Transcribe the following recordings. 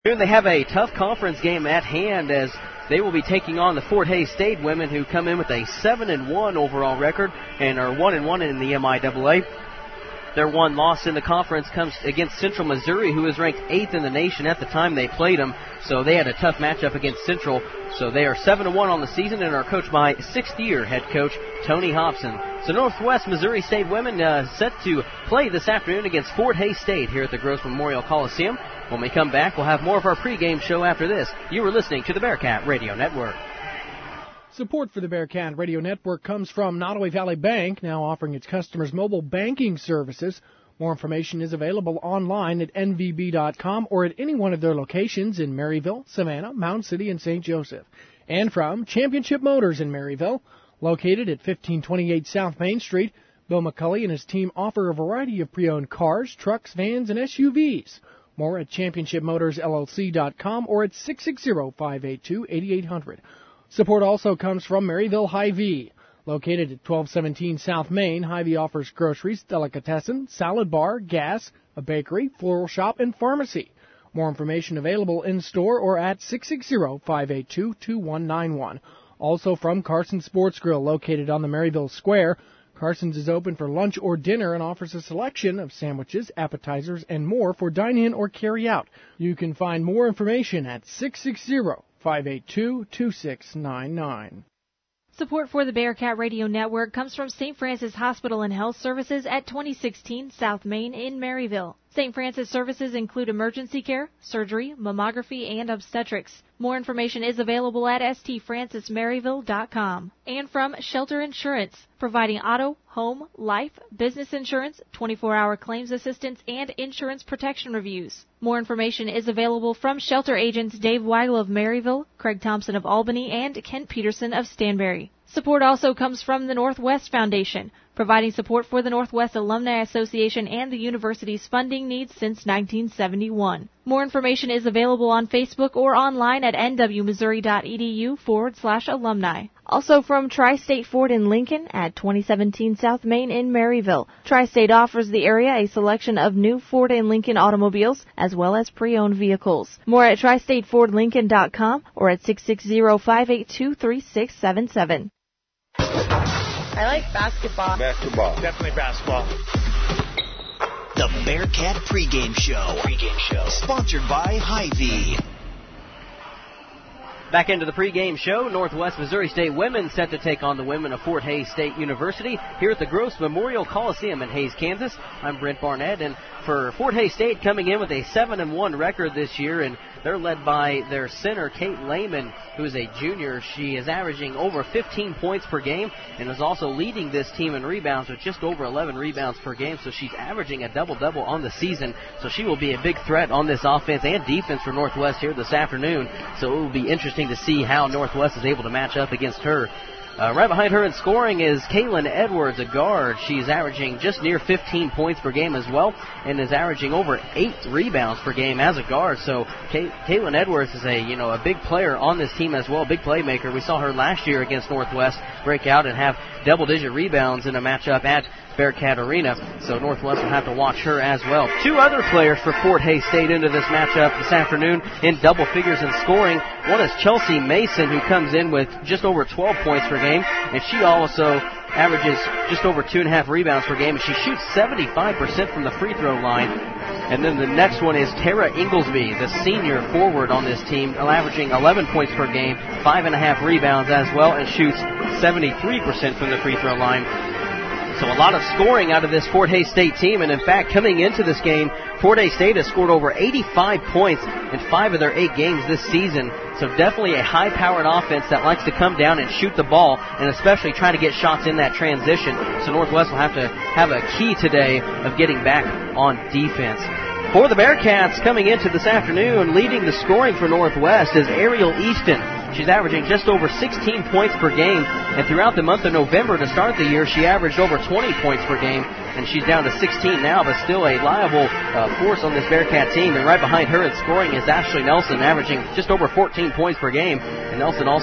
They have a tough conference game at hand as they will be taking on the Fort Hays State women, who come in with a 7-1 overall record and are 1-1 in the MIAA. Their one loss in the conference comes against Central Missouri, who is ranked 8th in the nation at the time they played them. So they had a tough matchup against Central. So they are 7-1 on the season and are coached by sixth-year head coach Tony Hobson. So Northwest Missouri State women set to play this afternoon against Fort Hays State here at the Gross Memorial Coliseum. When we come back, we'll have more of our pregame show after this. You are listening to the Bearcat Radio Network. Support for the Bearcat Radio Network comes from Nottoway Valley Bank, now offering its customers mobile banking services. More information is available online at nvb.com or at any one of their locations in Maryville, Savannah, Mound City, and St. Joseph. And from Championship Motors in Maryville, located at 1528 South Main Street, Bill McCulley and his team offer a variety of pre-owned cars, trucks, vans, and SUVs. More at championshipmotorsllc.com or at 660-582-8800. Support also comes from Maryville Hy-Vee. Located at 1217 South Main, Hy-Vee offers groceries, delicatessen, salad bar, gas, a bakery, floral shop, and pharmacy. More information available in-store or at 660-582-2191. Also from Carson's Sports Grill, located on the Maryville Square. Carson's is open for lunch or dinner and offers a selection of sandwiches, appetizers, and more for dine-in or carry-out. You can find more information at 660-582-2699. Support for the Bearcat Radio Network comes from St. Francis Hospital and Health Services at 2016 South Main in Maryville. St. Francis services include emergency care, surgery, mammography, and obstetrics. More information is available at stfrancismaryville.com. And from Shelter Insurance, providing auto, home, life, business insurance, 24-hour claims assistance, and insurance protection reviews. More information is available from Shelter agents Dave Weigel of Maryville, Craig Thompson of Albany, and Kent Peterson of Stanberry. Support also comes from the Northwest Foundation, providing support for the Northwest Alumni Association and the university's funding needs since 1971. More information is available on Facebook or online at nwmissouri.edu/alumni. Also from Tri-State Ford in Lincoln at 2017 South Main in Maryville. Tri-State offers the area a selection of new Ford and Lincoln automobiles as well as pre-owned vehicles. More at tristatefordlincoln.com or at 660-582-3677. I like basketball. Basketball. Definitely basketball. The Bearcat Pregame Show. Sponsored by Hy-Vee. Back into the pregame show, Northwest Missouri State women set to take on the women of Fort Hays State University here at the Gross Memorial Coliseum in Hays, Kansas. I'm Brent Barnett, and for Fort Hays State coming in with a 7-1 record this year, and they're led by their center, Kate Lehman, who is a junior. She is averaging over 15 points per game and is also leading this team in rebounds with just over 11 rebounds per game, so she's averaging a double-double on the season, so she will be a big threat on this offense and defense for Northwest here this afternoon, so it will be interesting to see how Northwest is able to match up against her. Right behind her in scoring is Kaylin Edwards, a guard. She's averaging just near 15 points per game as well and is averaging over 8 rebounds per game as a guard. So Kaylin Edwards is a big player on this team as well, big playmaker. We saw her last year against Northwest break out and have double-digit rebounds in a matchup at Bearcat Arena, so Northwest will have to watch her as well. Two other players for Fort Hays State into this matchup this afternoon in double figures in scoring. One is Chelsea Mason, who comes in with just over 12 points per game, and she also averages just over 2.5 rebounds per game, and she shoots 75% from the free throw line. And then the next one is Tara Inglesby, the senior forward on this team, averaging 11 points per game, 5.5 rebounds as well, and shoots 73% from the free throw line. So a lot of scoring out of this Fort Hays State team, and in fact, coming into this game, Fort Hays State has scored over 85 points in 5 of their 8 games this season. So definitely a high-powered offense that likes to come down and shoot the ball, and especially try to get shots in that transition. So Northwest will have to have a key today of getting back on defense. For the Bearcats coming into this afternoon, leading the scoring for Northwest is Ariel Easton. She's averaging just over 16 points per game, and throughout the month of November to start the year, she averaged over 20 points per game, and she's down to 16 now, but still a liable force on this Bearcat team. And right behind her in scoring is Ashley Nelson, averaging just over 14 points per game, and Nelson also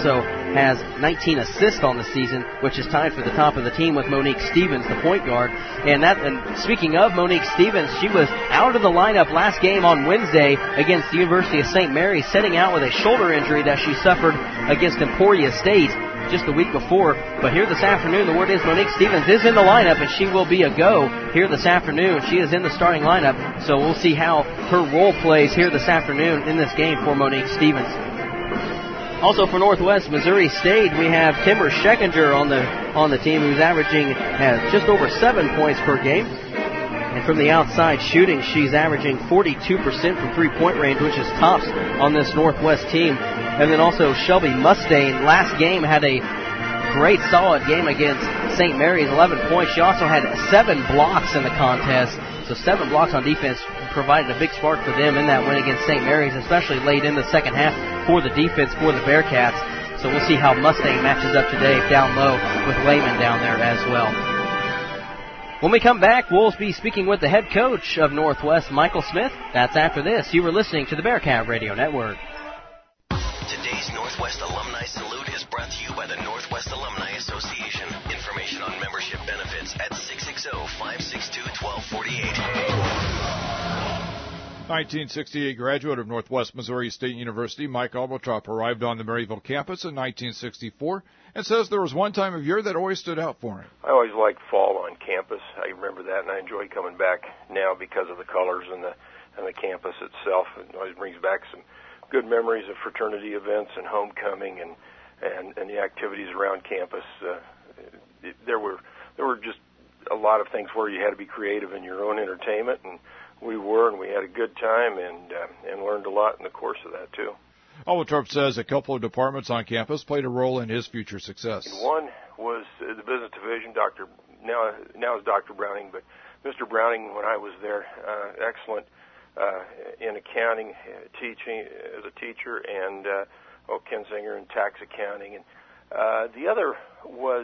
has 19 assists on the season, which is tied for the top of the team with Monique Stevens, the point guard. And speaking of Monique Stevens, she was out of the lineup last game on Wednesday against the University of St. Mary's, setting out with a shoulder injury that she suffered against Emporia State just the week before. But here this afternoon, the word is Monique Stevens is in the lineup, and she will be a go here this afternoon. She is in the starting lineup, so we'll see how her role plays here this afternoon in this game for Monique Stevens. Also for Northwest Missouri State, we have Kimber Scheckinger on the team, who's averaging just over 7 points per game. And from the outside shooting, she's averaging 42% from three-point range, which is tops on this Northwest team. And then also Shelby Mustaine, last game had a great solid game against St. Mary's, 11 points. She also had 7 blocks in the contest. So 7 blocks on defense provided a big spark for them in that win against St. Mary's, especially late in the second half for the defense for the Bearcats. So we'll see how Mustaine matches up today down low with Lehman down there as well. When we come back, we'll be speaking with the head coach of Northwest, Michael Smith. That's after this. You were listening to the Bearcat Radio Network. Today's Northwest Alumni Salute is brought to you by the Northwest Alumni Association. Information on membership benefits at 660-562-1248. 1968 graduate of Northwest Missouri State University, Mike Albatrop arrived on the Maryville campus in 1964 and says there was one time of year that always stood out for him. I always liked fall on campus. I remember that, and I enjoy coming back now because of the colors and the campus itself. It always brings back some good memories of fraternity events and homecoming and the activities around campus. There were just a lot of things where you had to be creative in your own entertainment, and we had a good time and learned a lot in the course of that too. Albatrop says a couple of departments on campus played a role in his future success. One was the business division. Now is Dr. Browning, but Mr. Browning, when I was there, excellent in accounting, teaching as a teacher, and Ken Singer in tax accounting. And the other was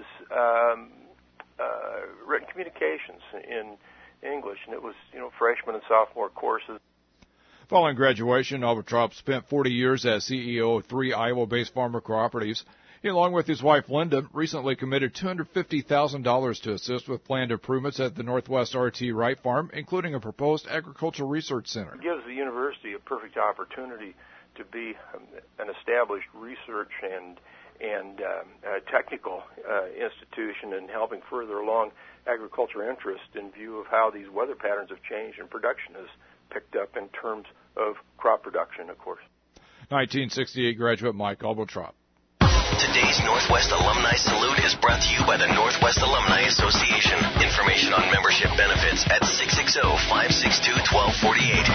written communications in English, and it was, freshman and sophomore courses. Following graduation, Albatrop spent 40 years as CEO of 3 Iowa-based farmer cooperatives. He, along with his wife Linda, recently committed $250,000 to assist with planned improvements at the Northwest R.T. Wright Farm, including a proposed agricultural research center. It gives the university a perfect opportunity to be an established research and technical institution in helping further along agriculture interest in view of how these weather patterns have changed and production has picked up in terms of crop production, of course. 1968 graduate Mike Albatrop. Today's Northwest Alumni Salute is brought to you by the Northwest Alumni Association. Information on membership benefits at 660-562-1248.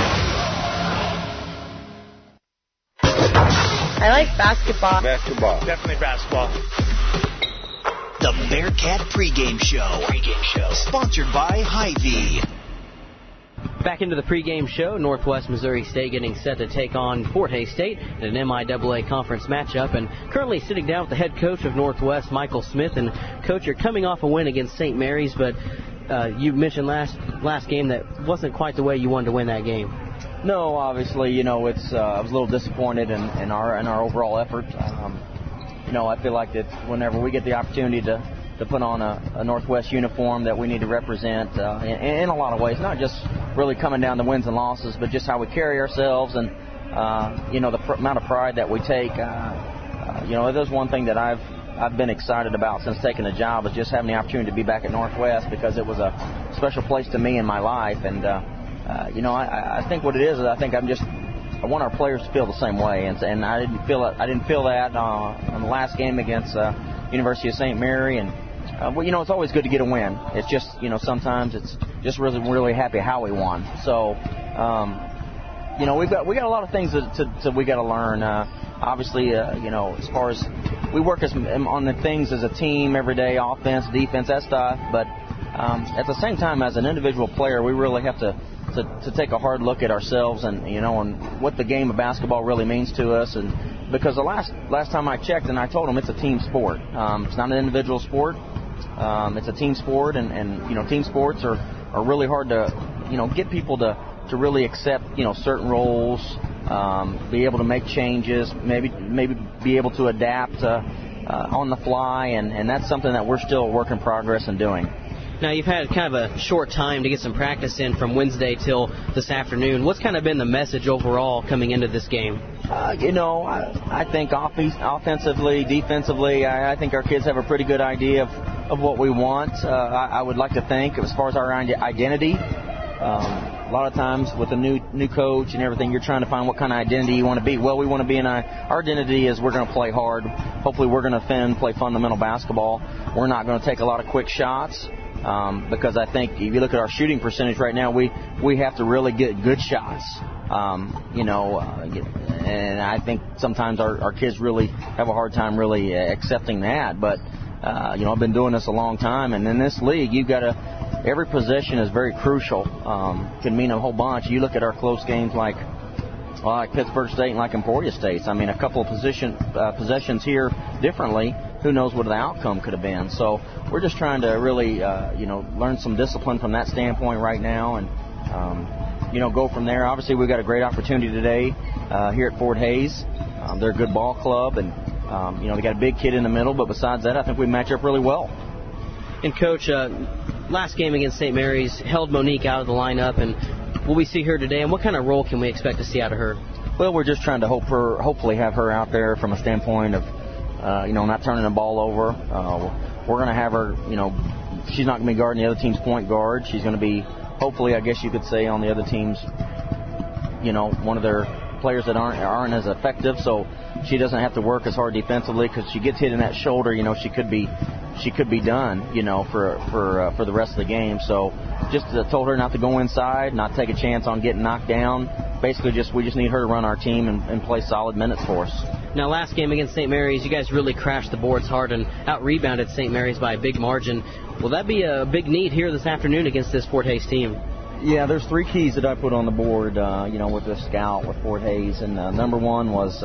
I like basketball. Definitely basketball. The Bearcat Pregame Show. Sponsored by Hy-Vee. Back into the pregame show. Northwest Missouri State getting set to take on Fort Hays State in an MIAA conference matchup. And currently sitting down with the head coach of Northwest, Michael Smith. And, Coach, you're coming off a win against St. Mary's, but you mentioned last game that wasn't quite the way you wanted to win that game. No, obviously, I was a little disappointed in our overall effort. I feel like that whenever we get the opportunity to put on a Northwest uniform that we need to represent in a lot of ways, not just really coming down to wins and losses, but just how we carry ourselves and, the amount of pride that we take. It is one thing that I've been excited about since taking the job, is just having the opportunity to be back at Northwest, because it was a special place to me in my life. And, I think what it is I think I want our players to feel the same way, and I didn't feel that on the last game against University of St. Mary. And it's always good to get a win. It's just sometimes it's just really happy how we won. So we got a lot of things that we got to learn. Obviously, as far as we work on the things as a team every day, offense, defense, that stuff. But at the same time, as an individual player, we really have to take a hard look at ourselves and and what the game of basketball really means to us. And because the last time I checked, and I told them it's a team sport. It's not an individual sport. It's a team sport, and team sports are really hard to get people to really accept certain roles be able to make changes, maybe be able to adapt on the fly, and that's something that we're still a work in progress in doing. Now, you've had kind of a short time to get some practice in from Wednesday till this afternoon. What's kind of been the message overall coming into this game? I think offensively, defensively, I think our kids have a pretty good idea of what we want. I would like to think, as far as our identity, a lot of times with a new coach and everything, you're trying to find what kind of identity you want to be. Well, we want to be in our identity is we're going to play hard. Hopefully we're going to defend, play fundamental basketball. We're not going to take a lot of quick shots. Because I think if you look at our shooting percentage right now, we have to really get good shots. And I think sometimes our kids really have a hard time really accepting that. But I've been doing this a long time, and in this league, every possession is very crucial. Can mean a whole bunch. You look at our close games like Pittsburgh State and like Emporia State. I mean, a couple of possessions here differently. Who knows what the outcome could have been? So we're just trying to really, learn some discipline from that standpoint right now, and go from there. Obviously, we've got a great opportunity today here at Fort Hays. They're a good ball club, and they got a big kid in the middle. But besides that, I think we match up really well. And Coach, last game against St. Mary's held Monique out of the lineup, and will we see her today? And what kind of role can we expect to see out of her? Well, we're just trying to hopefully have her out there from a standpoint of. Not turning the ball over. We're going to have her, she's not going to be guarding the other team's point guard. She's going to be, hopefully, I guess you could say, on the other team's, one of their players that aren't as effective. So she doesn't have to work as hard defensively because she gets hit in that shoulder. She could be done, for the rest of the game. So just told her not to go inside, not take a chance on getting knocked down. Basically, we just need her to run our team and play solid minutes for us. Now, last game against St. Mary's, you guys really crashed the boards hard and out-rebounded St. Mary's by a big margin. Will that be a big need here this afternoon against this Fort Hays team? Yeah, there's 3 keys that I put on the board, with the scout with Fort Hays. And number one was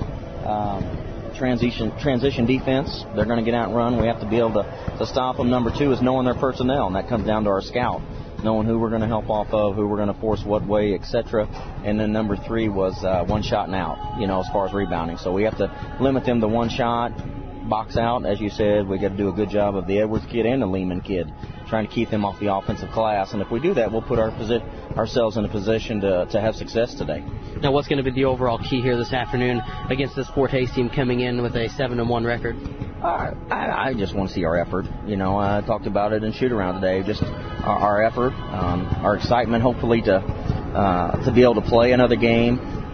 transition defense. They're going to get out and run. We have to be able to stop them. Number 2 is knowing their personnel, and that comes down to our scout. Knowing who we're going to help off of, who we're going to force what way, etc. And then number 3 was one shot and out, as far as rebounding. So we have to limit them to one shot, box out. As you said, we got to do a good job of the Edwards kid and the Lehman kid, trying to keep them off the offensive glass. And if we do that, we'll put ourselves in a position to have success today. Now, what's going to be the overall key here this afternoon against this Fort Hays team coming in with a 7-1 record? I just want to see our effort. I talked about it in shoot-around today. Just our effort, our excitement, hopefully to be able to play another game.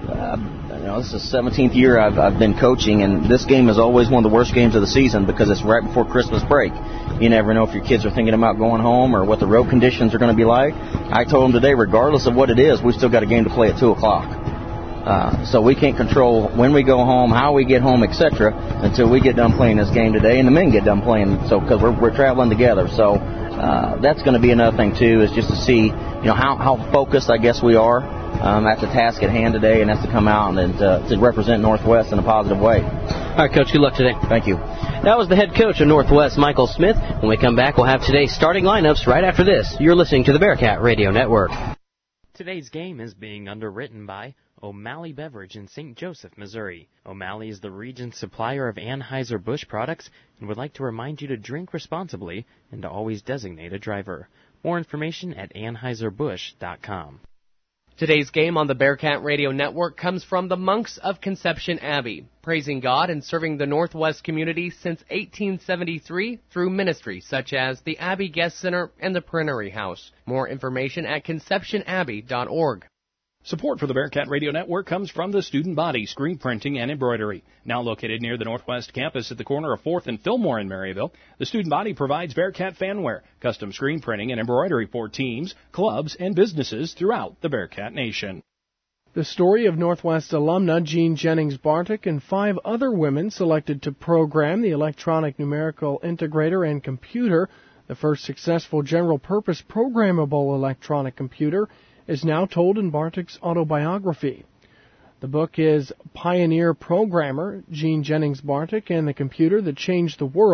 This is the 17th year I've been coaching, and this game is always one of the worst games of the season because it's right before Christmas break. You never know if your kids are thinking about going home or what the road conditions are going to be like. I told them today, regardless of what it is, we've still got a game to play at 2 o'clock. So we can't control when we go home, how we get home, etc., until we get done playing this game today, and the men get done playing. So because we're traveling together, so that's going to be another thing too, is just to see how focused I guess we are at the task at hand today, and that's to come out and to represent Northwest in a positive way. All right, Coach. Good luck today. Thank you. That was the head coach of Northwest, Michael Smith. When we come back, we'll have today's starting lineups right after this. You're listening to the Bearcat Radio Network. Today's game is being underwritten by O'Malley Beverage in St. Joseph, Missouri. O'Malley is the region's supplier of Anheuser-Busch products and would like to remind you to drink responsibly and to always designate a driver. More information at anheuserbusch.com. Today's game on the Bearcat Radio Network comes from the Monks of Conception Abbey, praising God and serving the Northwest community since 1873 through ministries such as the Abbey Guest Center and the Printery House. More information at conceptionabbey.org. Support for the Bearcat Radio Network comes from the Student Body Screen Printing and Embroidery. Now located near the Northwest campus at the corner of 4th and Fillmore in Maryville, the Student Body provides Bearcat fanware, custom screen printing and embroidery for teams, clubs, and businesses throughout the Bearcat Nation. The story of Northwest alumna Jean Jennings Bartik and 5 other women selected to program the electronic numerical integrator and computer, the first successful general-purpose programmable electronic computer, is now told in Bartik's autobiography. The book is Pioneer Programmer, Jean Jennings Bartik and the Computer That Changed the World,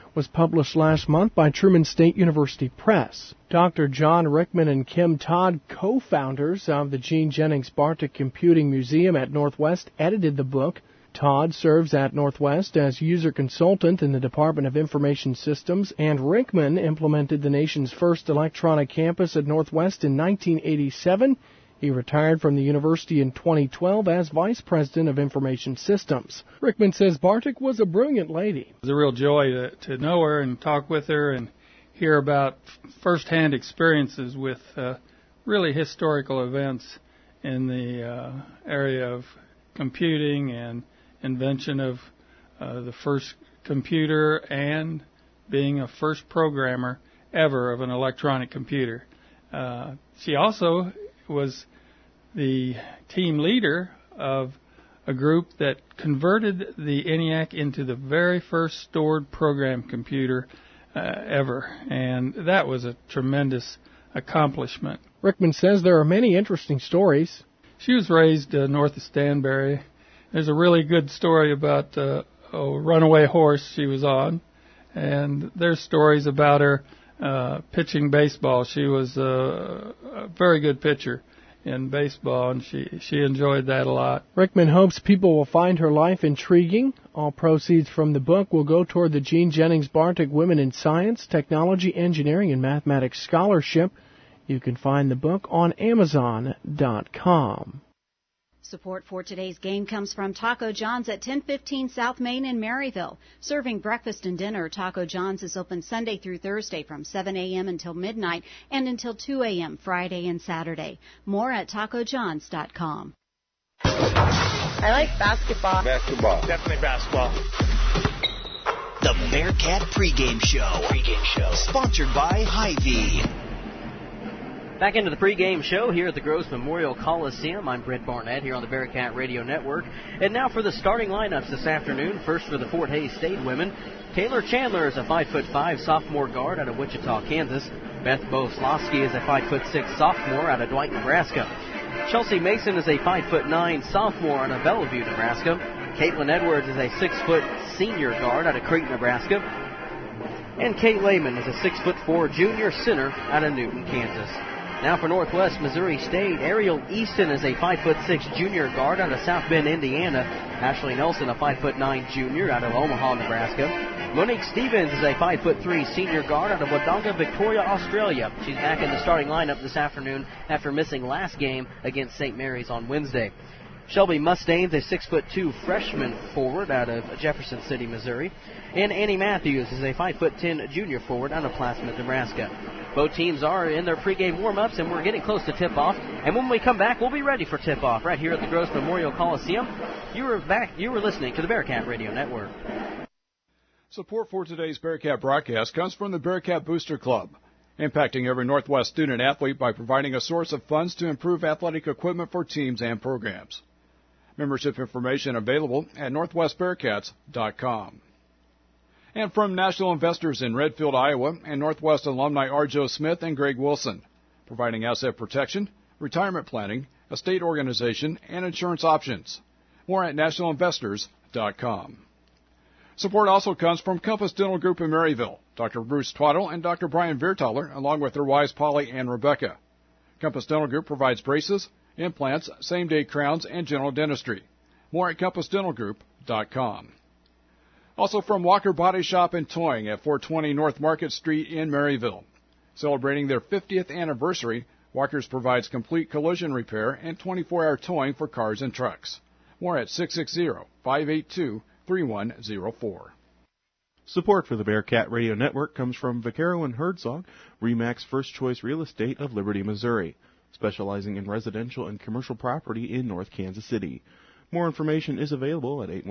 was published last month by Truman State University Press. Dr. John Rickman and Kim Todd, co-founders of the Gene Jennings Bartik Computing Museum at Northwest, edited the book. Todd serves at Northwest as user consultant in the Department of Information Systems, and Rickman implemented the nation's first electronic campus at Northwest in 1987. He retired from the university in 2012 as Vice President of Information Systems. Rickman says Bartik was a brilliant lady. It was a real joy to know her and talk with her and hear about firsthand experiences with really historical events in the area of computing and invention of the first computer and being a first programmer ever of an electronic computer. She also was the team leader of a group that converted the ENIAC into the very first stored program computer ever, and that was a tremendous accomplishment. Rickman says there are many interesting stories. She was raised north of Stanberry. There's a really good story about a runaway horse she was on, and there's stories about her pitching baseball. She was a very good pitcher in baseball, and she enjoyed that a lot. Rickman hopes people will find her life intriguing. All proceeds from the book will go toward the Gene Jennings Bartik Women in Science, Technology, Engineering, and Mathematics Scholarship. You can find the book on Amazon.com. Support for today's game comes from Taco John's at 1015 South Main in Maryville. Serving breakfast and dinner, Taco John's is open Sunday through Thursday from 7 a.m. until midnight and until 2 a.m. Friday and Saturday. More at tacojohns.com. I like basketball. Basketball. Definitely basketball. The Bearcat Pregame Show. Sponsored by Hy-Vee. Back into the pregame show here at the Gross Memorial Coliseum. I'm Brent Barnett here on the Bearcat Radio Network. And now for the starting lineups this afternoon. First for the Fort Hays State women. Taylor Chandler is a 5'5" sophomore guard out of Wichita, Kansas. Beth Boslowski is a 5'6" sophomore out of Dwight, Nebraska. Chelsea Mason is a 5'9" sophomore out of Bellevue, Nebraska. Caitlin Edwards is a 6' senior guard out of Creighton, Nebraska. And Kate Lehman is a 6'4" junior center out of Newton, Kansas. Now for Northwest Missouri State, Ariel Easton is a 5'6" junior guard out of South Bend, Indiana. Ashley Nelson, a 5'9" junior out of Omaha, Nebraska. Monique Stevens is a 5'3" senior guard out of Wodonga, Victoria, Australia. She's back in the starting lineup this afternoon after missing last game against St. Mary's on Wednesday. Shelby Mustaines, a 6'2" freshman forward out of Jefferson City, Missouri. And Annie Matthews is a 5'10" junior forward out of Plassman, Nebraska. Both teams are in their pregame warm-ups, and we're getting close to tip-off. And when we come back, we'll be ready for tip-off right here at the Gross Memorial Coliseum. You were listening to the Bearcat Radio Network. Support for today's Bearcat broadcast comes from the Bearcat Booster Club, impacting every Northwest student-athlete by providing a source of funds to improve athletic equipment for teams and programs. Membership information available at northwestbearcats.com. And from National Investors in Redfield, Iowa, and Northwest alumni R. Joe Smith and Greg Wilson, providing asset protection, retirement planning, estate organization, and insurance options. More at nationalinvestors.com. Support also comes from Compass Dental Group in Maryville, Dr. Bruce Twaddle and Dr. Brian Viertaler, along with their wives Polly and Rebecca. Compass Dental Group provides braces, implants, same-day crowns, and general dentistry. More at compassdentalgroup.com. Also from Walker Body Shop and Towing at 420 North Market Street in Maryville. Celebrating their 50th anniversary, Walker's provides complete collision repair and 24-hour towing for cars and trucks. More at 660-582-3104. Support for the Bearcat Radio Network comes from Vaquero and Herzog, RE/MAX First Choice Real Estate of Liberty, Missouri, specializing in residential and commercial property in North Kansas City. More information is available at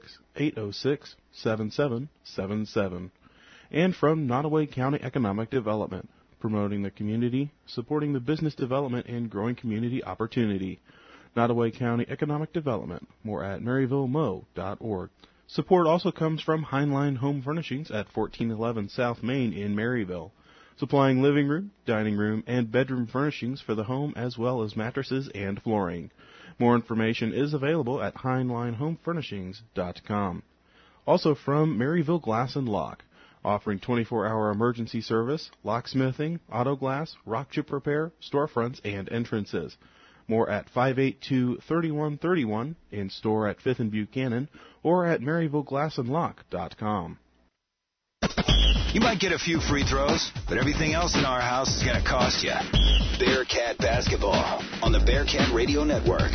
816-806-7777. And from Nottoway County Economic Development, promoting the community, supporting the business development and growing community opportunity. Nottoway County Economic Development, more at maryvillemo.org. Support also comes from Heinlein Home Furnishings at 1411 South Main in Maryville, supplying living room, dining room, and bedroom furnishings for the home as well as mattresses and flooring. More information is available at HeinleinHomeFurnishings.com. Also from Maryville Glass and Lock, offering 24-hour emergency service, locksmithing, auto glass, rock chip repair, storefronts, and entrances. More at 582-3131, in store at 5th and Buchanan, or at MaryvilleGlassandLock.com. You might get a few free throws, but everything else in our house is going to cost you. Bearcat Basketball on the Bearcat Radio Network.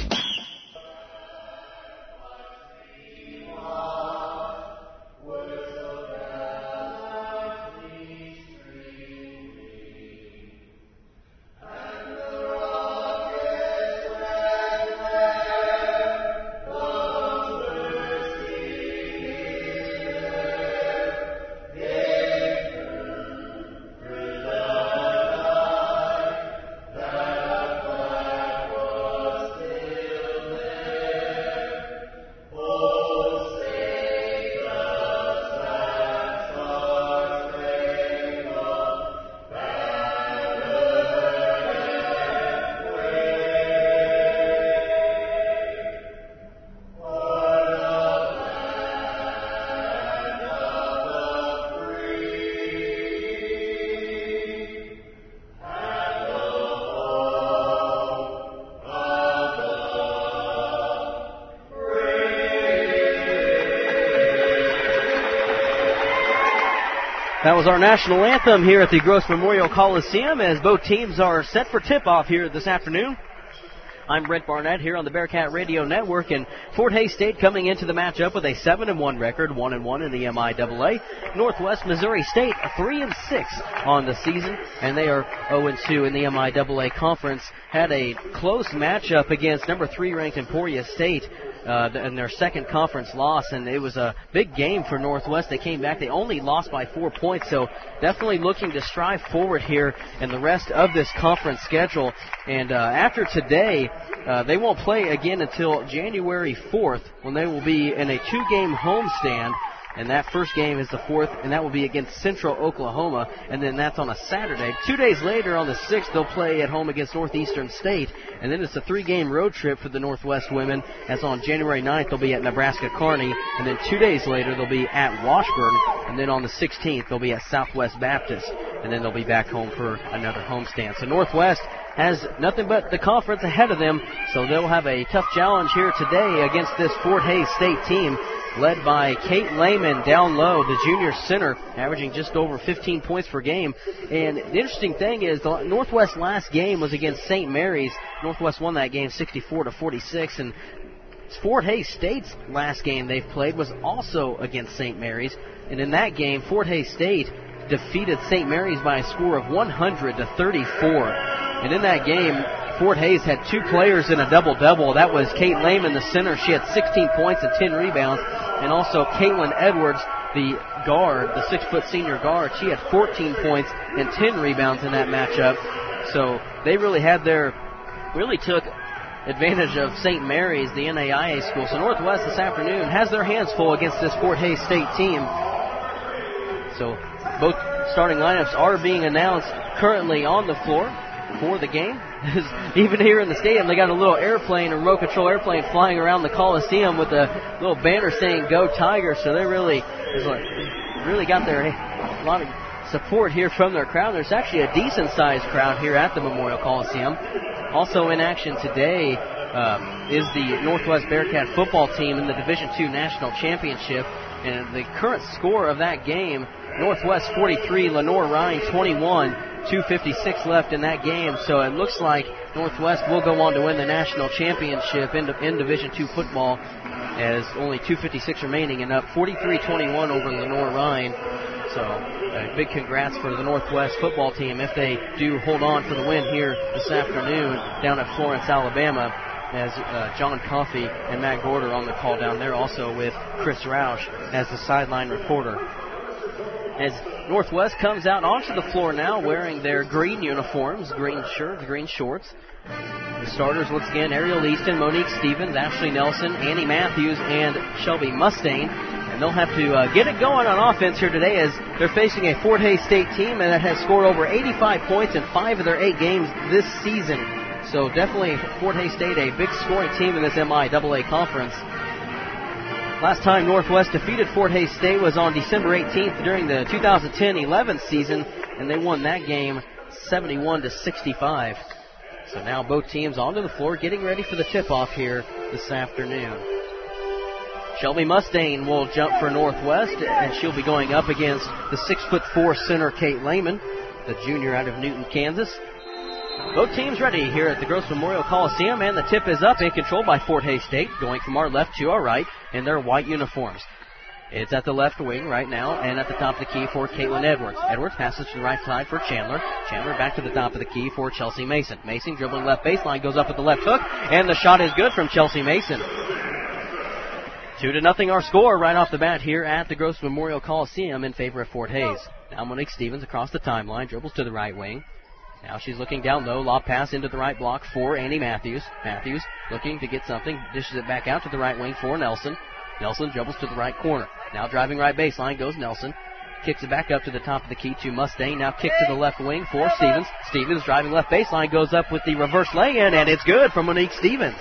That was our national anthem here at the Gross Memorial Coliseum as both teams are set for tip-off here this afternoon. I'm Brent Barnett here on the Bearcat Radio Network, and Fort Hays State coming into the matchup with a 7-1 record, 1-1 in the MIAA. Northwest Missouri State 3-6 on the season, and they are 0-2 in the MIAA conference. Had a close matchup against number 3 ranked Emporia State in their second conference loss, and it was a big game for Northwest. They came back. They only lost by 4 points, so definitely looking to strive forward here in the rest of this conference schedule. And after today, they won't play again until January 4th when they will be in a 2-game homestand. And that first game is the 4th, and that will be against Central Oklahoma, and then that's on a Saturday. 2 days later, on the 6th, they'll play at home against Northeastern State, and then it's a 3-game road trip for the Northwest women, as on January 9th, they'll be at Nebraska Kearney, and then 2 days later, they'll be at Washburn, and then on the 16th, they'll be at Southwest Baptist, and then they'll be back home for another homestand. So Northwest has nothing but the conference ahead of them, so they'll have a tough challenge here today against this Fort Hays State team, led by Kate Lehman down low, the junior center, averaging just over 15 points per game. And the interesting thing is the Northwest last game was against St. Mary's. Northwest won that game 64-46, and Fort Hays State's last game they've played was also against St. Mary's. And in that game, Fort Hays State defeated St. Mary's by a score of 100-34. And in that game, Fort Hays had 2 players in a double-double. That was Kate Lehman, the center. She had 16 points and 10 rebounds. And also Caitlin Edwards, the guard, the 6-foot senior guard. She had 14 points and 10 rebounds in that matchup. So they really took advantage of St. Mary's, the NAIA school. So Northwest this afternoon has their hands full against this Fort Hays State team. So both starting lineups are being announced currently on the floor for the game. Even here in the stadium, they got a little airplane, a remote control airplane flying around the Coliseum with a little banner saying "Go Tigers." So they really got a lot of support here from their crowd. There's actually a decent-sized crowd here at the Memorial Coliseum. Also in action today is the Northwest Bearcat football team in the Division II National Championship. And the current score of that game, Northwest 43, Lenore Rhine 21, 2:56 left in that game. So it looks like Northwest will go on to win the national championship in Division II football, as only 2:56 remaining and up 43-21 over Lenore Rhine. So a big congrats for the Northwest football team if they do hold on for the win here this afternoon down at Florence, Alabama, as John Coffey and Matt Gorder on the call down there, also with Chris Roush as the sideline reporter. As Northwest comes out onto the floor now wearing their green uniforms, green shirts, green shorts. The starters, once again, Ariel Easton, Monique Stevens, Ashley Nelson, Annie Matthews, and Shelby Mustaine. And they'll have to get it going on offense here today as they're facing a Fort Hays State team that has scored over 85 points in 5 of their 8 games this season. So definitely Fort Hays State, a big scoring team in this MIAA conference. Last time Northwest defeated Fort Hays State was on December 18th during the 2010-11 season, and they won that game 71-65. So now both teams onto the floor getting ready for the tip-off here this afternoon. Shelby Mustaine will jump for Northwest, and she'll be going up against the 6'4" center Kate Lehman, the junior out of Newton, Kansas. Both teams ready here at the Gross Memorial Coliseum, and the tip is up and controlled by Fort Hays State, going from our left to our right in their white uniforms. It's at the left wing right now, and at the top of the key for Caitlin Edwards. Edwards passes to the right side for Chandler. Chandler back to the top of the key for Chelsea Mason. Mason dribbling left baseline, goes up with the left hook, and the shot is good from Chelsea Mason. 2-0 our score right off the bat here at the Gross Memorial Coliseum in favor of Fort Hays. Now Monique Stevens across the timeline, dribbles to the right wing. Now she's looking down low, lob pass into the right block for Annie Matthews. Matthews looking to get something, dishes it back out to the right wing for Nelson. Nelson dribbles to the right corner. Now driving right baseline goes Nelson. Kicks it back up to the top of the key to Mustaine. Now kick to the left wing for Stevens. Stevens driving left baseline, goes up with the reverse lay-in, and it's good from Monique Stevens.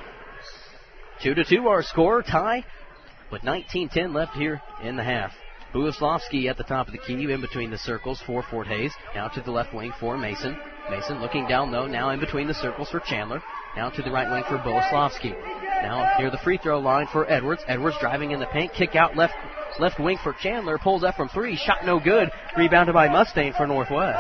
2-2 our score, tie with 19:10 left here in the half. Bulislavsky at the top of the key, in between the circles for Fort Hays. Now to the left wing for Mason. Mason looking down low, now in between the circles for Chandler. Now to the right wing for Bulislavsky. Now near the free throw line for Edwards. Edwards driving in the paint, kick out left wing for Chandler. Pulls up from three, shot no good. Rebounded by Mustaine for Northwest.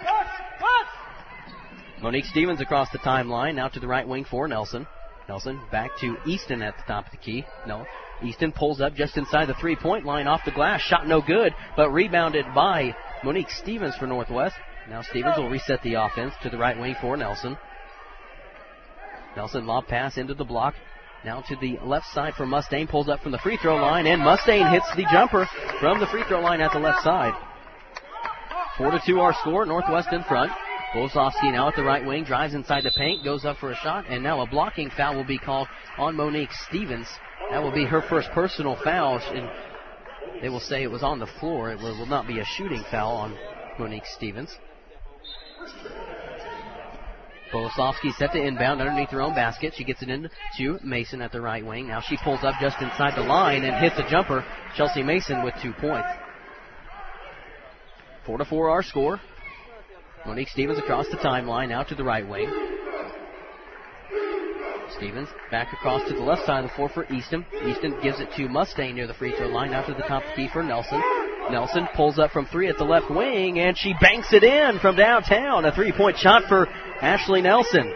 Monique Stevens across the timeline, now to the right wing for Nelson. Nelson back to Easton at the top of the key. No. Easton pulls up just inside the three-point line off the glass. Shot no good, but rebounded by Monique Stevens for Northwest. Now Stevens will reset the offense to the right wing for Nelson. Nelson lob pass into the block. Now to the left side for Mustaine. Pulls up from the free throw line, and Mustaine hits the jumper from the free throw line at the left side. 4-2 our score. Northwest in front. Bulislavsky now at the right wing. Drives inside the paint. Goes up for a shot, and now a blocking foul will be called on Monique Stevens. That will be her first personal foul, and they will say it was on the floor. It will not be a shooting foul on Monique Stevens. Bulislavsky set to inbound underneath her own basket. She gets it into Mason at the right wing. Now she pulls up just inside the line and hits a jumper. Chelsea Mason with 2 points. 4-4 our score. Monique Stevens across the timeline, now to the right wing. Stevens back across to the left side of the floor for Easton. Easton gives it to Mustaine near the free throw line, out to the top of the key for Nelson. Nelson pulls up from three at the left wing, and she banks it in from downtown. A three-point shot for Ashley Nelson.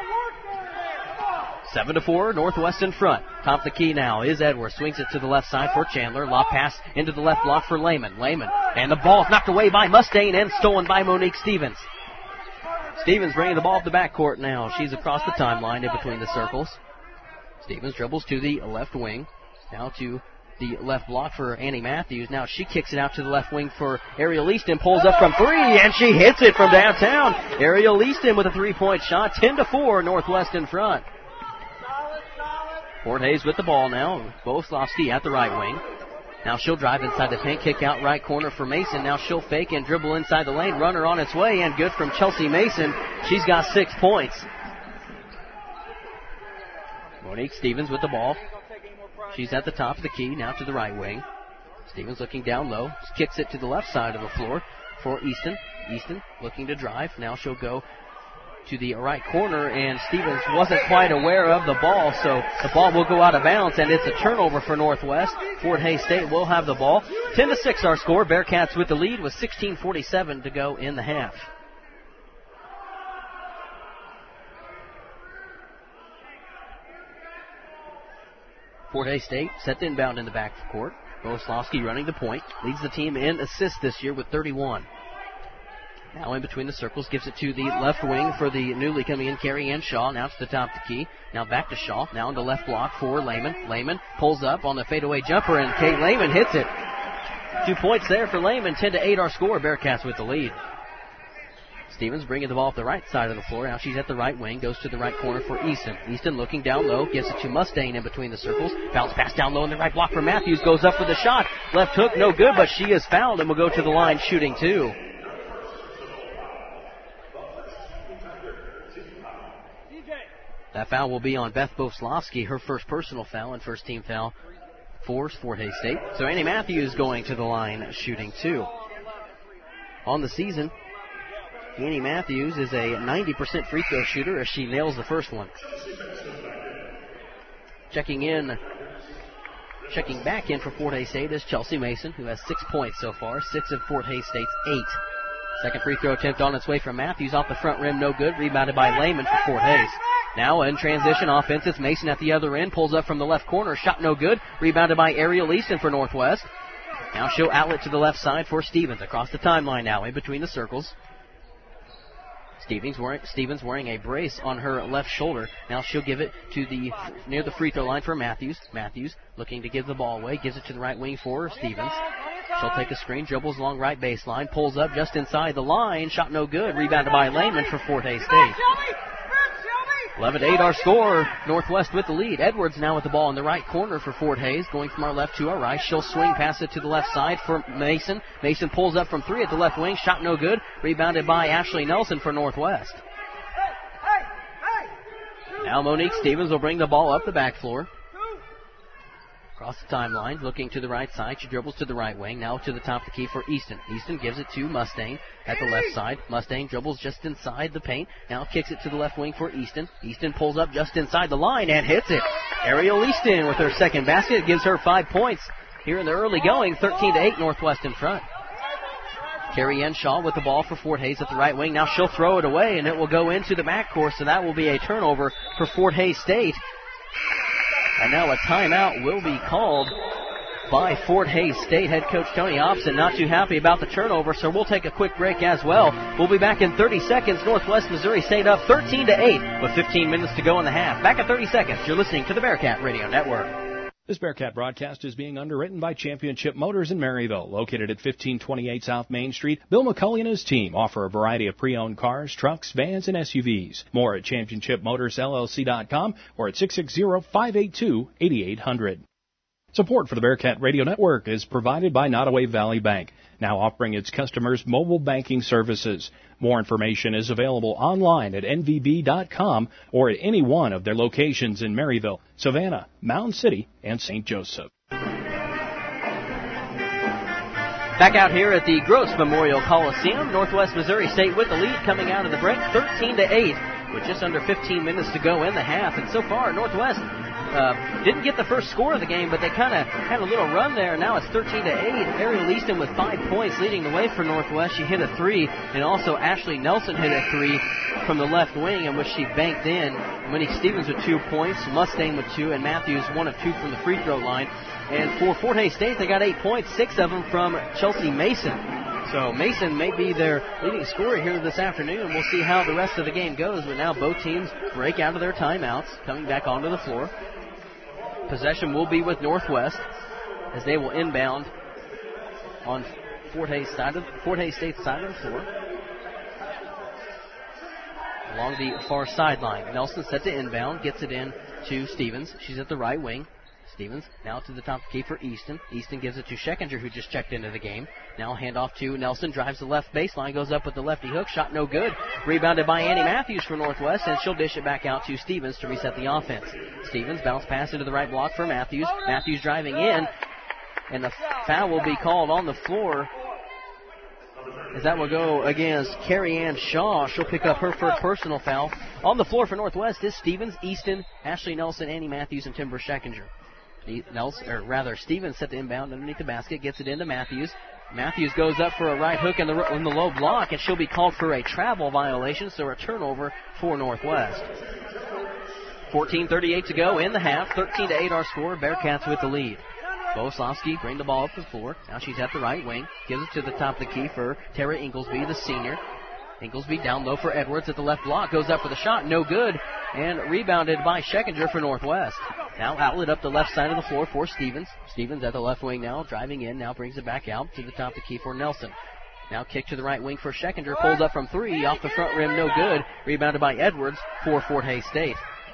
7-4, Northwest in front. Top of the key now is Edwards. Swings it to the left side for Chandler. Lob pass into the left block for Lehman. And the ball knocked away by Mustaine and stolen by Monique Stevens. Stevens bringing the ball up the backcourt now. She's across the timeline in between the circles. Stevens dribbles to the left wing. Now to the left block for Annie Matthews. Now she kicks it out to the left wing for Ariel Easton. Pulls up from three, and she hits it from downtown. Ariel Easton with a three-point shot. 10-4, Northwest in front. Fort Hays with the ball now. Bulislavsky at the right wing. Now she'll drive inside the paint, kick out right corner for Mason. Now she'll fake and dribble inside the lane. Runner on its way, and good from Chelsea Mason. She's got 6 points. Monique Stevens with the ball. She's at the top of the key, now to the right wing. Stevens looking down low. Kicks it to the left side of the floor for Easton. Easton looking to drive. Now she'll go to the right corner, and Stevens wasn't quite aware of the ball, so the ball will go out of bounds, and it's a turnover for Northwest. Fort Hays State will have the ball. 10-6 our score. Bearcats with the lead with 16:47 to go in the half. Fort Hays State set to inbound in the backcourt. Bulislavsky running the point. Leads the team in assists this year with 31. Now in between the circles, gives it to the left wing for the newly coming in Carrie Ann Shaw. Now to the top of the key. Now back to Shaw. Now in the left block for Lehman. Lehman pulls up on the fadeaway jumper, and Kate Lehman hits it. 2 points there for Lehman. 10-8 our score. Bearcats with the lead. Stevens bringing the ball up the right side of the floor. Now she's at the right wing. Goes to the right corner for Easton. Easton looking down low. Gives it to Mustaine in between the circles. Bounce pass down low in the right block for Matthews. Goes up with a shot. Left hook, no good, but she is fouled and will go to the line shooting two. That foul will be on Beth Bulislavsky, her first personal foul and first team foul for Fort Hays State. So Annie Matthews going to the line shooting 2. On the season, Annie Matthews is a 90% free throw shooter as she nails the first one. Checking back in for Fort Hays State is Chelsea Mason, who has 6 points so far, 6 of Fort Hays State's 8. Second free throw attempt on its way from Matthews off the front rim, no good. Rebounded by Lehman for Fort Hays. Now in transition offense, it's Mason at the other end, pulls up from the left corner, shot no good. Rebounded by Ariel Easton for Northwest. Now she'll outlet to the left side for Stevens. Across the timeline now, in between the circles. Stevens wearing a brace on her left shoulder. Now she'll give it to near the free throw line for Matthews. Matthews looking to give the ball away, gives it to the right wing for Stevens. She'll take a screen, dribbles along right baseline, pulls up just inside the line, shot no good. Rebounded by Lehman for Fort Hays State. 11-8 our score. Northwest with the lead. Edwards now with the ball in the right corner for Fort Hays, going from our left to our right. She'll swing past it to the left side for Mason. Mason pulls up from 3 at the left wing, shot no good. Rebounded by Ashley Nelson for Northwest. Now Monique Stevens will bring the ball up the back floor. Across the timeline, looking to the right side. She dribbles to the right wing. Now to the top of the key for Easton. Easton gives it to Mustang at the left side. Mustang dribbles just inside the paint. Now kicks it to the left wing for Easton. Easton pulls up just inside the line and hits it. Ariel Easton with her second basket gives her 5 points here in the early going. 13-8 Northwest in front. Carrie Ann Shaw with the ball for Fort Hays at the right wing. Now she'll throw it away and it will go into the backcourt. So that will be a turnover for Fort Hays State. And now a timeout will be called by Fort Hays State. Head coach Tony Hobson not too happy about the turnover, so we'll take a quick break as well. We'll be back in 30 seconds. Northwest Missouri State up 13-8 with 15 minutes to go in the half. Back in 30 seconds. You're listening to the Bearcat Radio Network. This Bearcat broadcast is being underwritten by Championship Motors in Maryville, located at 1528 South Main Street. Bill McCulley and his team offer a variety of pre-owned cars, trucks, vans, and SUVs. More at championshipmotorsllc.com or at 660-582-8800. Support for the Bearcat Radio Network is provided by Nottoway Valley Bank, now offering its customers mobile banking services. More information is available online at nvb.com or at any one of their locations in Maryville, Savannah, Mound City, and St. Joseph. Back out here at the Gross Memorial Coliseum, Northwest Missouri State with the lead coming out of the break, 13-8, with just under 15 minutes to go in the half. And so far, Northwest didn't get the first score of the game, but they kind of had a little run there. Now it's 13-8. Ariel Easton with 5 points leading the way for Northwest. She hit a 3, and also Ashley Nelson hit a 3 from the left wing, in which she banked in. Monique Stevens with 2 points, Mustang with 2, and Matthews 1 of 2 from the free throw line. And for Fort Hays State, they got 8 points, 6 of them from Chelsea Mason. So Mason may be their leading scorer here this afternoon. We'll see how the rest of the game goes, but now both teams break out of their timeouts, coming back onto the floor. Possession will be with Northwest as they will inbound on Fort Hays State's side of the floor. Along the far sideline, Nelson set to inbound, gets it in to Stevens. She's at the right wing. Stevens now to the top of the key for Easton. Easton gives it to Scheckinger, who just checked into the game. Now handoff to Nelson, drives the left baseline, goes up with the lefty hook, shot no good. Rebounded by Annie Matthews for Northwest, and she'll dish it back out to Stevens to reset the offense. Stevens bounce pass into the right block for Matthews. Matthews driving in, and the foul will be called on the floor, as that will go against Carrie Ann Shaw. She'll pick up her first personal foul. On the floor for Northwest is Stevens, Easton, Ashley Nelson, Annie Matthews, and Timber Scheckinger. Stevens set the inbound underneath the basket, gets it into Matthews. Matthews goes up for a right hook in the low block, and she'll be called for a travel violation, so a turnover for Northwest. 14:38 to go in the half. 13-8 our score. Bearcats with the lead. Boslovsky bring the ball up the floor. Now she's at the right wing. Gives it to the top of the key for Tara Inglesby, the senior. Inglesby down low for Edwards at the left block. Goes up for the shot. No good. And rebounded by Scheckinger for Northwest. Now outlet up the left side of the floor for Stevens. Stevens at the left wing now. Driving in. Now brings it back out to the top of the key for Nelson. Now kick to the right wing for Scheckinger. Pulls up from 3. Off the front rim. No good. Rebounded by Edwards for Fort Hays State.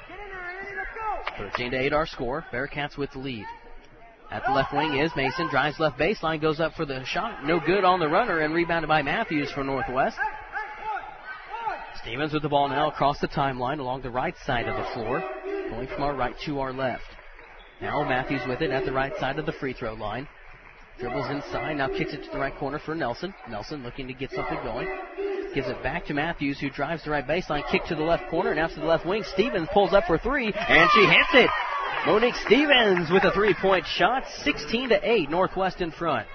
13-8 our score. Bearcats with the lead. At the left wing is Mason. Drives left baseline. Goes up for the shot. No good on the runner. And rebounded by Matthews for Northwest. Stevens with the ball now across the timeline along the right side of the floor. Going from our right to our left. Now Matthews with it at the right side of the free throw line. Dribbles inside, now kicks it to the right corner for Nelson. Nelson looking to get something going. Gives it back to Matthews, who drives the right baseline, kick to the left corner, now to the left wing. Stevens pulls up for three, and she hits it. Monique Stevens with a three-point shot, 16-8, Northwest in front.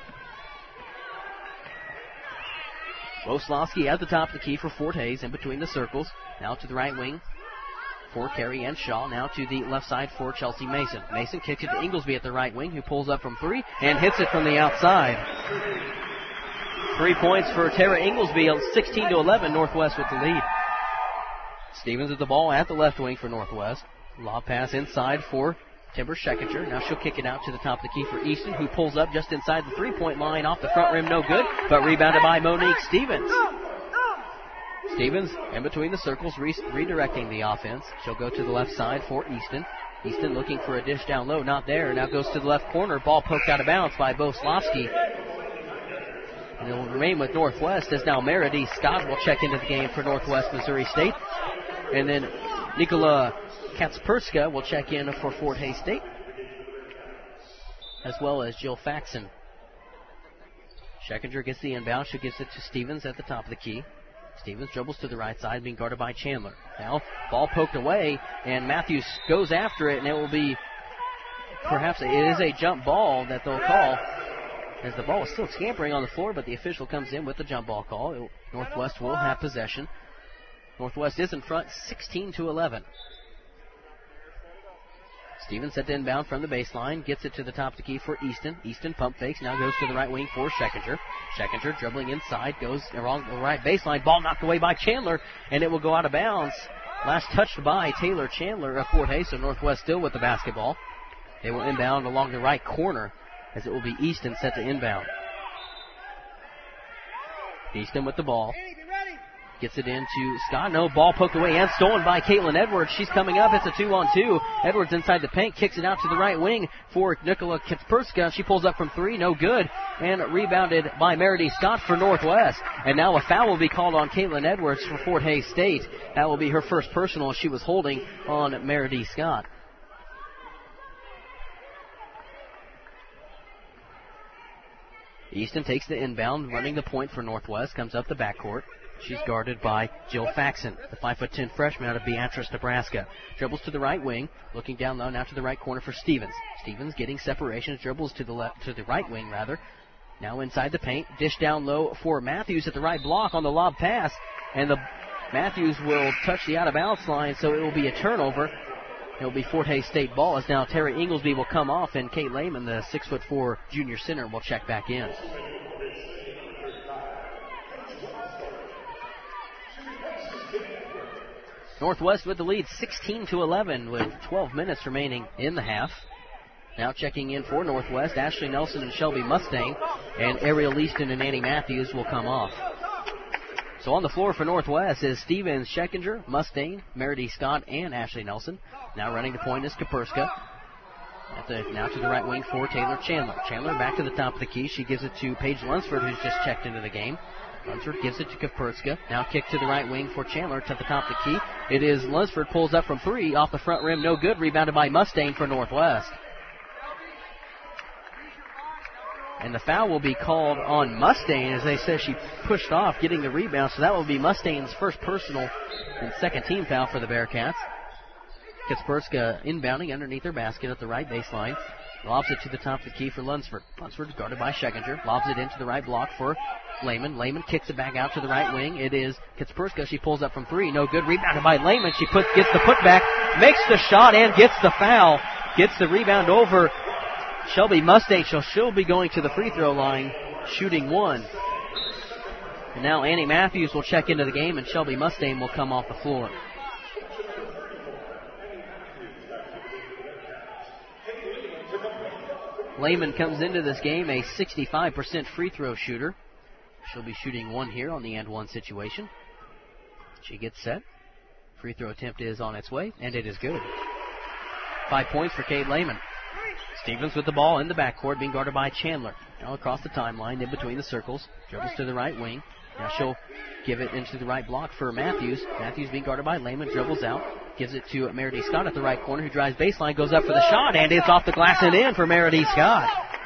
Woslowski at the top of the key for Fort Hays, in between the circles. Now to the right wing for Carey and Shaw. Now to the left side for Chelsea Mason. Mason kicks it to Inglesby at the right wing, who pulls up from three and hits it from the outside. 3 points for Tara Inglesby, 16-11, Northwest with the lead. Stevens with the ball at the left wing for Northwest. Lob pass inside for Timber Schekinger. Now she'll kick it out to the top of the key for Easton, who pulls up just inside the three-point line off the front rim, no good, but rebounded by Monique Stevens. Stevens in between the circles, redirecting the offense. She'll go to the left side for Easton. Easton looking for a dish down low, not there. Now goes to the left corner, ball poked out of bounds by Boslovsky. And it will remain with Northwest as now Meredith Scott will check into the game for Northwest Missouri State. And then Nikola Katsperska will check in for Fort Hays State, as well as Jill Faxon. Schekinger gets the inbound. She gives it to Stevens at the top of the key. Stevens dribbles to the right side, being guarded by Chandler. Now, ball poked away, and Matthews goes after it, and it will be perhaps it is a jump ball that they'll call, as the ball is still scampering on the floor, but the official comes in with the jump ball call. Northwest will have possession. Northwest is in front, 16-11. Stevens set to inbound from the baseline, gets it to the top of the key for Easton. Easton pump fakes, now goes to the right wing for Schekinger. Schekinger dribbling inside, goes along the right baseline, ball knocked away by Chandler, and it will go out of bounds. Last touched by Taylor Chandler of Fort Hays, so Northwest still with the basketball. They will inbound along the right corner, as it will be Easton set to inbound. Easton with the ball. Gets it into Scott. No, ball poked away and stolen by Caitlin Edwards. She's coming up. It's a 2-on-2. Edwards inside the paint. Kicks it out to the right wing for Nikola Katsperska. She pulls up from three. No good. And rebounded by Meredith Scott for Northwest. And now a foul will be called on Caitlin Edwards for Fort Hays State. That will be her first personal she was holding on Meredith Scott. Easton takes the inbound, running the point for Northwest. Comes up the backcourt. She's guarded by Jill Faxon, the 5'10" freshman out of Beatrice, Nebraska. Dribbles to the right wing, looking down low, now to the right corner for Stevens. Stevens getting separation, dribbles to the right wing rather. Now inside the paint, dish down low for Matthews at the right block on the lob pass, and the Matthews will touch the out of bounds line, so it will be a turnover. It will be Fort Hays State ball as now Terry Inglesby will come off, and Kate Lehman, the 6'4" junior center, will check back in. Northwest with the lead, 16-11, with 12 minutes remaining in the half. Now checking in for Northwest, Ashley Nelson and Shelby Mustang, and Ariel Easton and Annie Matthews will come off. So on the floor for Northwest is Stevens, Schekinger, Mustang, Meredith Scott, and Ashley Nelson. Now running the point is Kaperska. Now to the right wing for Taylor Chandler. Chandler back to the top of the key. She gives it to Paige Lunsford, who's just checked into the game. Lunsford gives it to Kaperska. Now kick to the right wing for Chandler to the top of the key. It is Lunsford, pulls up from three, off the front rim, no good. Rebounded by Mustang for Northwest. And the foul will be called on Mustang, as they say she pushed off getting the rebound. So that will be Mustang's first personal and second team foul for the Bearcats. Katsperska inbounding underneath her basket at the right baseline. Lobs it to the top of the key for Lunsford. Lunsford guarded by Schekinger. Lobs it into the right block for Lehman. Lehman kicks it back out to the right wing. It is Katsperska. She pulls up from three. No good. Rebounded by Lehman. She gets the putback, makes the shot, and gets the foul. Gets the rebound over Shelby Mustang. She'll be going to the free throw line, shooting one. And now Annie Matthews will check into the game, and Shelby Mustang will come off the floor. Lehman comes into this game a 65% free throw shooter. She'll be shooting one here on the and one situation. She gets set. Free throw attempt is on its way, and it is good. 5 points for Kate Lehman. Stevens with the ball in the backcourt, being guarded by Chandler. Now across the timeline, in between the circles. Dribbles to the right wing. Now she'll give it into the right block for Matthews. Matthews being guarded by Lehman, dribbles out. Gives it to Meredith Scott at the right corner, who drives baseline, goes up for the shot, and it's off the glass and in for Meredith Scott.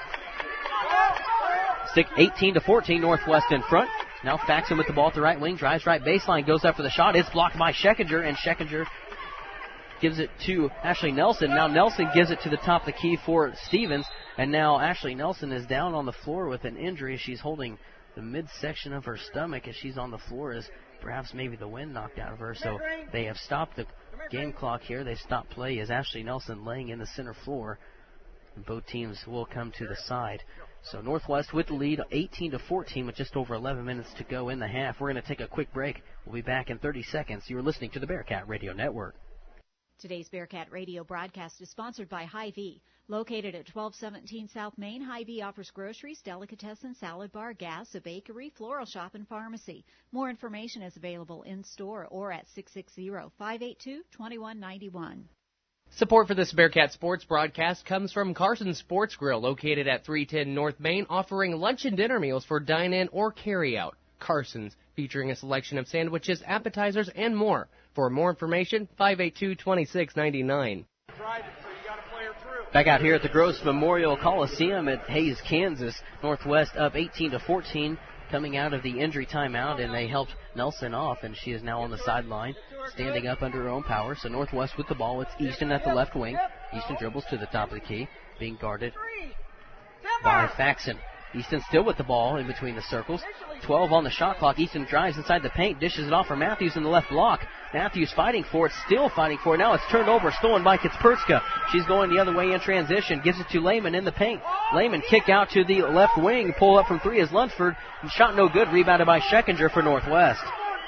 18-14, Northwest in front. Now Faxon with the ball at the right wing, drives right baseline, goes up for the shot. It's blocked by Scheckinger, and Scheckinger gives it to Ashley Nelson. Now Nelson gives it to the top of the key for Stevens, and now Ashley Nelson is down on the floor with an injury. She's holding the midsection of her stomach as she's on the floor, as perhaps maybe the wind knocked out of her. So they have stopped the game clock here. They've stopped play as Ashley Nelson laying in the center floor. And both teams will come to the side. So Northwest with the lead, 18-14, with just over 11 minutes to go in the half. We're going to take a quick break. We'll be back in 30 seconds. You're listening to the Bearcat Radio Network. Today's Bearcat Radio broadcast is sponsored by Hy-Vee. Located at 1217 South Main, Hy-Vee offers groceries, delicatessen, salad bar, gas, a bakery, floral shop, and pharmacy. More information is available in-store or at 660-582-2191. Support for this Bearcat Sports broadcast comes from Carson's Sports Grill, located at 310 North Main, offering lunch and dinner meals for dine-in or carry-out. Carson's, featuring a selection of sandwiches, appetizers, and more. For more information, 582-2699. Back out here at the Gross Memorial Coliseum at Hays, Kansas. Northwest up 18-14, coming out of the injury timeout, and they helped Nelson off, and she is now on the sideline, standing up under her own power. So Northwest with the ball. It's Easton at the left wing. Easton dribbles to the top of the key, being guarded by Faxon. Easton still with the ball in between the circles. 12 on the shot clock. Easton drives inside the paint, dishes it off for Matthews in the left block. Matthews fighting for it, still fighting for it. Now it's turned over, stolen by Kitspurska. She's going the other way in transition. Gives it to Lehman in the paint. Lehman kick out to the left wing. Pull up from three is Lunsford. Shot no good. Rebounded by Scheckinger for Northwest.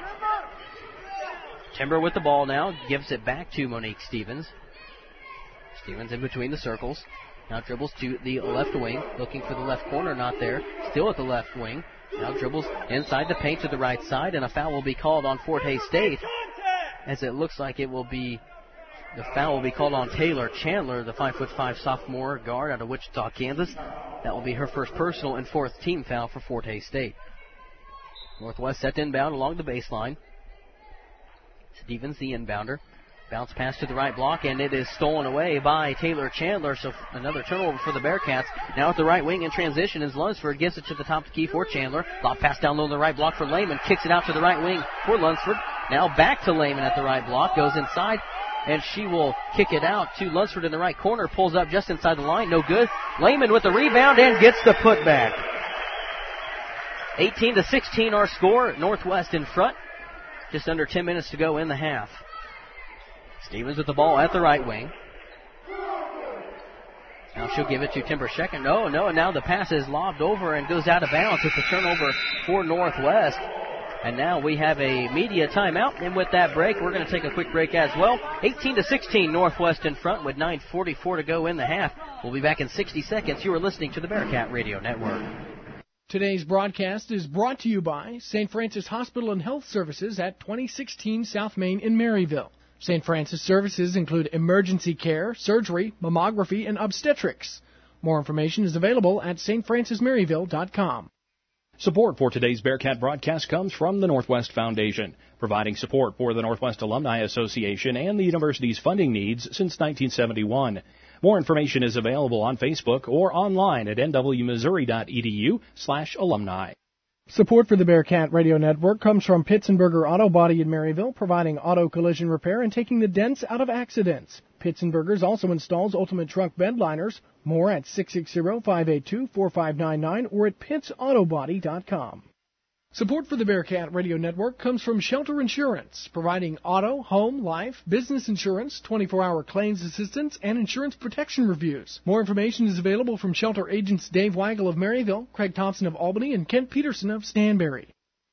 Timber with the ball now. Gives it back to Monique Stevens. Stevens in between the circles. Now dribbles to the left wing, looking for the left corner, not there. Still at the left wing. Now dribbles inside the paint to the right side, and a foul will be called on Fort Hays State, as it looks like the foul will be called on Taylor Chandler, the 5'5" sophomore guard out of Wichita, Kansas. That will be her first personal and fourth team foul for Fort Hays State. Northwest set to inbound along the baseline. Stevens, the inbounder. Bounce pass to the right block, and it is stolen away by Taylor Chandler. So another turnover for the Bearcats. Now at the right wing in transition is Lunsford. Gives it to the top of the key for Chandler. Lob pass down low on the right block for Lehman. Kicks it out to the right wing for Lunsford. Now back to Lehman at the right block. Goes inside, and she will kick it out to Lunsford in the right corner. Pulls up just inside the line. No good. Lehman with the rebound and gets the putback. 18-16 our score. Northwest in front. Just under 10 minutes to go in the half. Stevens with the ball at the right wing. Now she'll give it to Timber Schecken. No, and now the pass is lobbed over and goes out of bounds. It's a turnover for Northwest. And now we have a media timeout. And with that break, we're going to take a quick break as well. 18-16, Northwest in front with 9:44 to go in the half. We'll be back in 60 seconds. You are listening to the Bearcat Radio Network. Today's broadcast is brought to you by St. Francis Hospital and Health Services at 2016 South Main in Maryville. St. Francis services include emergency care, surgery, mammography, and obstetrics. More information is available at stfrancismaryville.com. Support for today's Bearcat broadcast comes from the Northwest Foundation, providing support for the Northwest Alumni Association and the university's funding needs since 1971. More information is available on Facebook or online at nwmissouri.edu/alumni. Support for the Bearcat Radio Network comes from Pitsenberger Auto Body in Maryville, providing auto collision repair and taking the dents out of accidents. Pitsenbergers also installs ultimate truck bed liners. More at 660-582-4599 or at pittsautobody.com. Support for the Bearcat Radio Network comes from Shelter Insurance, providing auto, home, life, business insurance, 24-hour claims assistance, and insurance protection reviews. More information is available from Shelter agents Dave Weigel of Maryville, Craig Thompson of Albany, and Kent Peterson of Stanberry.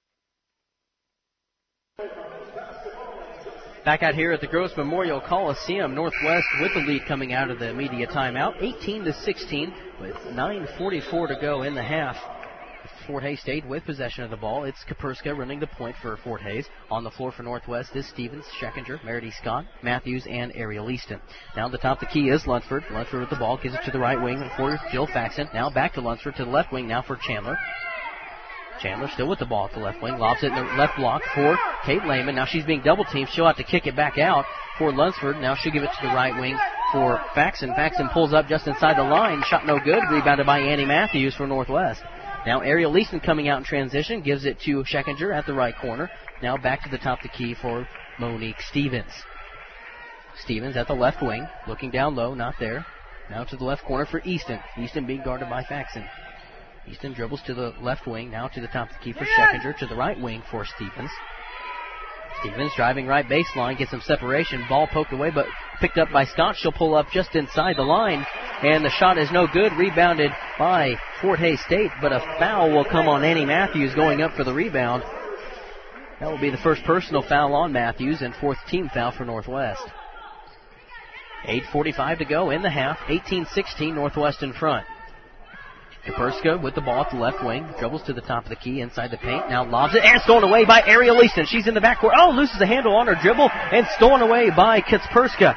Back out here at the Gross Memorial Coliseum, Northwest with the lead coming out of the media timeout, 18-16 with 9:44 to go in the half. Fort Hays State with possession of the ball. It's Kapurska running the point for Fort Hays. On the floor for Northwest is Stevens, Scheckinger, Meredith Scott, Matthews, and Ariel Easton. Now the top of the key is Lunsford. Lunsford with the ball, gives it to the right wing for Jill Faxon. Now back to Lunsford to the left wing now for Chandler. Chandler still with the ball at the left wing. Lobs it in the left block for Kate Lehman. Now she's being double-teamed. She'll have to kick it back out for Lunsford. Now she'll give it to the right wing for Faxon. Faxon pulls up just inside the line. Shot no good. Rebounded by Annie Matthews for Northwest. Now Ariel Leeson coming out in transition. Gives it to Schekinger at the right corner. Now back to the top of the key for Monique Stevens. Stevens at the left wing. Looking down low. Not there. Now to the left corner for Easton. Easton being guarded by Faxon. Easton dribbles to the left wing, now to the top of the key for Schekinger, to the right wing for Stevens. Stevens driving right baseline, gets some separation, ball poked away, but picked up by Scott. She'll pull up just inside the line, and the shot is no good, rebounded by Fort Hays State, but a foul will come on Annie Matthews going up for the rebound. That will be the first personal foul on Matthews, and fourth team foul for Northwest. 8:45 to go in the half, 18-16, Northwest in front. Kaperska with the ball at the left wing. Dribbles to the top of the key inside the paint. Now lobs it and stolen away by Ariel Easton. She's in the backcourt. Oh, loses the handle on her dribble and stolen away by Kaperska.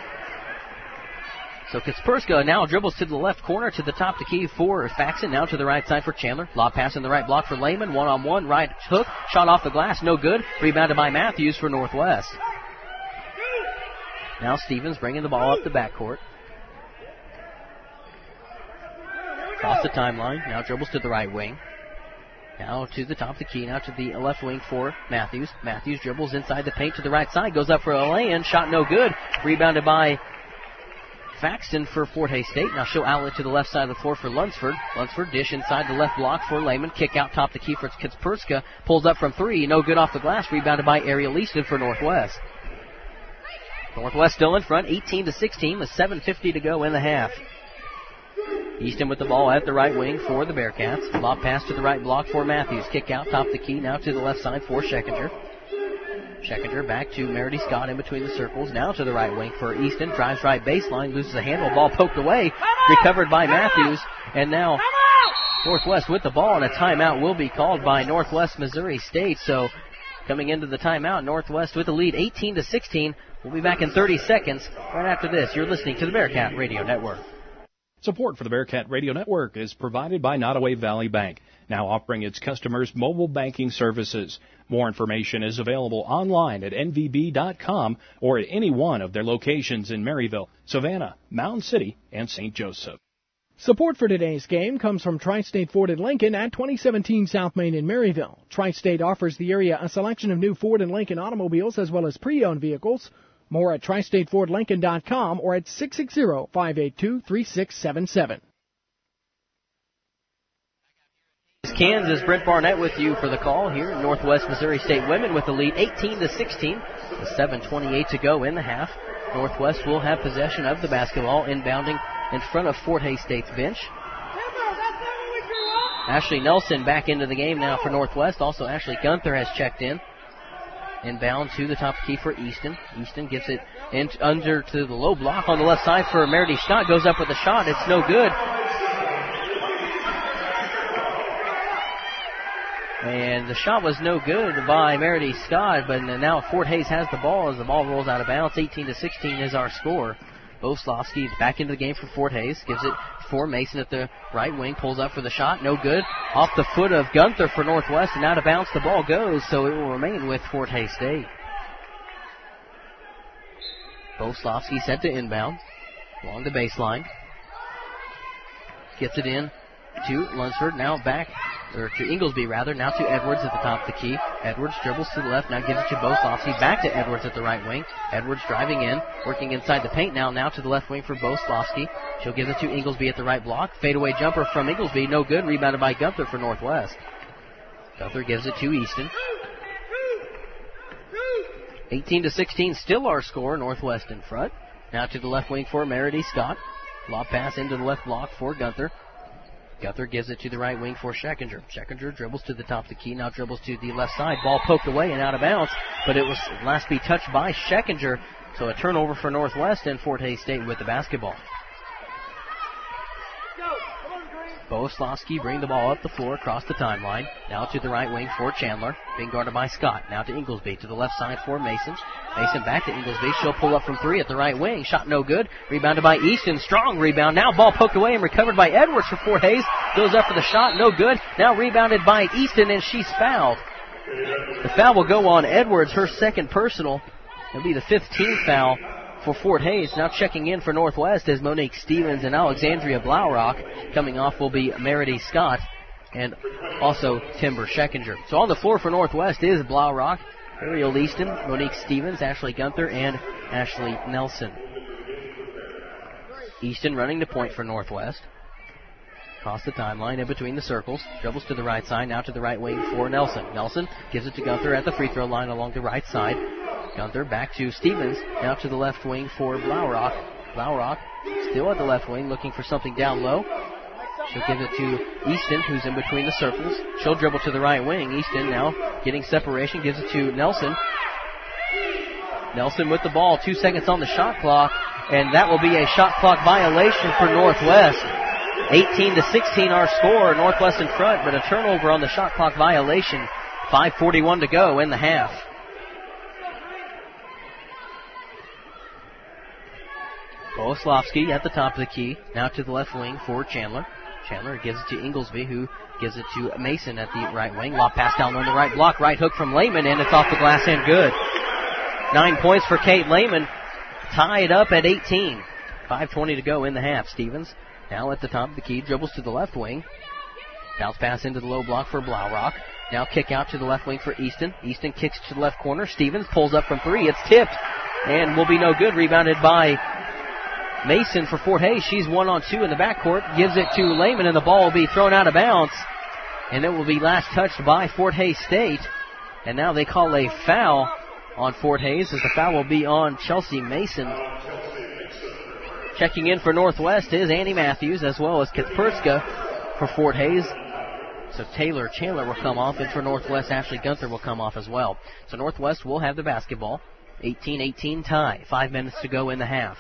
So Kaperska now dribbles to the left corner to the top of the key for Faxon. Now to the right side for Chandler. Lob pass in the right block for Lehman. One-on-one. Right hook. Shot off the glass. No good. Rebounded by Matthews for Northwest. Now Stevens bringing the ball up the backcourt. Across the timeline. Now dribbles to the right wing. Now to the top of the key. Now to the left wing for Matthews. Matthews dribbles inside the paint to the right side. Goes up for a lay-in. Shot no good. Rebounded by Faxon for Fort Hays State. Now she'll outlet to the left side of the floor for Lunsford. Lunsford dish inside the left block for Lehman. Kick out top of the key for Kaperska. Pulls up from three. No good off the glass. Rebounded by Ariel Easton for Northwest. Northwest still in front. 18-16 with 7:50 to go in the half. Easton with the ball at the right wing for the Bearcats. Lob pass to the right block for Matthews. Kick out top of the key. Now to the left side for Schekinger. Schekinger back to Meredith Scott in between the circles. Now to the right wing for Easton. Drives right baseline. Loses the handle. Ball poked away. Recovered by Matthews. And now Northwest with the ball. And a timeout will be called by Northwest Missouri State. So coming into the timeout, Northwest with the lead 18-16. We'll be back in 30 seconds right after this. You're listening to the Bearcat Radio Network. Support for the Bearcat Radio Network is provided by Nottoway Valley Bank, now offering its customers mobile banking services. More information is available online at nvb.com or at any one of their locations in Maryville, Savannah, Mountain City, and St. Joseph. Support for today's game comes from Tri-State Ford and Lincoln at 2017 South Main in Maryville. Tri-State offers the area a selection of new Ford and Lincoln automobiles as well as pre-owned vehicles. More at TriStateFordLincoln.com or at 660-582-3677. Kansas, Brent Barnett with you for the call here. Northwest Missouri State women with the lead 18-16 with 7:28 to go in the half. Northwest will have possession of the basketball, inbounding in front of Fort Hays State's bench. Ashley Nelson back into the game now for Northwest. Also, Ashley Gunther has checked in. Inbound to the top key for Easton. Easton gives it under to the low block on the left side for Meredith Scott. Goes up with a shot. It's no good. And the shot was no good by Meredith Scott, but now Fort Hays has the ball as the ball rolls out of bounds. 18-16 is our score. Boslovsky back into the game for Fort Hays. Gives it for Mason at the right wing. Pulls up for the shot. No good. Off the foot of Gunther for Northwest. And out of bounds the ball goes, so it will remain with Fort Hays State. Boslovsky set to inbound. Along the baseline. Gets it in to Lunsford. Now back, or to Inglesby rather. Now to Edwards at the top of the key. Edwards dribbles to the left. Now gives it to Boslovsky. Back to Edwards at the right wing. Edwards driving in. Working inside the paint now. Now to the left wing for Boslovsky. She'll give it to Inglesby at the right block. Fadeaway jumper from Inglesby. No good. Rebounded by Gunther for Northwest. Gunther gives it to Easton. 18-16 still our score. Northwest in front. Now to the left wing for Meredith Scott. Lob pass into the left block for Gunther. Gunther gives it to the right wing for Schekinger. Schekinger dribbles to the top of the key, now dribbles to the left side. Ball poked away and out of bounds, but it was last be touched by Schekinger. So a turnover for Northwest and Fort Hays State with the basketball. Boslowski bring the ball up the floor across the timeline. Now to the right wing for Chandler. Being guarded by Scott. Now to Inglesby. To the left side for Mason. Mason back to Inglesby. She'll pull up from three at the right wing. Shot no good. Rebounded by Easton. Strong rebound. Now ball poked away and recovered by Edwards for Fort Hays. Goes up for the shot. No good. Now rebounded by Easton and she's fouled. The foul will go on Edwards. Her second personal. It'll be the 15th foul for Fort Hays. Now checking in for Northwest is Monique Stevens and Alexandria Blaurock. Coming off will be Meredy Scott and also Timber Scheckinger. So on the floor for Northwest is Blaurock, Ariel Easton, Monique Stevens, Ashley Gunther, and Ashley Nelson. Easton running the point for Northwest. Across the timeline, in between the circles. Dribbles to the right side, now to the right wing for Nelson. Nelson gives it to Gunther at the free throw line along the right side. Gunther back to Stevens, now to the left wing for Blaurock. Blaurock still at the left wing, looking for something down low. She'll give it to Easton, who's in between the circles. She'll dribble to the right wing. Easton now getting separation, gives it to Nelson. Nelson with the ball, 2 seconds on the shot clock, and that will be a shot clock violation for Northwest. 18-16 our score, Northwest in front, but a turnover on the shot clock violation. 5:41 to go in the half. Boslowski at the top of the key, now to the left wing for Chandler. Chandler gives it to Inglesby, who gives it to Mason at the right wing. Lob pass down on the right block, right hook from Lehman, and it's off the glass and good. 9 points for Kate Lehman, tied up at 18. 5:20 to go in the half. Stevens now at the top of the key, dribbles to the left wing. Bounce pass into the low block for Blaurock. Now kick out to the left wing for Easton. Easton kicks to the left corner. Stevens pulls up from three. It's tipped and will be no good. Rebounded by Mason for Fort Hays. She's 1-on-2 in the backcourt. Gives it to Lehman, and the ball will be thrown out of bounds. And it will be last touched by Fort Hays State. And now they call a foul on Fort Hays, as the foul will be on Chelsea Mason. Checking in for Northwest is Annie Matthews, as well as Katperska for Fort Hays. So Taylor Chandler will come off, and for Northwest, Ashley Gunther will come off as well. So Northwest will have the basketball. 18-18 tie. 5 minutes to go in the half.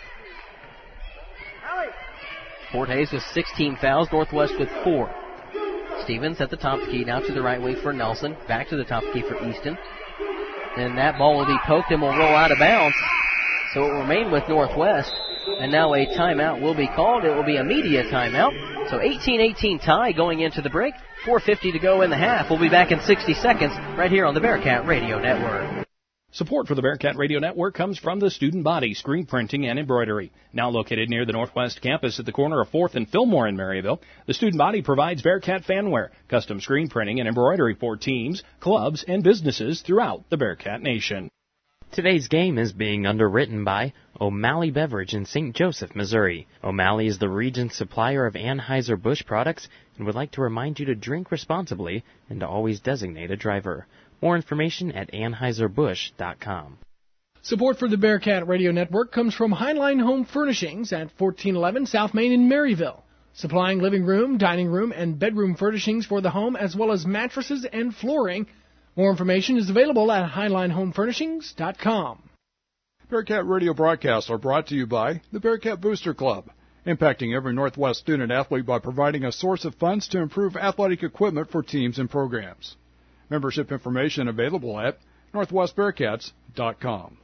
Fort Hays with 16 fouls, Northwest with 4. Stevens at the top of the key, now to the right wing for Nelson. Back to the top of the key for Easton. And that ball will be poked and will roll out of bounds. So it will remain with Northwest. And now a timeout will be called. It will be a media timeout. So 18-18 tie going into the break. 4:50 to go in the half. We'll be back in 60 seconds right here on the Bearcat Radio Network. Support for the Bearcat Radio Network comes from the Student Body Screen Printing and Embroidery. Now located near the Northwest campus at the corner of 4th and Fillmore in Maryville, the Student Body provides Bearcat fanwear, custom screen printing and embroidery for teams, clubs, and businesses throughout the Bearcat Nation. Today's game is being underwritten by O'Malley Beverage in St. Joseph, Missouri. O'Malley is the region's supplier of Anheuser-Busch products and would like to remind you to drink responsibly and to always designate a driver. More information at AnheuserBusch.com. Support for the Bearcat Radio Network comes from Highline Home Furnishings at 1411 South Main in Maryville, supplying living room, dining room, and bedroom furnishings for the home, as well as mattresses and flooring. More information is available at HighlineHomeFurnishings.com. Bearcat radio broadcasts are brought to you by the Bearcat Booster Club, impacting every Northwest student athlete by providing a source of funds to improve athletic equipment for teams and programs. Membership information available at northwestbearcats.com.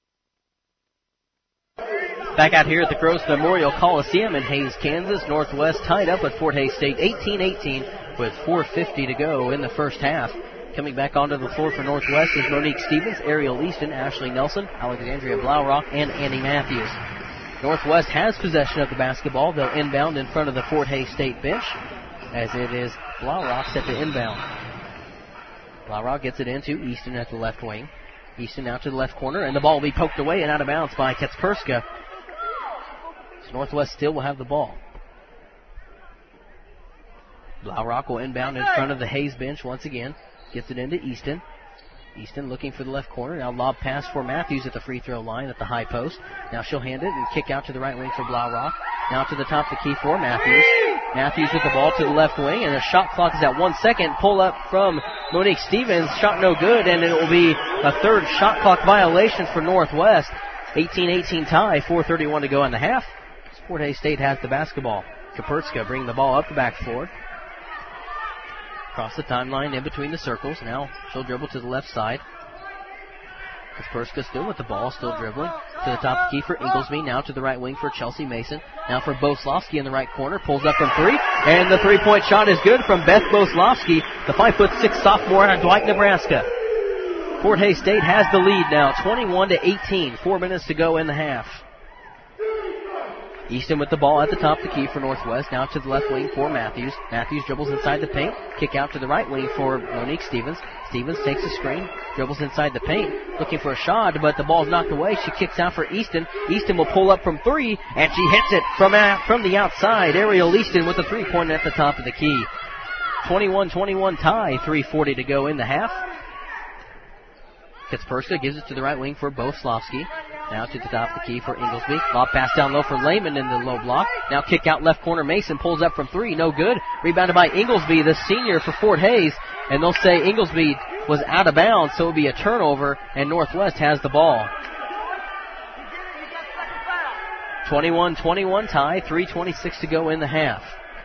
Back out here at the Gross Memorial Coliseum in Hays, Kansas, Northwest tied up at Fort Hays State 18-18 with 4:50 to go in the first half. Coming back onto the floor for Northwest is Monique Stevens, Ariel Easton, Ashley Nelson, Alexandria Blaurock, and Annie Matthews. Northwest has possession of the basketball. They'll inbound in front of the Fort Hays State bench, as it is Blaurock set to inbound. Blaurock gets it into Easton at the left wing. Easton now to the left corner, and the ball will be poked away and out of bounds by Katperska. So Northwest still will have the ball. Blaurock will inbound in front of the Hays bench once again. Gets it into Easton. Easton looking for the left corner. Now lob pass for Matthews at the free throw line at the high post. Now she'll hand it and kick out to the right wing for Blaurock. Now to the top of the key for Matthews. Matthews with the ball to the left wing, and the shot clock is at 1 second. Pull up from Monique Stevens. Shot no good, and it will be a third shot clock violation for Northwest. 18-18 tie, 4:31 to go in the half. Fort Hays State has the basketball. Kapurska bringing the ball up the backboard. Across the timeline, in between the circles. Now she'll dribble to the left side. Kasperska still with the ball, still dribbling. To the top of the key for Inglesby. Now to the right wing for Chelsea Mason. Now for Boslovsky in the right corner. Pulls up from three. And the three-point shot is good from Beth Boslovsky, the 5'6" sophomore out of Dwight, Nebraska. Fort Hays State has the lead now, 21-18. 4 minutes to go in the half. Easton with the ball at the top of the key for Northwest. Now to the left wing for Matthews. Matthews dribbles inside the paint. Kick out to the right wing for Monique Stevens. Stevens takes a screen, dribbles inside the paint, looking for a shot, but the ball's knocked away. She kicks out for Easton. Easton will pull up from three, and she hits it from the outside. Ariel Easton with a three-pointer at the top of the key. 21-21 tie, 3:40 to go in the half. Katsperska gives it to the right wing for Boslovsky. Now to the top of the key for Inglesby. Lob pass down low for Lehman in the low block. Now kick out left corner. Mason pulls up from three. No good. Rebounded by Inglesby, the senior for Fort Hays. And they'll say Inglesby was out of bounds, so it'll be a turnover, and Northwest has the ball. 21-21 tie. 3:26 to go in the half.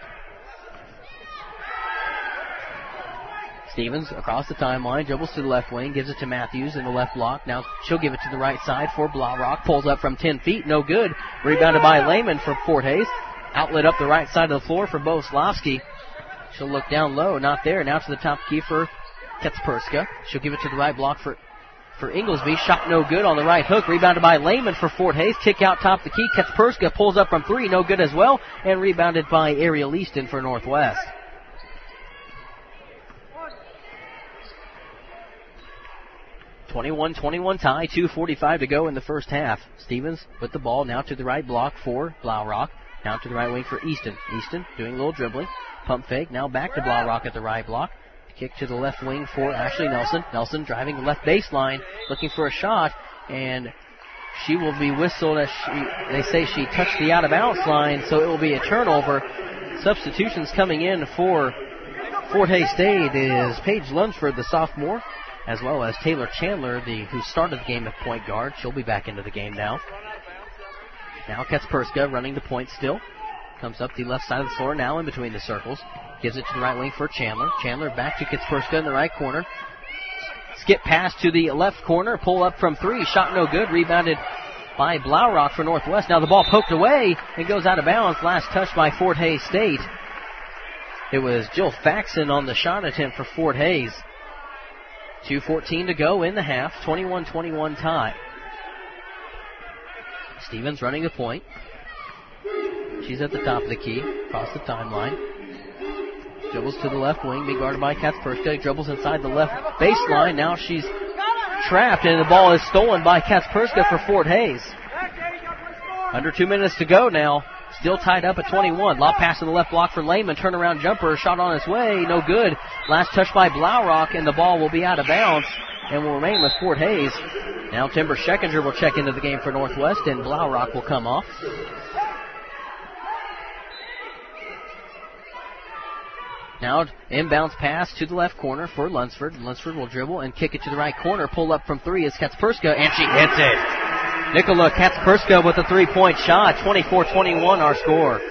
Stevens across the timeline, dribbles to the left wing, gives it to Matthews in the left block. Now she'll give it to the right side for Blaurock. Pulls up from 10 feet, no good. Rebounded by Lehman for Fort Hays. Outlet up the right side of the floor for Boslovsky. She'll look down low, not there. Now to the top key for Katsperska. She'll give it to the right block for Inglesby. Shot no good on the right hook. Rebounded by Lehman for Fort Hays. Kick out top the key. Katsperska pulls up from three, no good as well. And rebounded by Ariel Easton for Northwest. 21-21 tie, 2:45 to go in the first half. Stevens with the ball now to the right block for Blaurock. Now to the right wing for Easton. Easton doing a little dribbling. Pump fake. Now back to Blaurock at the right block. Kick to the left wing for Ashley Nelson. Nelson driving the left baseline, looking for a shot, and she will be whistled as they say she touched the out-of-bounds line, so it will be a turnover. Substitutions coming in for Fort Hays State is Paige Lunsford, the sophomore, as well as Taylor Chandler, who started the game at point guard. She'll be back into the game now. Now Katsperska running the point still. Comes up the left side of the floor now in between the circles. Gives it to the right wing for Chandler. Chandler back to Katsperska in the right corner. Skip pass to the left corner. Pull up from three. Shot no good. Rebounded by Blaurock for Northwest. Now the ball poked away and goes out of bounds. Last touch by Fort Hays State. It was Jill Faxon on the shot attempt for Fort Hays. 2:14 to go in the half. 21-21 tie. Stevens running the point. She's at the top of the key. Across the timeline. Dribbles to the left wing. Being guarded by Katsperska. Dribbles inside the left baseline. Now she's trapped and the ball is stolen by Katsperska for Fort Hays. Under 2 minutes to go now. Still tied up at 21. Lob pass to the left block for Lehman. Turnaround jumper. Shot on its way. No good. Last touch by Blaurock, and the ball will be out of bounds and will remain with Fort Hays. Now Timber Scheckinger will check into the game for Northwest, and Blaurock will come off. Now inbounds pass to the left corner for Lunsford. Lunsford will dribble and kick it to the right corner. Pull up from three is Katsperska, and she hits it. Nicola Katsperska with a three-point shot. 24-21 our score.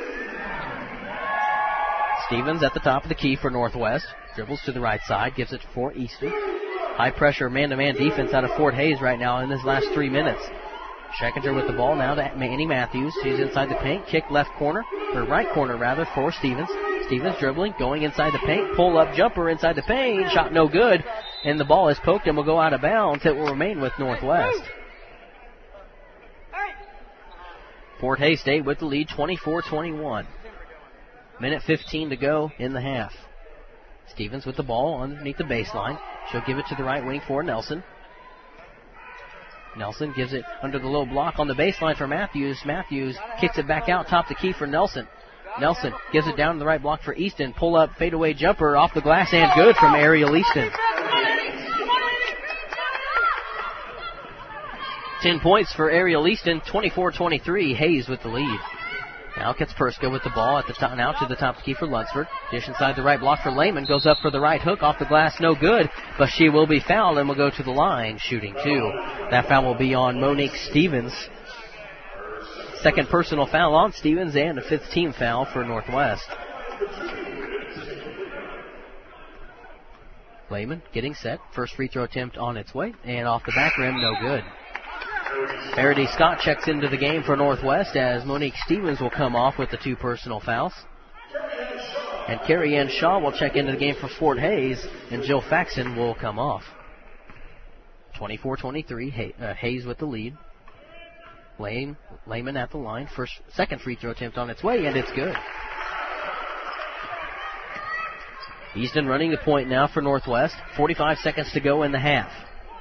Stevens at the top of the key for Northwest. Dribbles to the right side. Gives it for Easton. High-pressure man-to-man defense out of Fort Hays right now in his last 3 minutes. Scheckinger with the ball now to Annie Matthews. She's inside the paint. Kick left corner, or right corner rather, for Stevens. Stevens dribbling, going inside the paint. Pull-up jumper inside the paint. Shot no good. And the ball is poked and will go out of bounds. It will remain with Northwest. Fort Hays State with the lead, 24-21. Minute 15 to go in the half. Stevens with the ball underneath the baseline. She'll give it to the right wing for Nelson. Nelson gives it under the low block on the baseline for Matthews. Matthews kicks it back out top the key for Nelson. Nelson gives it down to the right block for Easton. Pull up fadeaway jumper off the glass and good from Ariel Easton. 10 points for Ariel Easton, 24-23. Hays with the lead. Now Katsperska with the ball at the top, now to the top of the key for Lunsford. Dish inside the right block for Lehman. Goes up for the right hook off the glass, no good. But she will be fouled and will go to the line, shooting two. That foul will be on Monique Stevens. Second personal foul on Stevens and a 5th team foul for Northwest. Lehman getting set. First free throw attempt on its way, and off the back rim, no good. Faraday Scott checks into the game for Northwest as Monique Stevens will come off with the 2 personal fouls. And Carrie Ann Shaw will check into the game for Fort Hays, and Jill Faxon will come off. 24-23, Hays with the lead. Lehman at the line. Second free throw attempt on its way, and it's good. Easton running the point now for Northwest. 45 seconds to go in the half.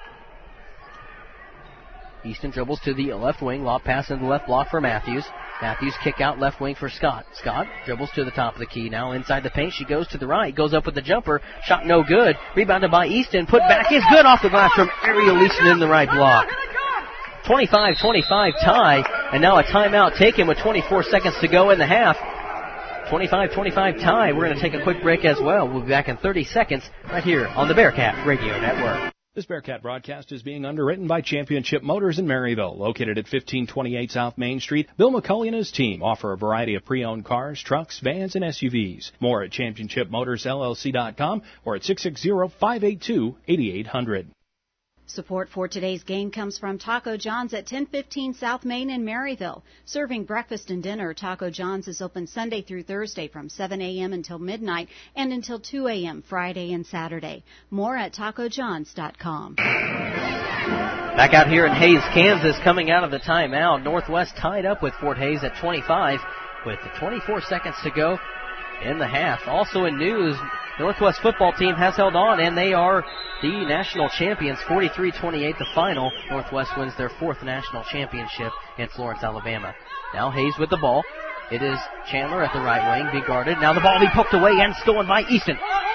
Easton dribbles to the left wing. Lob pass in the left block for Matthews. Matthews kick out left wing for Scott. Scott dribbles to the top of the key. Now inside the paint. She goes to the right. Goes up with the jumper. Shot no good. Rebounded by Easton. Put back is good off the glass from Ariel Easton in the right block. 25-25 tie. And now a timeout taken with 24 seconds to go in the half. 25-25 tie. We're going to take a quick break as well. We'll be back in 30 seconds right here on the Bearcat Radio Network. This Bearcat broadcast is being underwritten by Championship Motors in Maryville, located at 1528 South Main Street. Bill McCulley and his team offer a variety of pre-owned cars, trucks, vans, and SUVs. More at championshipmotorsllc.com or at 660-582-8800. Support for today's game comes from Taco John's at 1015 South Main in Maryville. Serving breakfast and dinner, Taco John's is open Sunday through Thursday from 7 a.m. until midnight and until 2 a.m. Friday and Saturday. More at tacojohns.com. Back out here in Hays, Kansas, coming out of the timeout. Northwest tied up with Fort Hays at 25 with 24 seconds to go in the half. Also in news, Northwest football team has held on, and they are the national champions, 43-28 the final. Northwest wins their 4th national championship in Florence, Alabama. Now Hays with the ball. It is Chandler at the right wing, be guarded. Now the ball be poked away and stolen by Easton.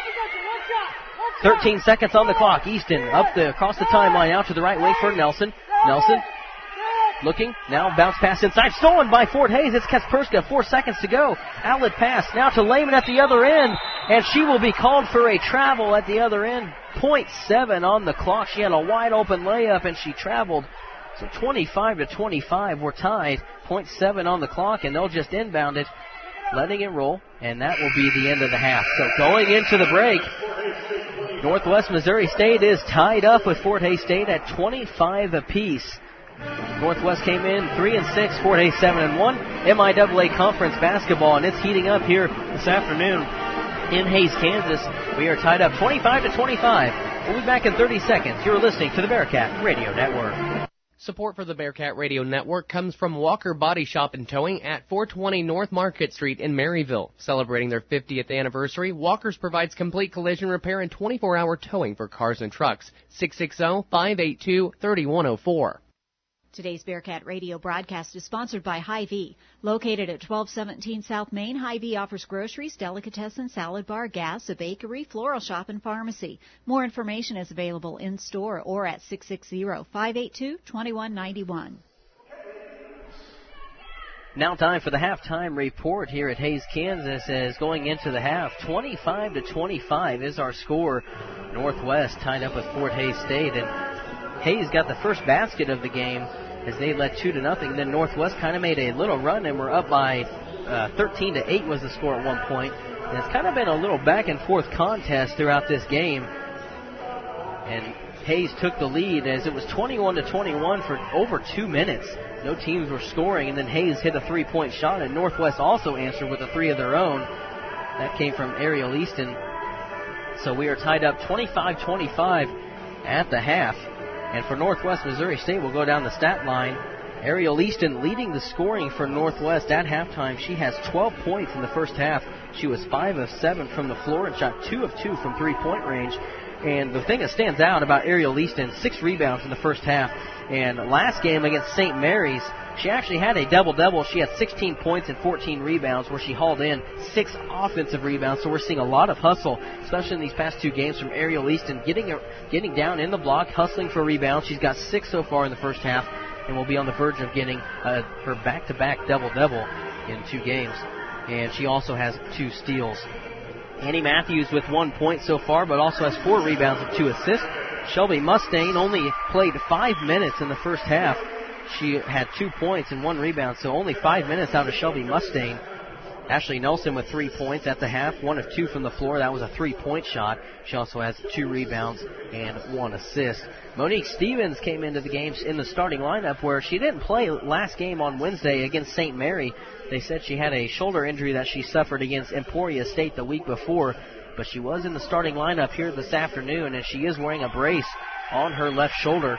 13 seconds on the clock. Easton across the timeline out to the right wing for Nelson. Nelson looking, now bounce pass inside, stolen by Fort Hays. It's Kasperska, 4 seconds to go. Outlet pass now to Lehman at the other end, and she will be called for a travel at the other end. 0.7 on the clock. She had a wide open layup and she traveled. So 25-25, we're tied. 0.7 on the clock, and they'll just inbound it, letting it roll, and that will be the end of the half. So going into the break, Northwest Missouri State is tied up with Fort Hays State at 25 apiece. Northwest came in 3-6, Fort Hays 7-1. MIAA Conference basketball, and it's heating up here this afternoon in Hays, Kansas. We are tied up 25-25. We'll be back in 30 seconds. You're listening to the Bearcat Radio Network. Support for the Bearcat Radio Network comes from Walker Body Shop and Towing at 420 North Market Street in Maryville. Celebrating their 50th anniversary, Walker's provides complete collision repair and 24-hour towing for cars and trucks. 660-582-3104. Today's Bearcat Radio broadcast is sponsored by Hy-Vee. Located at 1217 South Main, Hy-Vee offers groceries, delicatessen, salad bar, gas, a bakery, floral shop, and pharmacy. More information is available in-store or at 660-582-2191. Now time for the halftime report here at Hays, Kansas, as going into the half, 25-25 is our score. Northwest tied up with Fort Hays State, and Hays got the first basket of the game as they led 2-0. Then Northwest kind of made a little run, and we're up by 13-8 was the score at one point. And it's kind of been a little back and forth contest throughout this game. And Hays took the lead as it was 21-21 for over 2 minutes. No teams were scoring, and then Hays hit a 3-point shot, and Northwest also answered with a 3 of their own. That came from Ariel Easton. So we are tied up 25-25 at the half. And for Northwest Missouri State, we'll go down the stat line. Ariel Easton leading the scoring for Northwest at halftime. She has 12 points in the first half. She was 5 of 7 from the floor and shot 2 of 2 from three-point range. And the thing that stands out about Ariel Easton, 6 rebounds in the first half. And last game against St. Mary's, she actually had a double-double. She had 16 points and 14 rebounds, where she hauled in 6 offensive rebounds. So we're seeing a lot of hustle, especially in these past 2 games from Ariel Easton, getting down in the block, hustling for rebounds. She's got 6 so far in the first half, and will be on the verge of getting her back-to-back double-double in 2 games. And she also has 2 steals. Annie Matthews with 1 point so far, but also has 4 rebounds and 2 assists. Shelby Mustaine only played 5 minutes in the first half. she had 2 points and 1 rebound, so only 5 minutes out of Shelby Mustaine. Ashley Nelson with 3 points at the half, 1 of 2 from the floor. That was a 3-point shot. She also has 2 rebounds and 1 assist. Monique Stevens came into the game in the starting lineup where she didn't play last game on Wednesday against St. Mary. They said she had a shoulder injury that she suffered against Emporia State the week before, but she was in the starting lineup here this afternoon, and she is wearing a brace on her left shoulder.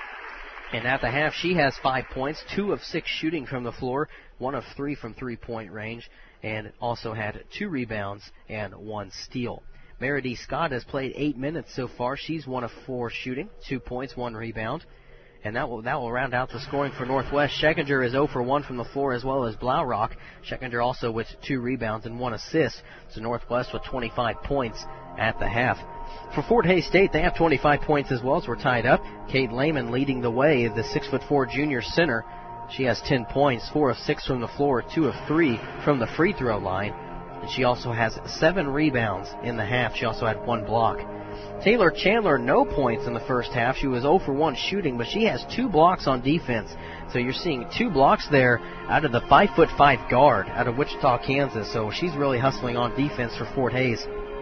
And at the half, she has 5 points, 2 of 6 shooting from the floor, 1 of 3 from three-point range, and also had 2 rebounds and 1 steal. Meredith Scott has played 8 minutes so far. She's 1 of 4 shooting, 2 points, 1 rebound. And that will round out the scoring for Northwest. Schekinger is 0 for 1 from the floor, as well as Blaurock. Schekinger also with 2 rebounds and 1 assist. So Northwest with 25 points at the half. For Fort Hays State, they have 25 points as well, so we're tied up. Kate Lehman leading the way, the 6'4" junior center. She has 10 points, 4 of 6 from the floor, 2 of 3 from the free throw line. And she also has 7 rebounds in the half. She also had 1 block. Taylor Chandler, no points in the first half. She was 0 for 1 shooting, but she has 2 blocks on defense. So you're seeing 2 blocks there out of the 5'5" guard out of Wichita, Kansas. So she's really hustling on defense for Fort Hays.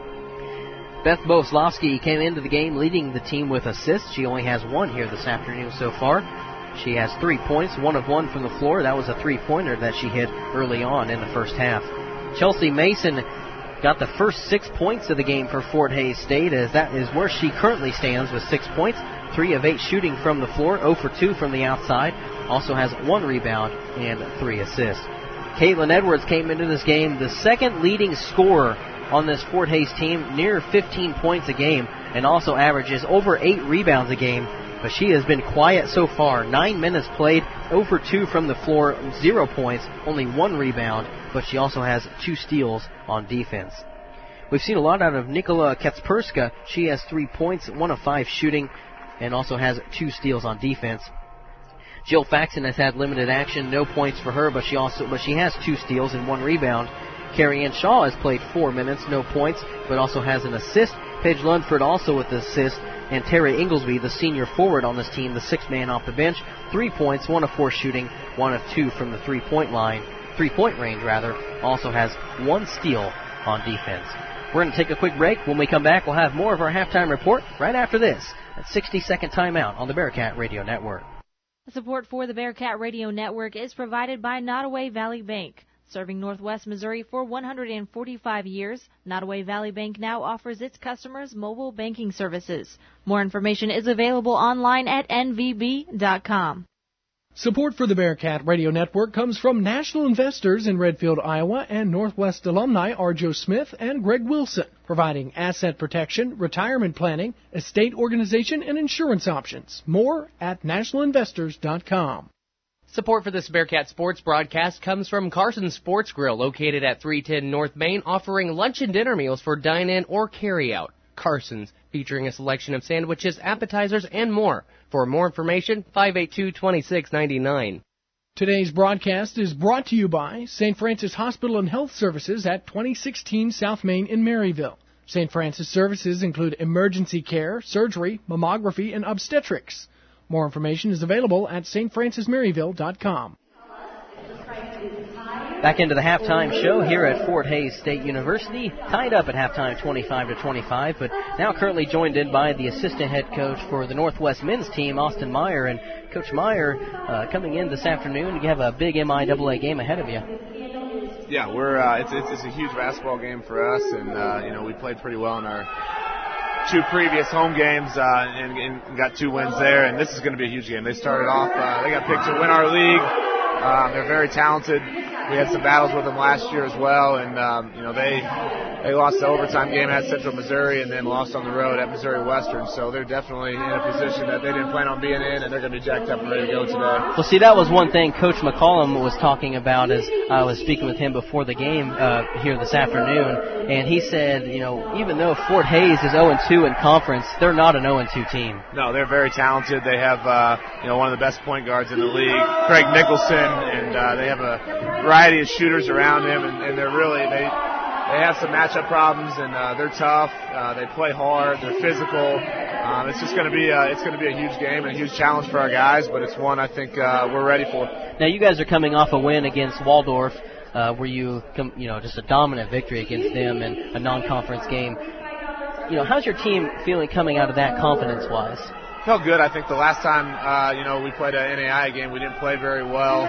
Beth Boslavsky came into the game leading the team with assists. She only has 1 here this afternoon so far. She has 3 points, 1 of 1 from the floor. That was a 3-pointer that she hit early on in the first half. Chelsea Mason got the first 6 points of the game for Fort Hays State, as that is where she currently stands with 6 points, 3 of 8 shooting from the floor, 0 for 2 from the outside. Also has 1 rebound and 3 assists. Caitlin Edwards came into this game the second leading scorer on this Fort Hays team, near 15 points a game, and also averages over 8 rebounds a game. But she has been quiet so far. 9 minutes played, 0 for 2 from the floor, 0 points, only 1 rebound, but she also has 2 steals on defense. We've seen a lot out of Nikola Katsperska. She has 3 points, 1 of 5 shooting, and also has 2 steals on defense. Jill Faxon has had limited action, no points for her, but she has 2 steals and 1 rebound. Carrie Ann Shaw has played 4 minutes, no points, but also has an assist. Paige Lundford also with the assist. And Terry Inglesby, the senior forward on this team, the 6th man off the bench, 3 points, 1 of 4 shooting, 1 of 2 from the 3-point range, also has 1 steal on defense. We're going to take a quick break. When we come back, we'll have more of our halftime report right after this, at 60-second timeout on the Bearcat Radio Network. Support for the Bearcat Radio Network is provided by Nottoway Valley Bank. Serving Northwest Missouri for 145 years, Nottoway Valley Bank now offers its customers mobile banking services. More information is available online at nvb.com. Support for the Bearcat Radio Network comes from national investors in Redfield, Iowa, and Northwest alumni are Joe Smith and Greg Wilson, providing asset protection, retirement planning, estate organization, and insurance options. More at nationalinvestors.com. Support for this Bearcat Sports broadcast comes from Carson's Sports Grill, located at 310 North Main, offering lunch and dinner meals for dine-in or carry-out. Carson's, featuring a selection of sandwiches, appetizers, and more. For more information, 582-2699. Today's broadcast is brought to you by St. Francis Hospital and Health Services at 2016 South Main in Maryville. St. Francis services include emergency care, surgery, mammography, and obstetrics. More information is available at stfrancismaryville.com. Back into the halftime show here at Fort Hays State University. Tied up at halftime 25-25, but now currently joined in by the assistant head coach for the Northwest men's team, Austin Meyer. And Coach Meyer, coming in this afternoon, you have a big MIAA game ahead of you. Yeah, it's a huge basketball game for us, and we played pretty well in our 2 previous home games and got 2 wins there, and this is going to be a huge game. They started off, they got picked to win our league. They're very talented. We had some battles with them last year as well, and they lost the overtime game at Central Missouri and then lost on the road at Missouri Western. So they're definitely in a position that they didn't plan on being in, and they're going to be jacked up and ready to go today. Well, see, that was one thing Coach McCollum was talking about as I was speaking with him before the game here this afternoon, and he said, even though Fort Hays is 0-2 in conference, they're not an 0-2 team. No, they're very talented. They have one of the best point guards in the league, Craig Nicholson, and they have a variety of shooters around him, and they're really they have some matchup problems, and they're tough. They play hard. They're physical. It's just going to be a huge game and a huge challenge for our guys, but it's one I think we're ready for. Now you guys are coming off a win against Waldorf, where you just a dominant victory against them in a non-conference game. How's your team feeling coming out of that confidence-wise? Felt good. I think the last time we played an NAIA game, we didn't play very well.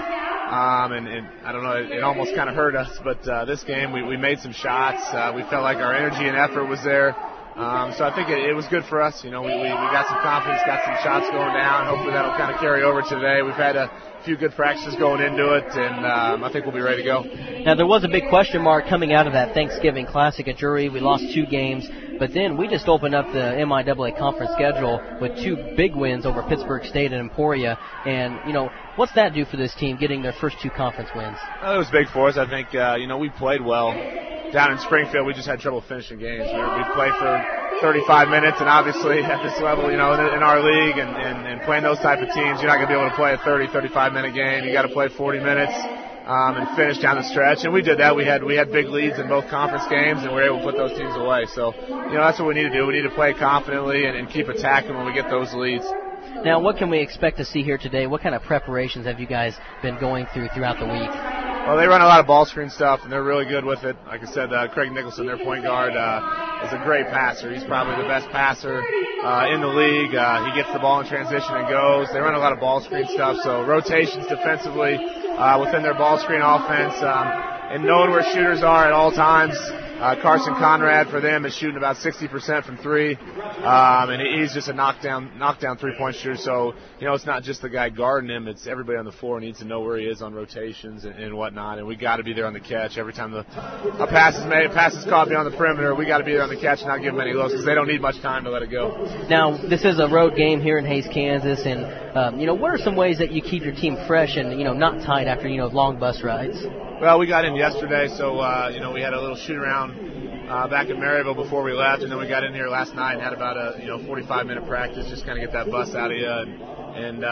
And I don't know, it almost kind of hurt us, but this game we made some shots. We felt like our energy and effort was there. So I think it was good for us. We got some confidence, got some shots going down. Hopefully that'll kind of carry over today. We've had a few good practices going into it, and I think we'll be ready to go. Now, there was a big question mark coming out of that Thanksgiving Classic at Drury. We lost 2 games, but then we just opened up the MIAA conference schedule with 2 big wins over Pittsburgh State and Emporia. And, what's that do for this team, getting their first 2 conference wins? It was big for us. I think, we played well. Down in Springfield, we just had trouble finishing games. We played for 35 minutes, and obviously at this level, in our league and playing those type of teams, you're not going to be able to play a 30, 35-minute game. You got to play 40 minutes and finish down the stretch, and we did that. We had big leads in both conference games, and we were able to put those teams away. So, that's what we need to do. We need to play confidently and keep attacking when we get those leads. Now, what can we expect to see here today? What kind of preparations have you guys been going throughout the week? Well, they run a lot of ball screen stuff, and they're really good with it. Like I said, Craig Nicholson, their point guard, is a great passer. He's probably the best passer in the league. He gets the ball in transition and goes. They run a lot of ball screen stuff, so rotations defensively within their ball screen offense, and knowing where shooters are at all times. Carson Conrad for them is shooting about 60% from 3, and he's just a knockdown 3-point shooter. So it's not just the guy guarding him; it's everybody on the floor needs to know where he is on rotations and whatnot. And we got to be there on the catch every time a pass is made, a pass is caught beyond the perimeter. We got to be there on the catch and not give them any looks because they don't need much time to let it go. Now this is a road game here in Hays, Kansas, and what are some ways that you keep your team fresh and not tight after long bus rides? Well, we got in yesterday, so we had a little shoot around back in Maryville before we left, and then we got in here last night and had about a 45-minute practice, just kind of get that bus out of you. And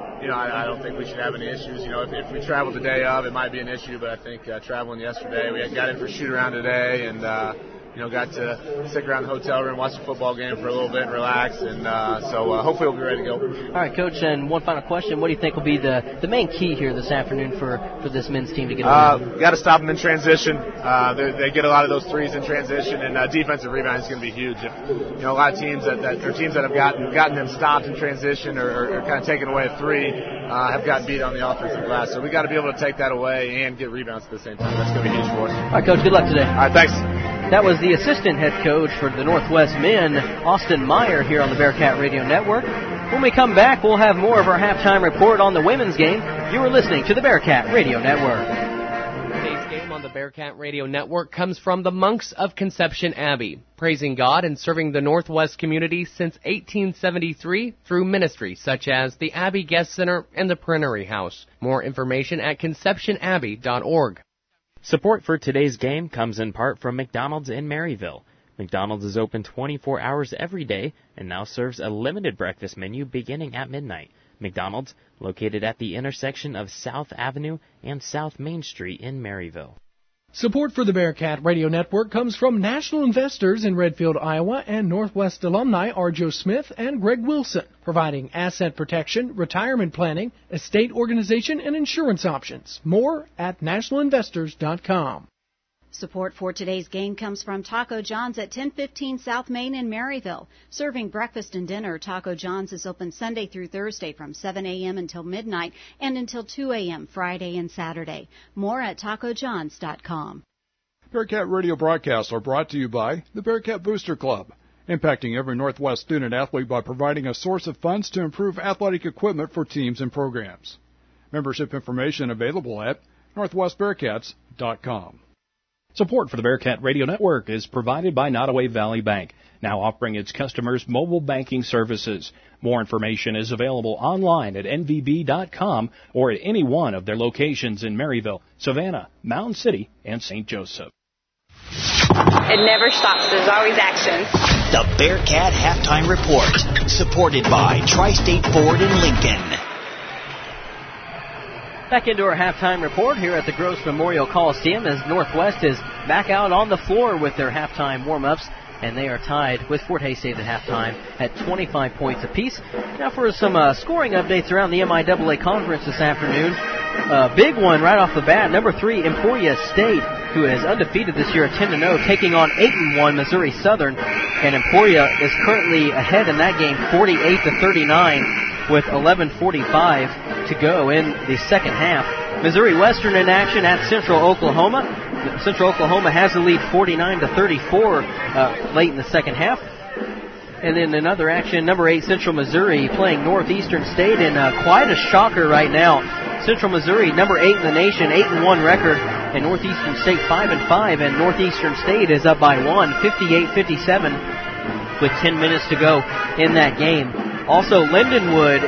I don't think we should have any issues. If we traveled the day of, it might be an issue, but I think traveling yesterday, we got in for shoot around today, and got to stick around the hotel room, watch the football game for a little bit and relax, and so hopefully we'll be ready to go. All right, Coach, and one final question. What do you think will be the main key here this afternoon for this men's team to get over? Got to stop them in transition. They get a lot of those threes in transition, and defensive rebound is going to be huge. If, a lot of teams that have gotten them stopped in transition or kind of taken away a 3 have gotten beat on the offensive glass. So we got to be able to take that away and get rebounds at the same time. That's going to be huge for us. All right, Coach, good luck today. All right, thanks. That was the assistant head coach for the Northwest men, Austin Meyer, here on the Bearcat Radio Network. When we come back, we'll have more of our halftime report on the women's game. You are listening to the Bearcat Radio Network. Today's game on the Bearcat Radio Network comes from the Monks of Conception Abbey, praising God and serving the Northwest community since 1873 through ministries such as the Abbey Guest Center and the Printery House. More information at conceptionabbey.org. Support for today's game comes in part from McDonald's in Maryville. McDonald's is open 24 hours every day and now serves a limited breakfast menu beginning at midnight. McDonald's, located at the intersection of South Avenue and South Main Street in Maryville. Support for the Bearcat Radio Network comes from national investors in Redfield, Iowa, and Northwest alumni are Joe Smith and Greg Wilson, providing asset protection, retirement planning, estate organization, and insurance options. More at nationalinvestors.com. Support for today's game comes from Taco John's at 1015 South Main in Maryville. Serving breakfast and dinner, Taco John's is open Sunday through Thursday from 7 a.m. until midnight and until 2 a.m. Friday and Saturday. More at tacojohns.com. Bearcat radio broadcasts are brought to you by the Bearcat Booster Club, impacting every Northwest student-athlete by providing a source of funds to improve athletic equipment for teams and programs. Membership information available at northwestbearcats.com. Support for the Bearcat Radio Network is provided by Nottoway Valley Bank, now offering its customers mobile banking services. More information is available online at nvb.com or at any one of their locations in Maryville, Savannah, Mountain City, and St. Joseph. It never stops. There's always action. The Bearcat Halftime Report, supported by Tri-State Ford in Lincoln. Back into our halftime report here at the Gross Memorial Coliseum as Northwest is back out on the floor with their halftime warm-ups. and they are tied with Fort Hays State at halftime at 25 points apiece. Now for some scoring updates around the MIAA Conference this afternoon. Big one right off the bat. Number 3, Emporia State, who is undefeated this year at 10-0, taking on 8-1 Missouri Southern. And Emporia is currently ahead in that game 48-39 with 11:45 to go in the second half. Missouri Western in action at Central Oklahoma. Central Oklahoma has the lead 49-34 late in the second half. And then another action, number 8 Central Missouri playing Northeastern State in quite a shocker right now. Central Missouri, number 8 in the nation, 8-1 record, and Northeastern State 5-5, and Northeastern State is up by 1, 58-57, with 10 minutes to go in that game. Also, Lindenwood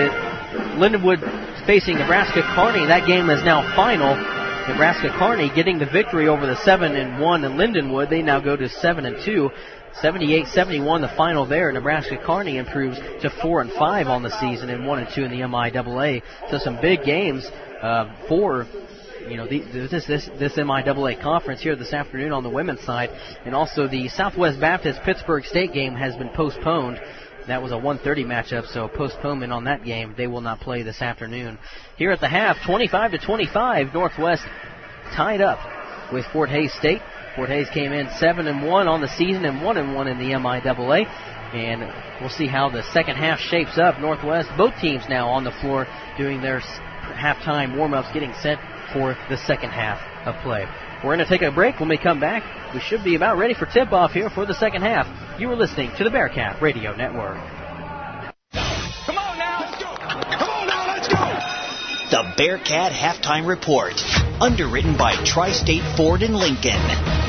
facing Nebraska Kearney. That game is now final. Nebraska Kearney getting the victory over the 7-1 in Lindenwood. They now go to 7-2. 78-71 the final there. Nebraska Kearney improves to 4-5 on the season and 1-2 in the MIAA. So some big games for this MIAA conference here this afternoon on the women's side. And also the Southwest Baptist Pittsburgh State game has been postponed. That was a 1:30 matchup, so postponement on that game. They will not play this afternoon. Here at the half, 25-25, Northwest tied up with Fort Hays State. Fort Hays came in 7-1 on the season and 1-1 in the MIAA. And we'll see how the second half shapes up. Northwest, both teams now on the floor doing their halftime warm-ups, getting set for the second half of play. We're going to take a break. When we come back, we should be about ready for tip-off here for the second half. You are listening to the Bearcat Radio Network. Come on now, let's go! Come on now, let's go! The Bearcat Halftime Report, underwritten by Tri-State Ford in Lincoln.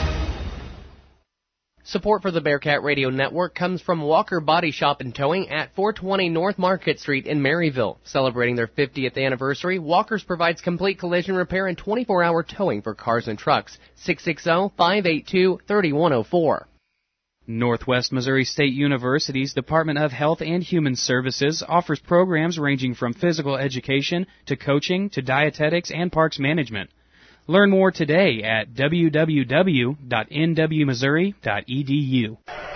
Support for the Bearcat Radio Network comes from Walker Body Shop and Towing at 420 North Market Street in Maryville. Celebrating their 50th anniversary, Walker's provides complete collision repair and 24-hour towing for cars and trucks. 660-582-3104. Northwest Missouri State University's Department of Health and Human Services offers programs ranging from physical education to coaching to dietetics and parks management. Learn more today at www.nwmissouri.edu.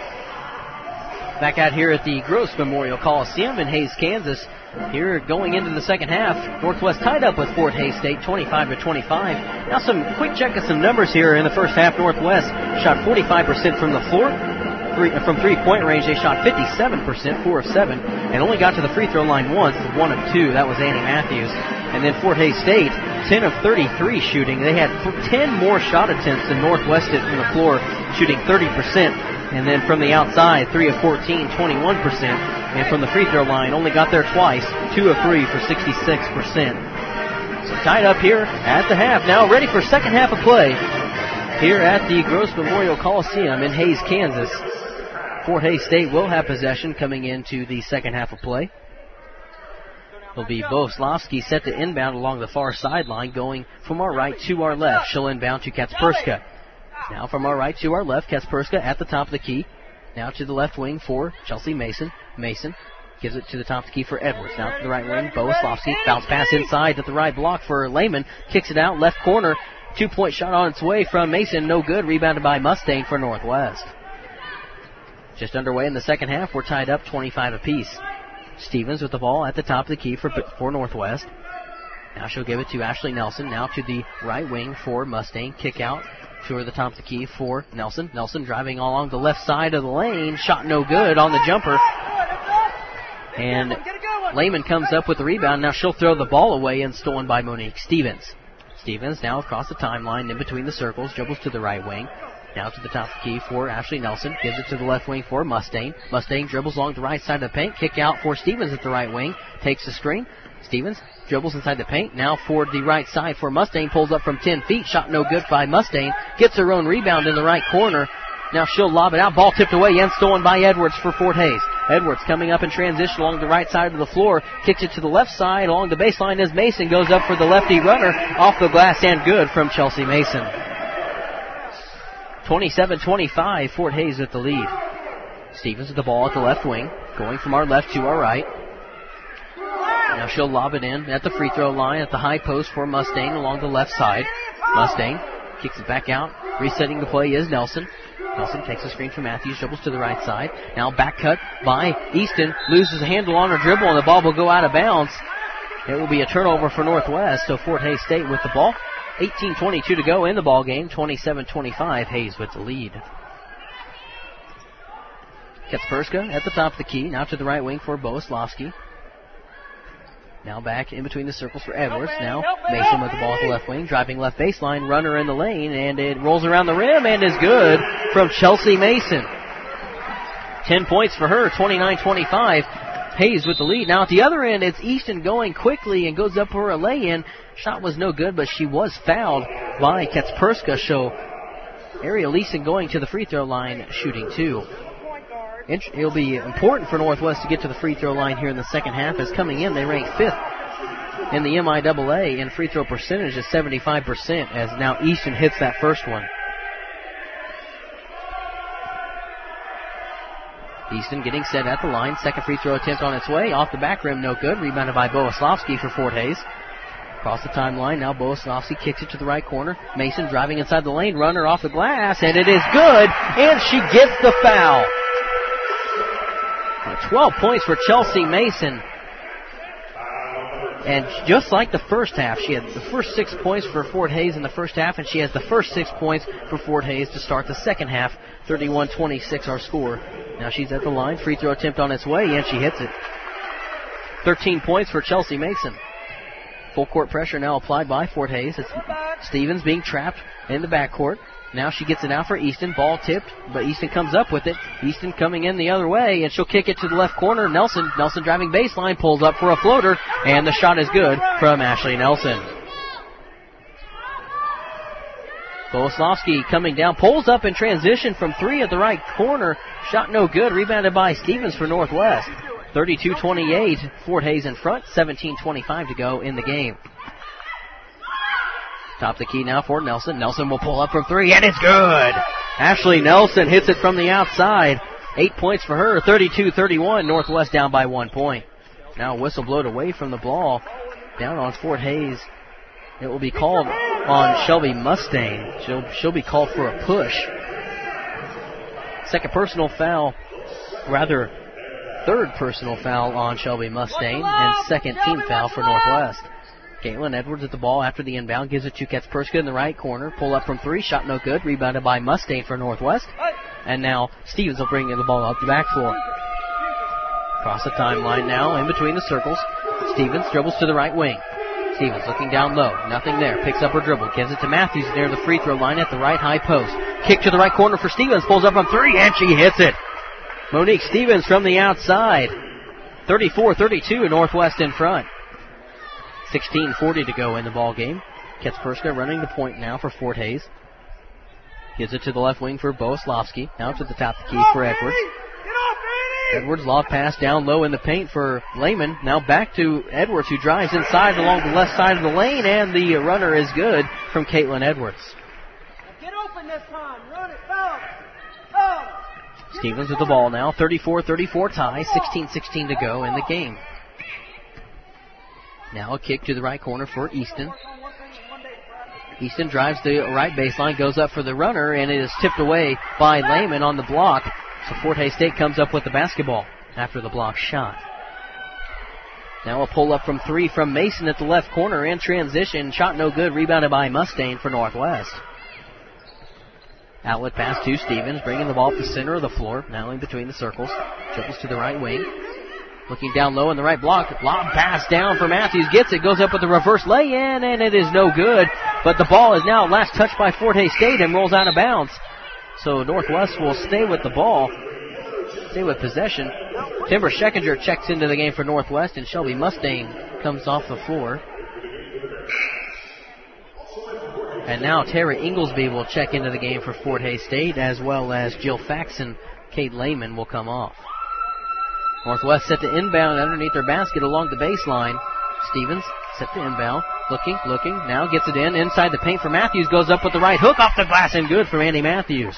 Back out here at the Gross Memorial Coliseum in Hays, Kansas. Here going into the second half, Northwest tied up with Fort Hays State 25-25. Now some quick check of some numbers here in the first half. Northwest shot 45% from the floor. From three-point range, they shot 57%, 4 of 7, and only got to the free throw line once, 1 of 2. That was Annie Matthews. And then Fort Hays State, 10 of 33 shooting. They had 10 more shot attempts than Northwest did from the floor, shooting 30%. And then from the outside, 3 of 14, 21%. And from the free throw line, only got there twice, 2 of 3 for 66%. So tied up here at the half. Now ready for second half of play here at the Gross Memorial Coliseum in Hays, Kansas. Fort Hays State will have possession coming into the second half of play. It'll be Boslavsky set to inbound along the far sideline, going from our right to our left. She'll inbound to Katsperska. Now from our right to our left, Katsperska at the top of the key. Now to the left wing for Chelsea Mason. Mason gives it to the top of the key for Edwards. Now to the right wing, Boslavsky. Bounce pass inside at the right block for Lehman. Kicks it out, left corner. 2-point shot on its way from Mason. No good. Rebounded by Mustaine for Northwest. Just underway in the second half. We're tied up 25 apiece. Stevens with the ball at the top of the key for Northwest. Now she'll give it to Ashley Nelson. Now to the right wing for Mustaine. Kick out to the top of the key for Nelson. Nelson driving along the left side of the lane. Shot no good on the jumper. And Lehman comes up with the rebound. Now she'll throw the ball away and stolen by Monique Stevens. Stevens now across the timeline in between the circles. Dribbles to the right wing. Now to the top of the key for Ashley Nelson. Gives it to the left wing for Mustaine. Mustaine dribbles along the right side of the paint. Kick out for Stevens at the right wing. Takes the screen. Stevens dribbles inside the paint. Now for the right side for Mustaine. Pulls up from 10 feet. Shot no good by Mustaine. Gets her own rebound in the right corner. Now she'll lob it out. Ball tipped away and stolen by Edwards for Fort Hays. Edwards coming up in transition along the right side of the floor. Kicks it to the left side along the baseline as Mason goes up for the lefty runner. Off the glass and good from Chelsea Mason. 27-25, Fort Hays with the lead. Stevens with the ball at the left wing, going from our left to our right. Now she'll lob it in at the free throw line at the high post for Mustaine along the left side. Mustaine kicks it back out. Resetting the play is Nelson. Nelson takes a screen from Matthews, dribbles to the right side. Now back cut by Easton, loses a handle on her dribble, and the ball will go out of bounds. It will be a turnover for Northwest, so Fort Hays State with the ball. 18:22 to go in the ball game. 27-25, Hays with the lead. Katsperska at the top of the key, now to the right wing for Boleslavsky. Now back in between the circles for Edwards. Now Mason with the ball at the left wing, driving left baseline, runner in the lane, and it rolls around the rim and is good from Chelsea Mason. 10 points for her, 29-25. Hays with the lead. Now at the other end, it's Easton going quickly and goes up for a lay-in. Shot was no good, but she was fouled by Katsperska. So Ariel Leeson going to the free throw line, shooting 2. It'll be important for Northwest to get to the free throw line here in the second half, as coming in they rank 5th in the MIAA in free throw percentage is 75%, as now Easton hits that first one. Easton getting set at the line. Second free throw attempt on its way. Off the back rim, no good. Rebounded by Boleslavsky for Fort Hays. Across the timeline, now Boleslavsky kicks it to the right corner. Mason driving inside the lane. Runner off the glass, and it is good, and she gets the foul. 12 points for Chelsea Mason. And just like the first half, she had the first 6 points for Fort Hays in the first half, and she has the first 6 points for Fort Hays to start the second half. 31-26 our score. Now she's at the line. Free throw attempt on its way, and she hits it. 13 points for Chelsea Mason. Full court pressure now applied by Fort Hays. It's Stevens being trapped in the backcourt. Now she gets it out for Easton. Ball tipped, but Easton comes up with it. Easton coming in the other way, and she'll kick it to the left corner. Nelson driving baseline, pulls up for a floater, and the shot is good from Ashley Nelson. Boleslavsky coming down, pulls up in transition from 3 at the right corner. Shot no good, rebounded by Stevens for Northwest. 32-28, Fort Hays in front, 17:25 to go in the game. Top the key now for Nelson. Nelson will pull up from 3, and it's good. Ashley Nelson hits it from the outside. 8 points for her, 32-31. Northwest down by 1 point. Now whistle blowed away from the ball. Down on Fort Hays. It will be called on Shelby Mustang. She'll be called for a push. Third personal foul on Shelby Mustang, and second team foul for Northwest. Caitlin Edwards at the ball after the inbound, gives it to Katsperska in the right corner. Pull up from 3, shot no good, rebounded by Mustang for Northwest. And now Stevens will bring the ball up the back floor. Across the timeline now, in between the circles. Stevens dribbles to the right wing. Stevens looking down low, nothing there, picks up her dribble, gives it to Matthews near the free throw line at the right high post. Kick to the right corner for Stevens, pulls up from 3, and she hits it. Monique Stevens from the outside. 34-32, Northwest in front. 16:40 to go in the ball game. Katsperska running the point now for Fort Hays. Gives it to the left wing for Boleslavsky. Now to the top of the key for Edwards. Edwards lob pass down low in the paint for Lehman. Now back to Edwards, who drives inside along the left side of the lane, and the runner is good from Caitlin Edwards. Get open this time. Run it. Foul. Stevens with the ball now. 34-34 tie. 16:16 to go in the game. Now a kick to the right corner for Easton. Easton drives the right baseline, goes up for the runner, and it is tipped away by Lehman on the block. So Fort Hays State comes up with the basketball after the block shot. Now a pull up from 3 from Mason at the left corner in transition. Shot no good, rebounded by Mustang for Northwest. Outlet pass to Stevens, bringing the ball up the center of the floor, now in between the circles. Dribbles to the right wing. Looking down low in the right block. Lob pass down for Matthews. Gets it. Goes up with a reverse lay-in, and it is no good. But the ball is now last touched by Fort Hays State and rolls out of bounds. So Northwest will stay with the ball. Stay with possession. Timber Scheckinger checks into the game for Northwest, and Shelby Mustang comes off the floor. And now Tara Inglesby will check into the game for Fort Hays State, as well as Jill Faxon. Kate Lehman will come off. Northwest set to inbound underneath their basket along the baseline. Stevens set to inbound. Looking. Now gets it inside the paint for Matthews. Goes up with the right hook off the glass and good from Andy Matthews.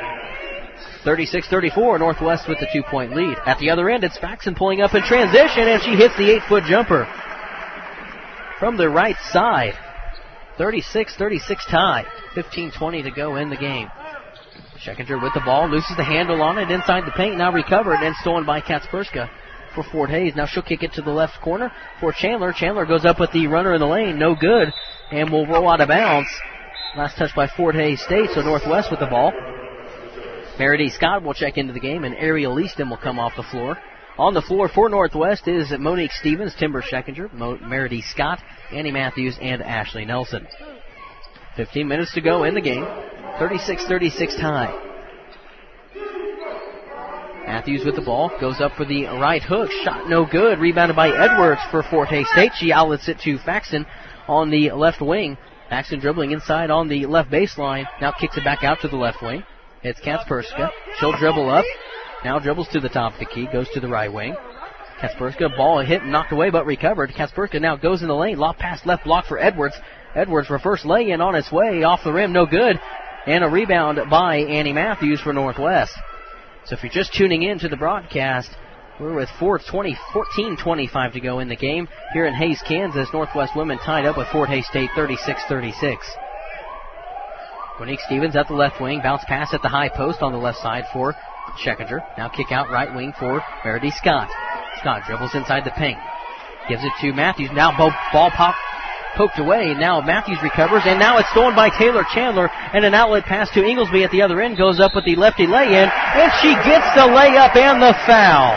36-34, Northwest with the 2-point lead. At the other end, it's Faxon pulling up in transition, and she hits the 8-foot jumper from the right side. 36-36 tie. 15:20 to go in the game. Schekinger with the ball, loses the handle on it inside the paint, now recovered and stolen by Katsperska for Fort Hays. Now she'll kick it to the left corner for Chandler. Chandler goes up with the runner in the lane, no good, and will roll out of bounds. Last touch by Fort Hays State, so Northwest with the ball. Meredith Scott will check into the game, and Ariel Easton will come off the floor. On the floor for Northwest is Monique Stevens, Timber Schekinger, Meredith Scott, Annie Matthews, and Ashley Nelson. 15 minutes to go in the game. 36-36 tie. Matthews with the ball, goes up for the right hook, shot no good, rebounded by Edwards for Fort Hays State. She outlets it to Faxon on the left wing. Faxon dribbling inside on the left baseline, now kicks it back out to the left wing. It's Katsperska. She'll dribble up, now dribbles to the top of the key, goes to the right wing. Katsperska, ball hit and knocked away but recovered. Katsperska now goes in the lane, lob pass left block for Edwards. Edwards reverse lay-in on its way, off the rim, no good. And a rebound by Annie Matthews for Northwest. So if you're just tuning in to the broadcast, we're with 14:25 to go in the game. Here in Hays, Kansas, Northwest women tied up with Fort Hays State 36-36. Monique Stevens at the left wing, bounce pass at the high post on the left side for Schekinger. Now kick out right wing for Meredith Scott. Scott dribbles inside the paint. Gives it to Matthews. Now ball poked away. Now Matthews recovers, and now it's stolen by Taylor Chandler, and an outlet pass to Inglesby at the other end goes up with the lefty lay-in, and she gets the layup and the foul.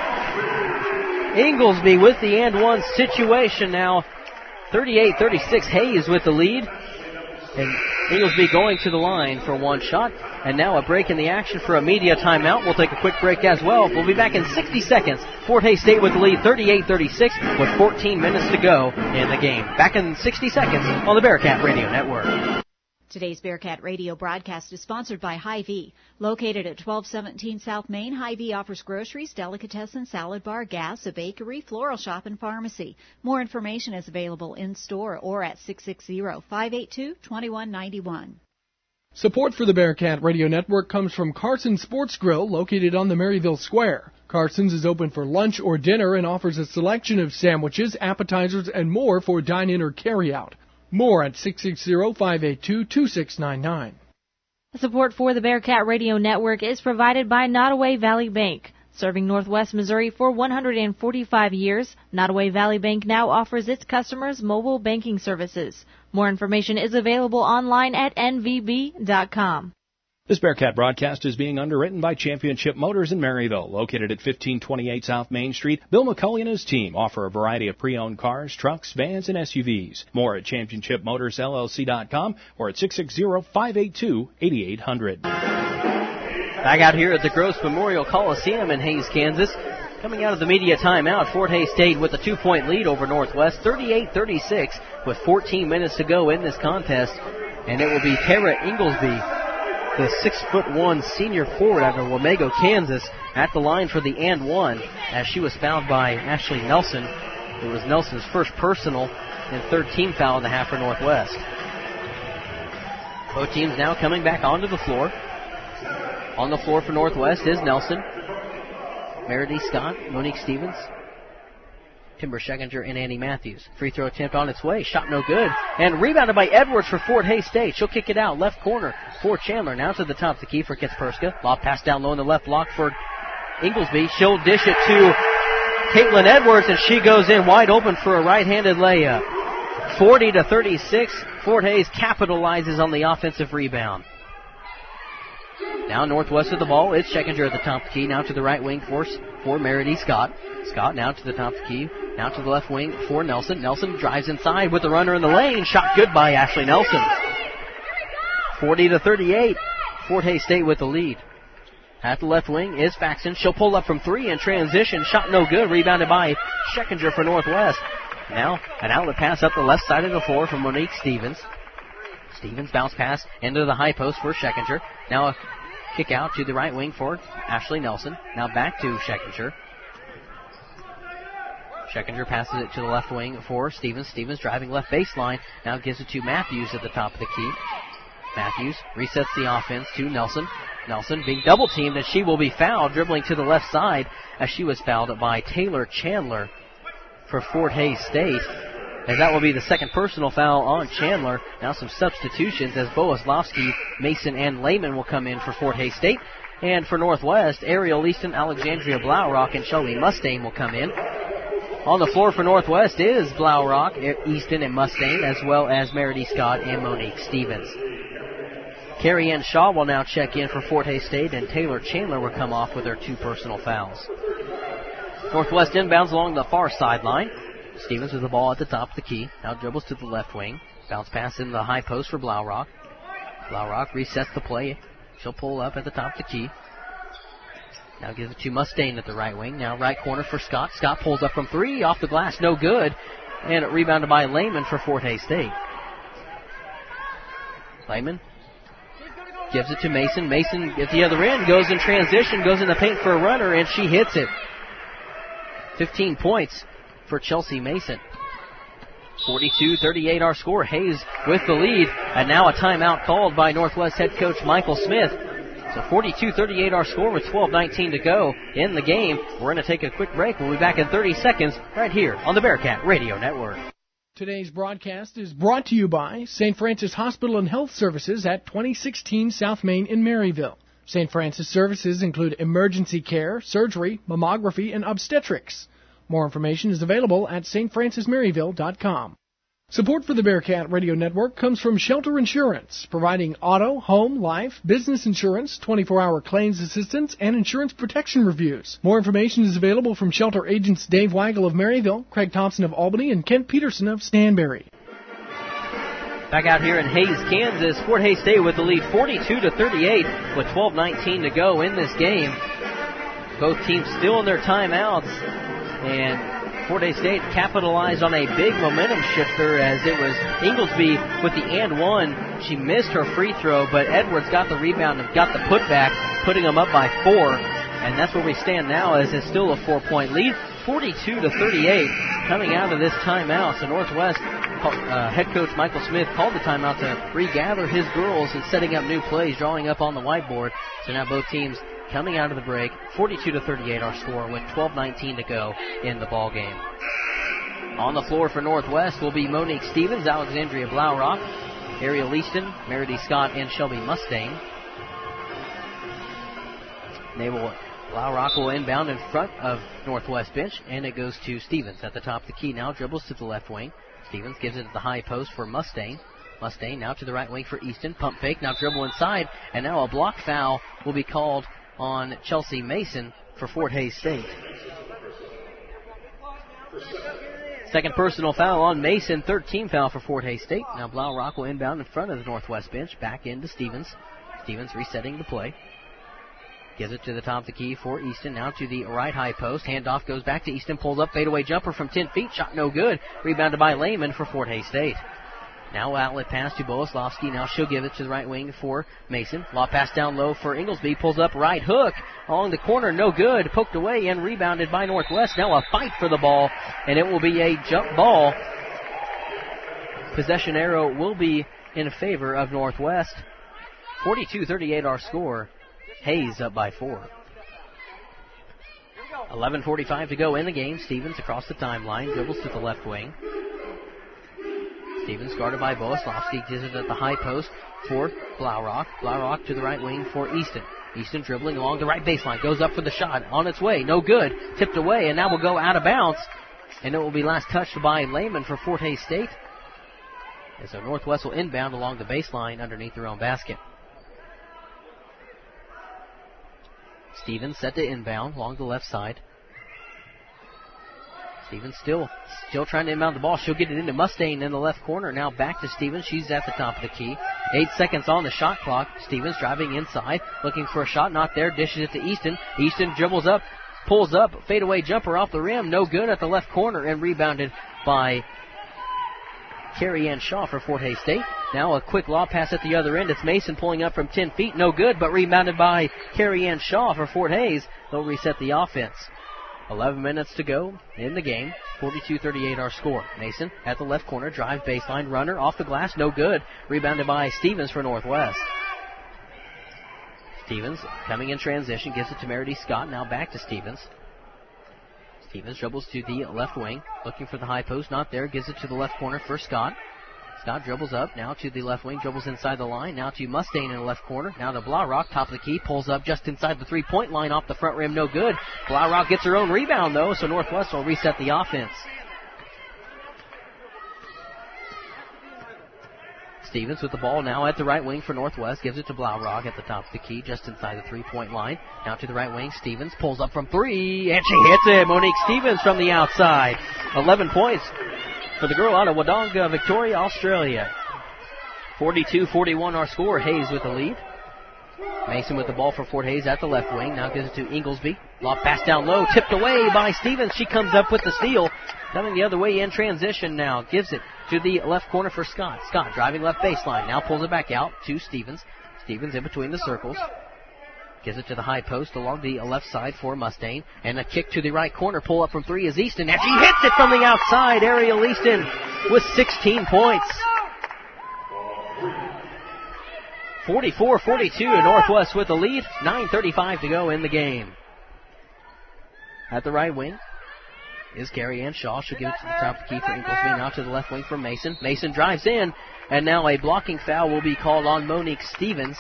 Inglesby with the and one situation now. 38-36, Hays with the lead. And Inglesby going to the line for one shot. And now a break in the action for a media timeout. We'll take a quick break as well. We'll be back in 60 seconds. Fort Hays State with the lead, 38-36, with 14 minutes to go in the game. Back in 60 seconds on the Bearcat Radio Network. Today's Bearcat Radio broadcast is sponsored by Hy-Vee. Located at 1217 South Main, Hy-Vee offers groceries, delicatessen, salad bar, gas, a bakery, floral shop, and pharmacy. More information is available in-store or at 660-582-2191. Support for the Bearcat Radio Network comes from Carson's Sports Grill, located on the Maryville Square. Carson's is open for lunch or dinner and offers a selection of sandwiches, appetizers, and more for dine-in or carry-out. More at 660-582-2699. Support for the Bearcat Radio Network is provided by Nottoway Valley Bank. Serving Northwest Missouri for 145 years, Nottoway Valley Bank now offers its customers mobile banking services. More information is available online at nvb.com. This Bearcat broadcast is being underwritten by Championship Motors in Maryville, located at 1528 South Main Street. Bill McCulley and his team offer a variety of pre-owned cars, trucks, vans, and SUVs. More at championshipmotorsllc.com or at 660-582-8800. Back out here at the Gross Memorial Coliseum in Hays, Kansas. Coming out of the media timeout, Fort Hays State with a 2-point lead over Northwest, 38-36, with 14 minutes to go in this contest. And it will be Tara Inglesby, the 6'1" senior forward out of Wamego, Kansas, at the line for the and one, as she was fouled by Ashley Nelson. It was Nelson's first personal and third team foul in the half for Northwest. Both teams now coming back onto the floor. On the floor for Northwest is Nelson, Meredith Scott, Monique Stevens, Timber Schekinger, and Annie Matthews. Free throw attempt on its way. Shot no good. And rebounded by Edwards for Fort Hays State. She'll kick it out. Left corner for Chandler. Now to the top of the key for Katsperska. Lob pass down low in the left block for Inglesby. She'll dish it to Caitlin Edwards, and she goes in wide open for a right-handed layup. 40-36. Fort Hays capitalizes on the offensive rebound. Now Northwest of the ball. It's Schekinger at the top of the key. Now to the right wing for Meredith Scott. Scott now to the top of the key. Now to the left wing for Nelson. Nelson drives inside with the runner in the lane. Shot good by Ashley Nelson. 40-38. Fort Hays State with the lead. At the left wing is Faxon. She'll pull up from three in transition. Shot no good. Rebounded by Schekinger for Northwest. Now an outlet pass up the left side of the floor from Monique Stevens. Stevens bounce pass into the high post for Schekinger. Now a kick out to the right wing for Ashley Nelson. Now back to Schekinger. Schekinger passes it to the left wing for Stevens. Stevens driving left baseline. Now gives it to Matthews at the top of the key. Matthews resets the offense to Nelson. Nelson being double teamed, and she will be fouled, dribbling to the left side as she was fouled by Taylor Chandler for Fort Hays State. And that will be the second personal foul on Chandler. Now some substitutions as Boaslowski, Mason, and Lehman will come in for Fort Hays State. And for Northwest, Ariel Easton, Alexandria Blaurock, and Shelby Mustaine will come in. On the floor for Northwest is Blaurock, Easton, and Mustaine, as well as Meredith Scott and Monique Stevens. Carrie Ann Shaw will now check in for Fort Hays State, and Taylor Chandler will come off with their 2 personal fouls. Northwest inbounds along the far sideline. Stevens with the ball at the top of the key. Now dribbles to the left wing. Bounce pass in the high post for Blaurock. Blaurock resets the play. She'll pull up at the top of the key. Now gives it to Mustaine at the right wing. Now right corner for Scott. Scott pulls up from 3. Off the glass. No good. And it rebounded by Lehman for Fort Hays State. Lehman gives it to Mason. Mason at the other end. Goes in transition. Goes in the paint for a runner. And she hits it. 15 points for Chelsea Mason. 42-38 our score. Hays with the lead. And now a timeout called by Northwest head coach Michael Smith. So 42-38 our score with 12:19 to go in the game. We're going to take a quick break. We'll be back in 30 seconds right here on the Bearcat Radio Network. Today's broadcast is brought to you by St. Francis Hospital and Health Services at 2016 South Main in Maryville. St. Francis services include emergency care, surgery, mammography, and obstetrics. More information is available at stfrancismaryville.com. Support for the Bearcat Radio Network comes from Shelter Insurance, providing auto, home, life, business insurance, 24-hour claims assistance, and insurance protection reviews. More information is available from Shelter agents Dave Weigel of Maryville, Craig Thompson of Albany, and Kent Peterson of Stanberry. Back out here in Hays, Kansas, Fort Hays State with the lead 42-38 with 12:19 to go in this game. Both teams still in their timeouts, and Fort Hays State capitalized on a big momentum shifter as it was Inglesby with the and one. She missed her free throw, but Edwards got the rebound and got the putback, putting them up by 4. And that's where we stand now, as it's still a 4-point lead, 42-38 coming out of this timeout. So Northwest head coach Michael Smith called the timeout to regather his girls and setting up new plays, drawing up on the whiteboard. So now both teams coming out of the break, 42-38 our score with 12:19 to go in the ball game. On the floor for Northwest will be Monique Stevens, Alexandria Blaurock, Ariel Easton, Meredith Scott, and Shelby Mustaine. Blaurock will inbound in front of Northwest bench, and it goes to Stevens at the top of the key. Now dribbles to the left wing. Stevens gives it at the high post for Mustaine. Mustaine now to the right wing for Easton. Pump fake, now dribble inside, and now a block foul will be called on Chelsea Mason for Fort Hays State. Second personal foul on Mason, 13 foul for Fort Hays State. Now Blaurock will inbound in front of the Northwest bench, back into Stevens. Stevens resetting the play. Gives it to the top of the key for Easton, now to the right high post. Handoff goes back to Easton, pulls up, fadeaway jumper from 10 feet, shot no good. Rebounded by Lehman for Fort Hays State. Now outlet pass to Boaslowski. Now she'll give it to the right wing for Mason. Law pass down low for Inglesby. Pulls up right hook along the corner. No good. Poked away and rebounded by Northwest. Now a fight for the ball, and it will be a jump ball. Possession arrow will be in favor of Northwest. 42-38 our score. Hays up by 4. 11:45 to go in the game. Stevens across the timeline. Dribbles to the left wing. Stevens guarded by Boaslowski, gives it at the high post for Blaurock. Blaurock to the right wing for Easton. Easton dribbling along the right baseline, goes up for the shot, on its way, no good, tipped away, and now will go out of bounds, and it will be last touched by Lehman for Fort Hays State. And so Northwest will inbound along the baseline underneath their own basket. Stevens set to inbound along the left side. Stevens still trying to inbound the ball. She'll get it into Mustaine in the left corner. Now back to Stevens. She's at the top of the key. 8 seconds on the shot clock. Stevens driving inside, looking for a shot. Not there. Dishes it to Easton. Easton dribbles up, pulls up, fadeaway jumper off the rim. No good at the left corner, and rebounded by Carrie Ann Shaw for Fort Hays State. Now a quick lob pass at the other end. It's Mason pulling up from 10 feet. No good, but rebounded by Carrie Ann Shaw for Fort Hays. They'll reset the offense. 11 minutes to go in the game. 42-38 our score. Mason at the left corner, drive baseline, runner off the glass, no good. Rebounded by Stevens for Northwest. Stevens coming in transition, gives it to Meredith Scott, now back to Stevens. Stevens dribbles to the left wing, looking for the high post, not there, gives it to the left corner for Scott. Scott dribbles up, now to the left wing, dribbles inside the line, now to Mustaine in the left corner, now to Blaurock, top of the key, pulls up just inside the three-point line, off the front rim, no good. Blaurock gets her own rebound, though, so Northwest will reset the offense. Stevens with the ball now at the right wing for Northwest, gives it to Blaurock at the top of the key, just inside the three-point line. Now to the right wing, Stevens pulls up from three, and she hits it. Monique Stevens from the outside. 11 points for the girl out of Wodonga, Victoria, Australia. 42-41 our score. Hayes with the lead. Mason with the ball for Fort Hayes at the left wing. Now gives it to Inglesby. Lob pass down low, tipped away by Stevens. She comes up with the steal. Coming the other way in transition now. Gives it to the left corner for Scott. Scott driving left baseline. Now pulls it back out to Stevens. Stevens in between the circles. Gives it to the high post along the left side for Mustaine. And a kick to the right corner. Pull up from three is Easton. And she hits it from the outside. Ariel Easton with 16 points. 44-42, Northwest with the lead. 9:35 to go in the game. At the right wing is Carrie Ann Shaw. She'll give it to the top of the key for Inglesby. Now to the left wing for Mason. Mason drives in, and now a blocking foul will be called on Monique Stevens.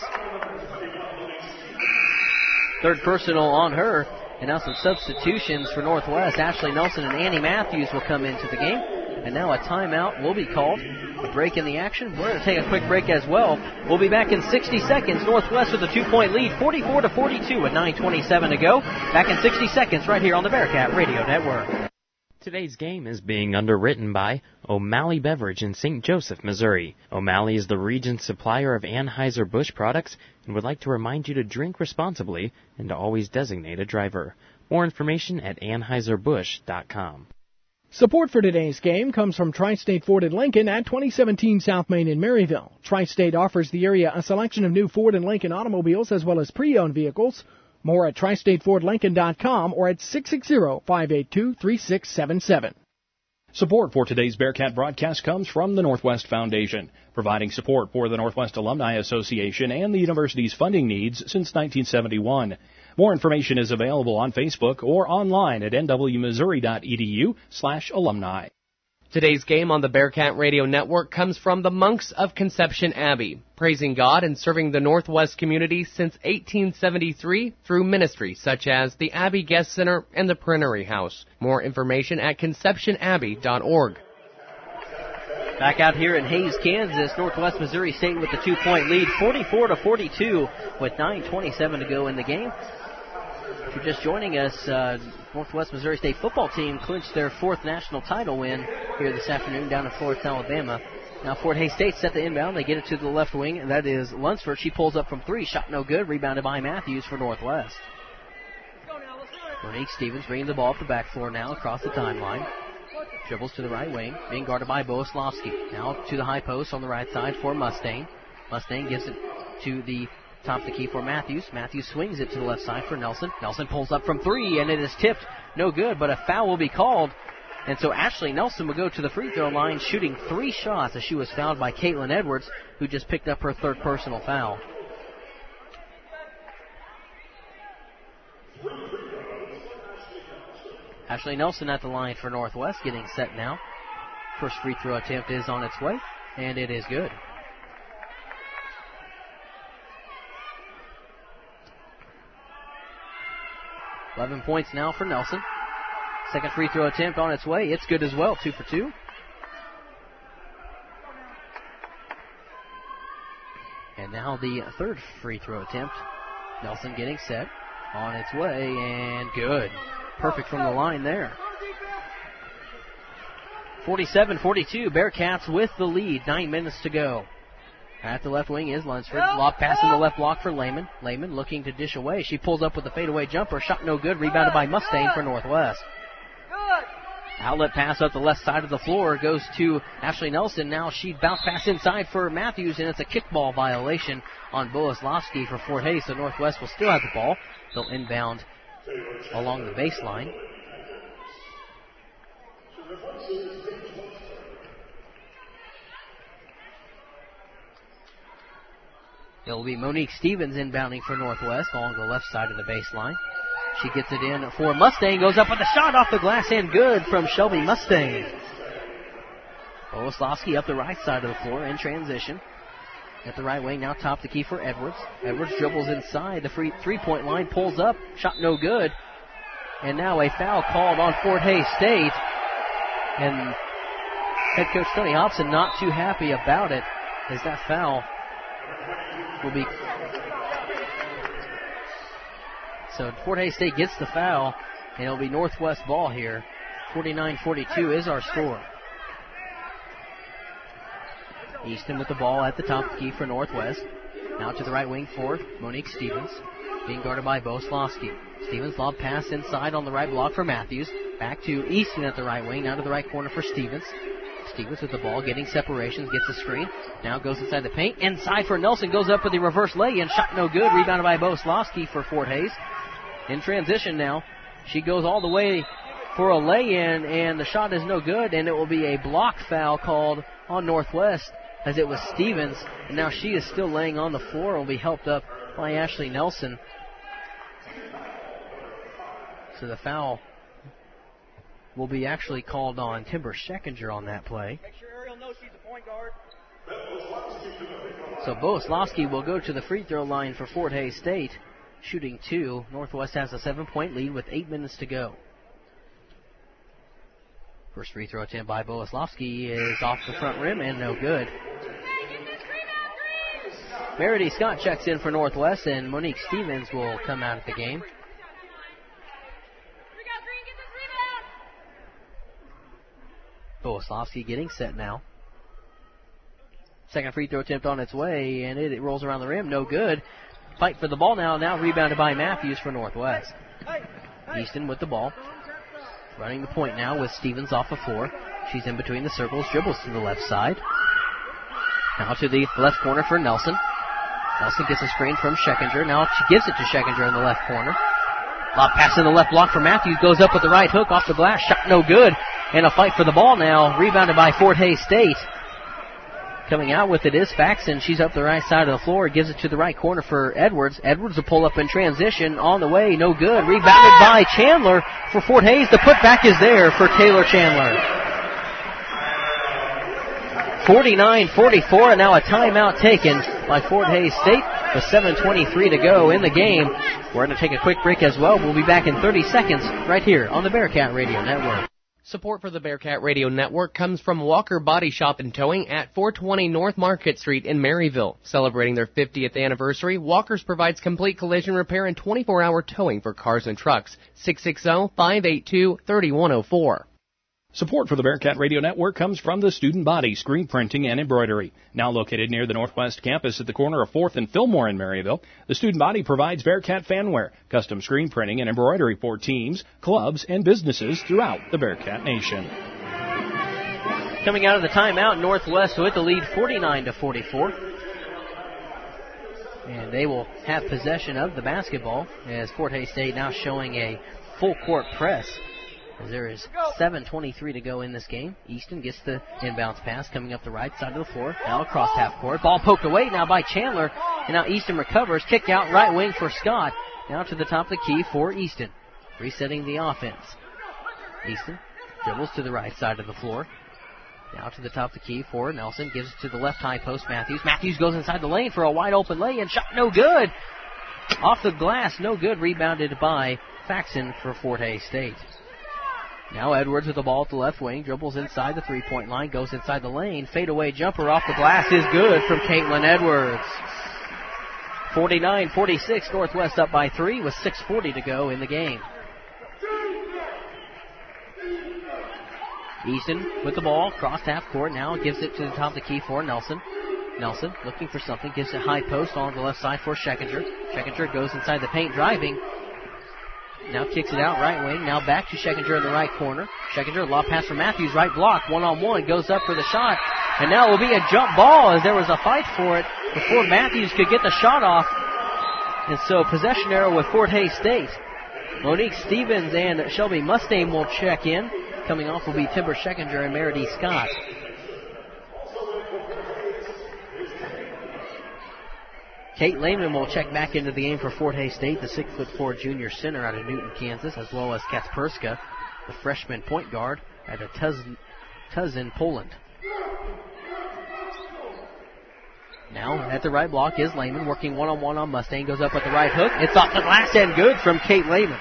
Third personal on her. And now some substitutions for Northwest. Ashley Nelson and Annie Matthews will come into the game. And now a timeout will be called. A break in the action. We're going to take a quick break as well. We'll be back in 60 seconds. Northwest with a 2-point lead, 44-42 with 9:27 to go. Back in 60 seconds right here on the Bearcat Radio Network. Today's game is being underwritten by O'Malley Beverage in St. Joseph, Missouri. O'Malley is the region's supplier of Anheuser-Busch products and would like to remind you to drink responsibly and to always designate a driver. More information at anheuserbusch.com. Support for today's game comes from Tri-State Ford and Lincoln at 2017 South Main in Maryville. Tri-State offers the area a selection of new Ford and Lincoln automobiles as well as pre-owned vehicles. More at TriStateFordLincoln.com or at 660-582-3677. Support for today's Bearcat broadcast comes from the Northwest Foundation, providing support for the Northwest Alumni Association and the university's funding needs since 1971. More information is available on Facebook or online at nwmissouri.edu/alumni. Today's game on the Bearcat Radio Network comes from the Monks of Conception Abbey, praising God and serving the Northwest community since 1873 through ministries such as the Abbey Guest Center and the Printery House. More information at conceptionabbey.org. Back out here in Hayes, Kansas, Northwest Missouri State with the 2-point lead, 44-42 with 9:27 to go in the game. If you're just joining us, Northwest Missouri State football team clinched their 4th national title win here this afternoon down in Florence, Alabama. Now Fort Hays State set the inbound. They get it to the left wing, and that is Lunsford. She pulls up from three. Shot no good. Rebounded by Matthews for Northwest. Monique Stevens bringing the ball up the back floor now across the timeline. Dribbles to the right wing, being guarded by Boeslavsky. Now to the high post on the right side for Mustaine. Mustaine gives it to the top of the key for Matthews. Matthews swings it to the left side for Nelson. Nelson pulls up from three, and it is tipped. No good, but a foul will be called. And so Ashley Nelson will go to the free throw line shooting 3 shots as she was fouled by Caitlin Edwards, who just picked up her 3rd personal foul. Ashley Nelson at the line for Northwest, getting set now. First free throw attempt is on its way, and it is good. $11 points now for Nelson. Second free throw attempt on its way. It's good as well, 2 for 2. And now the 3rd free throw attempt. Nelson getting set on its way, and good. Perfect from the line there. 47-42, Bearcats with the lead. 9 minutes to go. At the left wing is Lunsford. Lob pass in the left block for Lehman. Lehman looking to dish away. She pulls up with a fadeaway jumper. Shot no good. Rebounded by Mustaine for Northwest. Outlet pass up the left side of the floor goes to Ashley Nelson. Now she bounce pass inside for Matthews, and it's a kickball violation on Boeslavsky for Fort Hays. So Northwest will still have the ball. They'll inbound along the baseline. It will be Monique Stevens inbounding for Northwest along the left side of the baseline. She gets it in for Mustang. Goes up with a shot off the glass and good from Shelby Mustang. Bogoslawski up the right side of the floor in transition. At the right wing, now top the key for Edwards. Edwards dribbles inside the free three-point line, pulls up, shot no good. And now a foul called on Fort Hays State. And head coach Tony Hobson not too happy about it, as that foul will be... So Fort Hays State gets the foul, and it'll be Northwest ball here. 49-42 is our score. Easton with the ball at the top of the key for Northwest. Now to the right wing for Monique Stevens. Being guarded by Bogoslawski. Stevens lob pass inside on the right block for Matthews. Back to Easton at the right wing. Now to the right corner for Stevens. Stevens with the ball, getting separations, gets the screen. Now goes inside the paint. Inside for Nelson. Goes up with the reverse lay-in. Shot no good. Rebounded by Bogoslawski for Fort Hays. In transition now. She goes all the way for a lay-in, and the shot is no good, and it will be a block foul called on Northwest, as it was Stevens, and now she is still laying on the floor, will be helped up by Ashley Nelson. So the foul will be actually called on Timber Scheckinger on that play. Make sure Ariel knows she's the point guard. So Bogoslawski will go to the free throw line for Fort Hays State, shooting 2. Northwest has a 7-point lead with 8 minutes to go. First free throw attempt by Bogoslawski is off the front rim and no good. Meredy Scott checks in for Northwest, and Monique Stevens will come out of the game. Bogoslawski getting set now. Second free throw attempt on its way, and it rolls around the rim, no good. Fight for the ball now rebounded by Matthews for Northwest. Easton with the ball. Running the point now with Stevens off the floor. She's in between the circles, dribbles to the left side. Now to the left corner for Nelson. Nelson gets a screen from Scheckinger. Now she gives it to Scheckinger in the left corner. Lob pass in the left block for Matthews. Goes up with the right hook off the glass. Shot no good. And a fight for the ball now. Rebounded by Fort Hays State. Coming out with it is Faxon. She's up the right side of the floor. Gives it to the right corner for Edwards. Edwards will pull up in transition. On the way, no good. Rebounded by Chandler for Fort Hays. The putback is there for Taylor Chandler. 49-44, and now a timeout taken by Fort Hays State with 7:23 to go in the game. We're going to take a quick break as well. We'll be back in 30 seconds right here on the Bearcat Radio Network. Support for the Bearcat Radio Network comes from Walker Body Shop and Towing at 420 North Market Street in Maryville. Celebrating their 50th anniversary, Walker's provides complete collision repair and 24-hour towing for cars and trucks. 660-582-3104. Support for the Bearcat Radio Network comes from the Student Body Screen Printing and Embroidery. Now located near the Northwest campus at the corner of 4th and Fillmore in Maryville, the Student Body provides Bearcat fanware, custom screen printing and embroidery for teams, clubs, and businesses throughout the Bearcat Nation. Coming out of the timeout, Northwest with the lead 49-44. And they will have possession of the basketball as Fort Hays State now showing a full court press. As there is 7:23 to go in this game. Easton gets the inbounds pass coming up the right side of the floor. Now across half court. Ball poked away now by Chandler. And now Easton recovers. Kicked out right wing for Scott. Now to the top of the key for Easton. Resetting the offense. Easton dribbles to the right side of the floor. Now to the top of the key for Nelson. Gives it to the left high post Matthews. Matthews goes inside the lane for a wide open lay-in. Shot no good. Off the glass. No good. Rebounded by Faxon for Fort Hays State. Now Edwards with the ball at the left wing, dribbles inside the three-point line, goes inside the lane, fadeaway jumper off the glass is good from Caitlin Edwards. 49-46, Northwest up by 3 with 6:40 to go in the game. Easton with the ball, crossed half court, now gives it to the top of the key for Nelson. Nelson looking for something, gives it high post on the left side for Scheckinger. Scheckinger goes inside the paint driving. Now kicks it out right wing. Now back to Scheckinger in the right corner. Scheckinger, lob pass for Matthews, right block, one-on-one, goes up for the shot. And now it will be a jump ball as there was a fight for it before Matthews could get the shot off. And so possession arrow with Fort Hays State. Monique Stevens and Shelby Mustang will check in. Coming off will be Timber Scheckinger and Meredy Scott. Kate Lehman will check back into the game for Fort Hays State, the 6'4" junior center out of Newton, Kansas, as well as Kasperska, the freshman point guard out of Tuzin, Poland. Now at the right block is Lehman working one-on-one on Mustang. Goes up with the right hook. It's off the glass and good from Kate Lehman.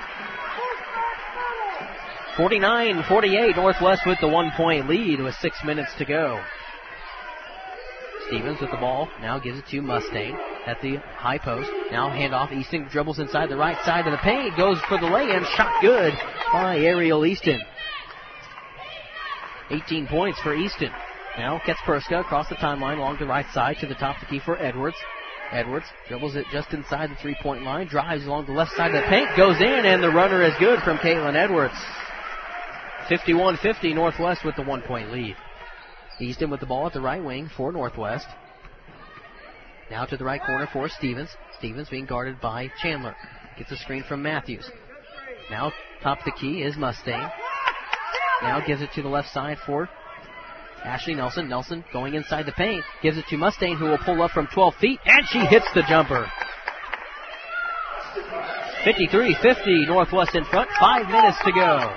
49-48, Northwest with the 1-point lead with 6 minutes to go. Stevens with the ball, now gives it to Mustang at the high post. Now handoff, Easton dribbles inside the right side of the paint, goes for the lay-in, shot good by Ariel Easton. 18 points for Easton. Now Kasperska across the timeline along the right side to the top of the key for Edwards. Edwards dribbles it just inside the three-point line, drives along the left side of the paint, goes in, and the runner is good from Caitlin Edwards. 51-50, Northwest with the 1-point lead. Easton with the ball at the right wing for Northwest. Now to the right corner for Stevens. Stevens being guarded by Chandler. Gets a screen from Matthews. Now top of the key is Mustang. Now gives it to the left side for Ashley Nelson. Nelson going inside the paint. Gives it to Mustang, who will pull up from 12 feet, and she hits the jumper. 53-50, Northwest in front. 5 minutes to go.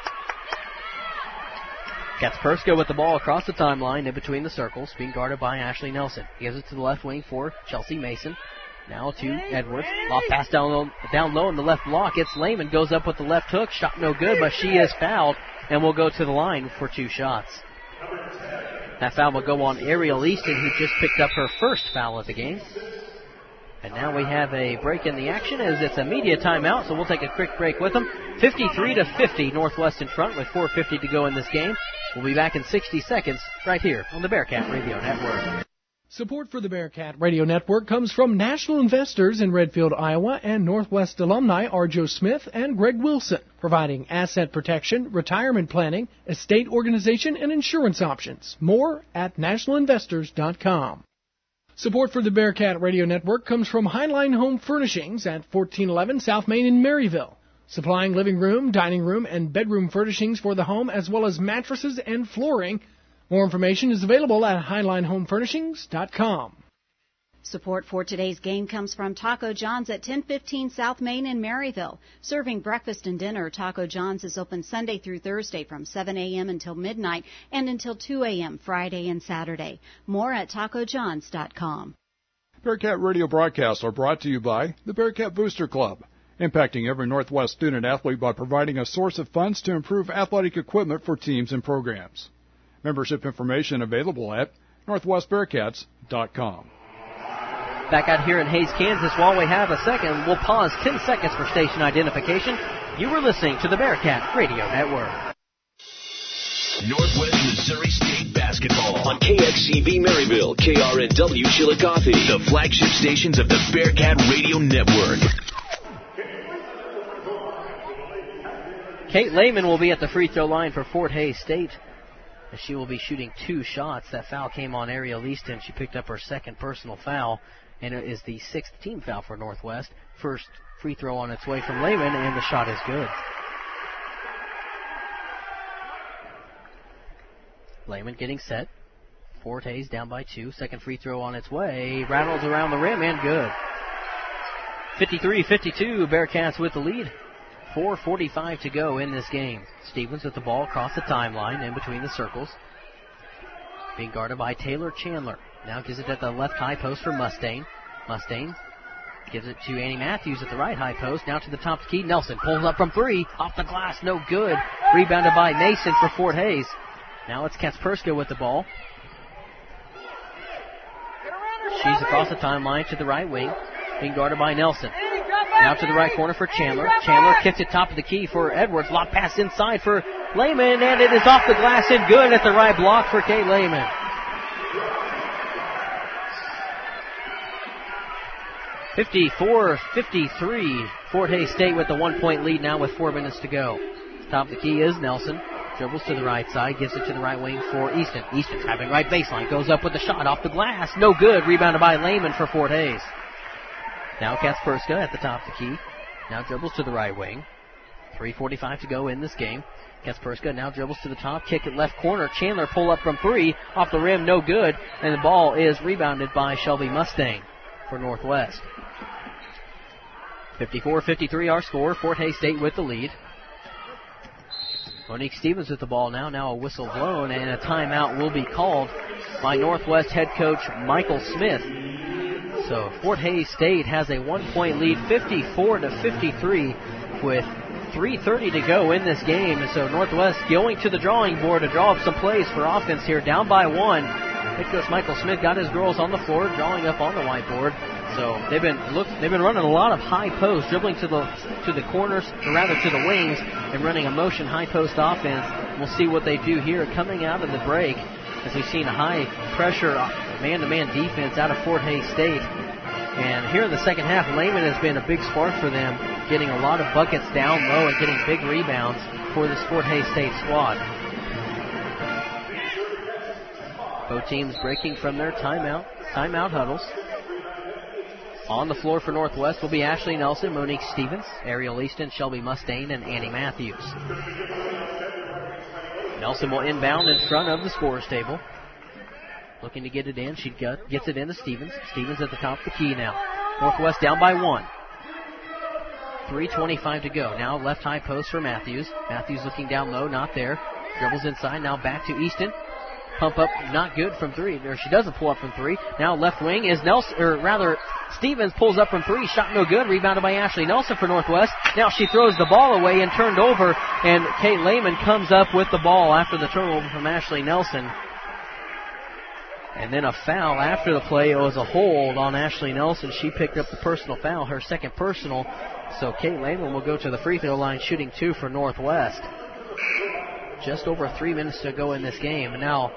Kasperska with the ball across the timeline in between the circles, being guarded by Ashley Nelson. Gives it to the left wing for Chelsea Mason. Now to Edwards. Lob pass down low in the left block. It's Lehman. Goes up with the left hook. Shot no good, but she is fouled and will go to the line for 2 shots. That foul will go on Ariel Easton, who just picked up her first foul of the game. And now we have a break in the action as it's a media timeout, so we'll take a quick break with them. 53-50, Northwest in front with 4:50 to go in this game. We'll be back in 60 seconds right here on the Bearcat Radio Network. Support for the Bearcat Radio Network comes from national investors in Redfield, Iowa, and Northwest alumni are Joe Smith and Greg Wilson, providing asset protection, retirement planning, estate organization, and insurance options. More at nationalinvestors.com. Support for the Bearcat Radio Network comes from Highline Home Furnishings at 1411 South Main in Maryville, supplying living room, dining room, and bedroom furnishings for the home, as well as mattresses and flooring. More information is available at HighlineHomeFurnishings.com. Support for today's game comes from Taco John's at 1015 South Main in Maryville. Serving breakfast and dinner, Taco John's is open Sunday through Thursday from 7 a.m. until midnight and until 2 a.m. Friday and Saturday. More at TacoJohns.com. Bearcat radio broadcasts are brought to you by the Bearcat Booster Club, impacting every Northwest student-athlete by providing a source of funds to improve athletic equipment for teams and programs. Membership information available at northwestbearcats.com. Back out here in Hays, Kansas, while we have a second, we'll pause 10 seconds for station identification. You were listening to the Bearcat Radio Network. Northwest Missouri State basketball on KXCB Maryville, KRNW Chillicothe, the flagship stations of the Bearcat Radio Network. Kate Lehman will be at the free throw line for Fort Hays State, as she will be shooting 2 shots. That foul came on Ariel Easton. She picked up her second personal foul, and it is the 6th team foul for Northwest. First free throw on its way from Lehman, and the shot is good. Lehman getting set. Fort Hays down by 2. Second free throw on its way. Rattles around the rim, and good. 53-52, Bearcats with the lead. 4:45 to go in this game. Stevens with the ball across the timeline in between the circles. Being guarded by Taylor Chandler. Now gives it at the left high post for Mustang. Mustang gives it to Annie Matthews at the right high post. Now to the top of the key. Nelson pulls up from 3. Off the glass, no good. Rebounded by Mason for Fort Hays. Now it's Kasperska with the ball. She's across the timeline to the right wing. Being guarded by Nelson. Now to the right corner for Chandler. Chandler kicks it top of the key for Edwards. Lob pass inside for Lehman, and it is off the glass and good at the right block for Kate Lehman. 54-53. Fort Hays State with the 1-point lead now with 4 minutes to go. Top of the key is Nelson. Dribbles to the right side, gives it to the right wing for Easton. Easton trapping right baseline, goes up with the shot off the glass. No good. Rebounded by Lehman for Fort Hays. Now Kasperska at the top of the key. Now dribbles to the right wing. 3:45 to go in this game. Kasperska now dribbles to the top, kick it left corner. Chandler pull up from 3, off the rim, no good. And the ball is rebounded by Shelby Mustang. for Northwest. 54-53 our score. Fort Hays State with the lead. Monique Stevens with the ball now. Now a whistle blown, and a timeout will be called by Northwest head coach Michael Smith. So Fort Hays State has a 1-point lead, 54-53, with 3:30 to go in this game. And so Northwest going to the drawing board to draw up some plays for offense here, down by 1. Head coach Michael Smith got his girls on the floor, drawing up on the whiteboard. So they've been running a lot of high post, dribbling to the corners, or rather to the wings, and running a motion high post offense. We'll see what they do here coming out of the break, as we've seen a high pressure man-to-man defense out of Fort Hays State. And here in the second half, Lehman has been a big spark for them, getting a lot of buckets down low and getting big rebounds for this Fort Hays State squad. Both teams breaking from their timeout huddles. On the floor for Northwest will be Ashley Nelson, Monique Stevens, Ariel Easton, Shelby Mustaine, and Annie Matthews. Nelson will inbound in front of the scorer's table. Looking to get it in. She gets it into Stevens. Stevens at the top of the key now. Northwest down by 1. 3:25 to go. Now left high post for Matthews. Matthews looking down low, not there. Dribbles inside, now back to Easton. Pump up, not good from 3. Or she doesn't pull up from 3. Now left wing is Stevens pulls up from 3. Shot no good. Rebounded by Ashley Nelson for Northwest. Now she throws the ball away and turned over. And Kate Lehman comes up with the ball after the turnover from Ashley Nelson. And then a foul after the play. It was a hold on Ashley Nelson. She picked up the personal foul, her second personal. So Kate Lehman will go to the free throw line shooting 2 for Northwest. Just over 3 minutes to go in this game. And now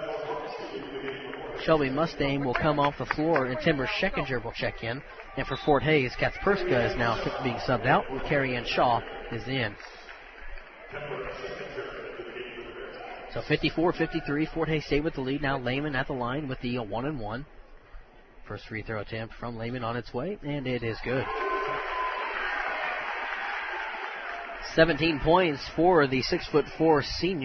Shelby Mustaine will come off the floor, and Timber Schekinger will check in. And for Fort Hays, Katsperska is now being subbed out, and Carrie Ann Shaw is in. So 54-53, Fort Hays State with the lead. Now Lehman at the line with the 1-and-1. First free throw attempt from Lehman on its way, and it is good. 17 points for the 6'4"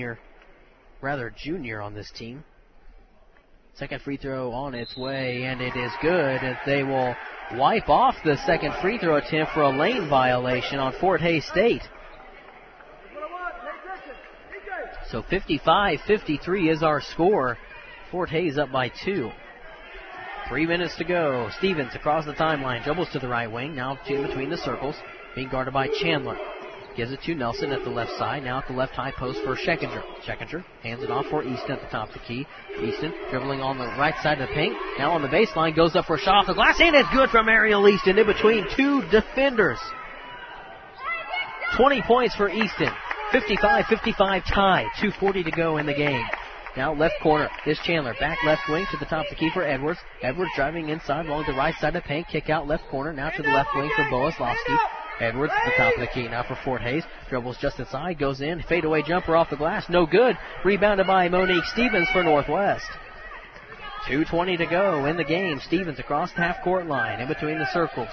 junior on this team. Second free throw on its way, and it is good, as they will wipe off the second free throw attempt for a lane violation on Fort Hays State. So 55-53 is our score. Fort Hays up by 2. 3 minutes to go. Stevens across the timeline, dribbles to the right wing, now in between the circles, being guarded by Chandler. Gives it to Nelson at the left side, now at the left high post for Schekinger. Schekinger hands it off for Easton at the top of the key. Easton dribbling on the right side of the paint, now on the baseline, goes up for a shot off the glass, and it's good from Ariel Easton in between 2 defenders. 20 points for Easton. 55-55 tie. 2:40 to go in the game. Now left corner is Chandler. Back left wing to the top of the key for Edwards. Edwards driving inside along the right side of the paint. Kick out left corner. Now to the left wing for Boleslawski. Edwards at the top of the key now for Fort Hays. Dribbles just inside. Goes in. Fadeaway jumper off the glass. No good. Rebounded by Monique Stevens for Northwest. 2:20 to go in the game. Stevens across the half-court line in between the circles.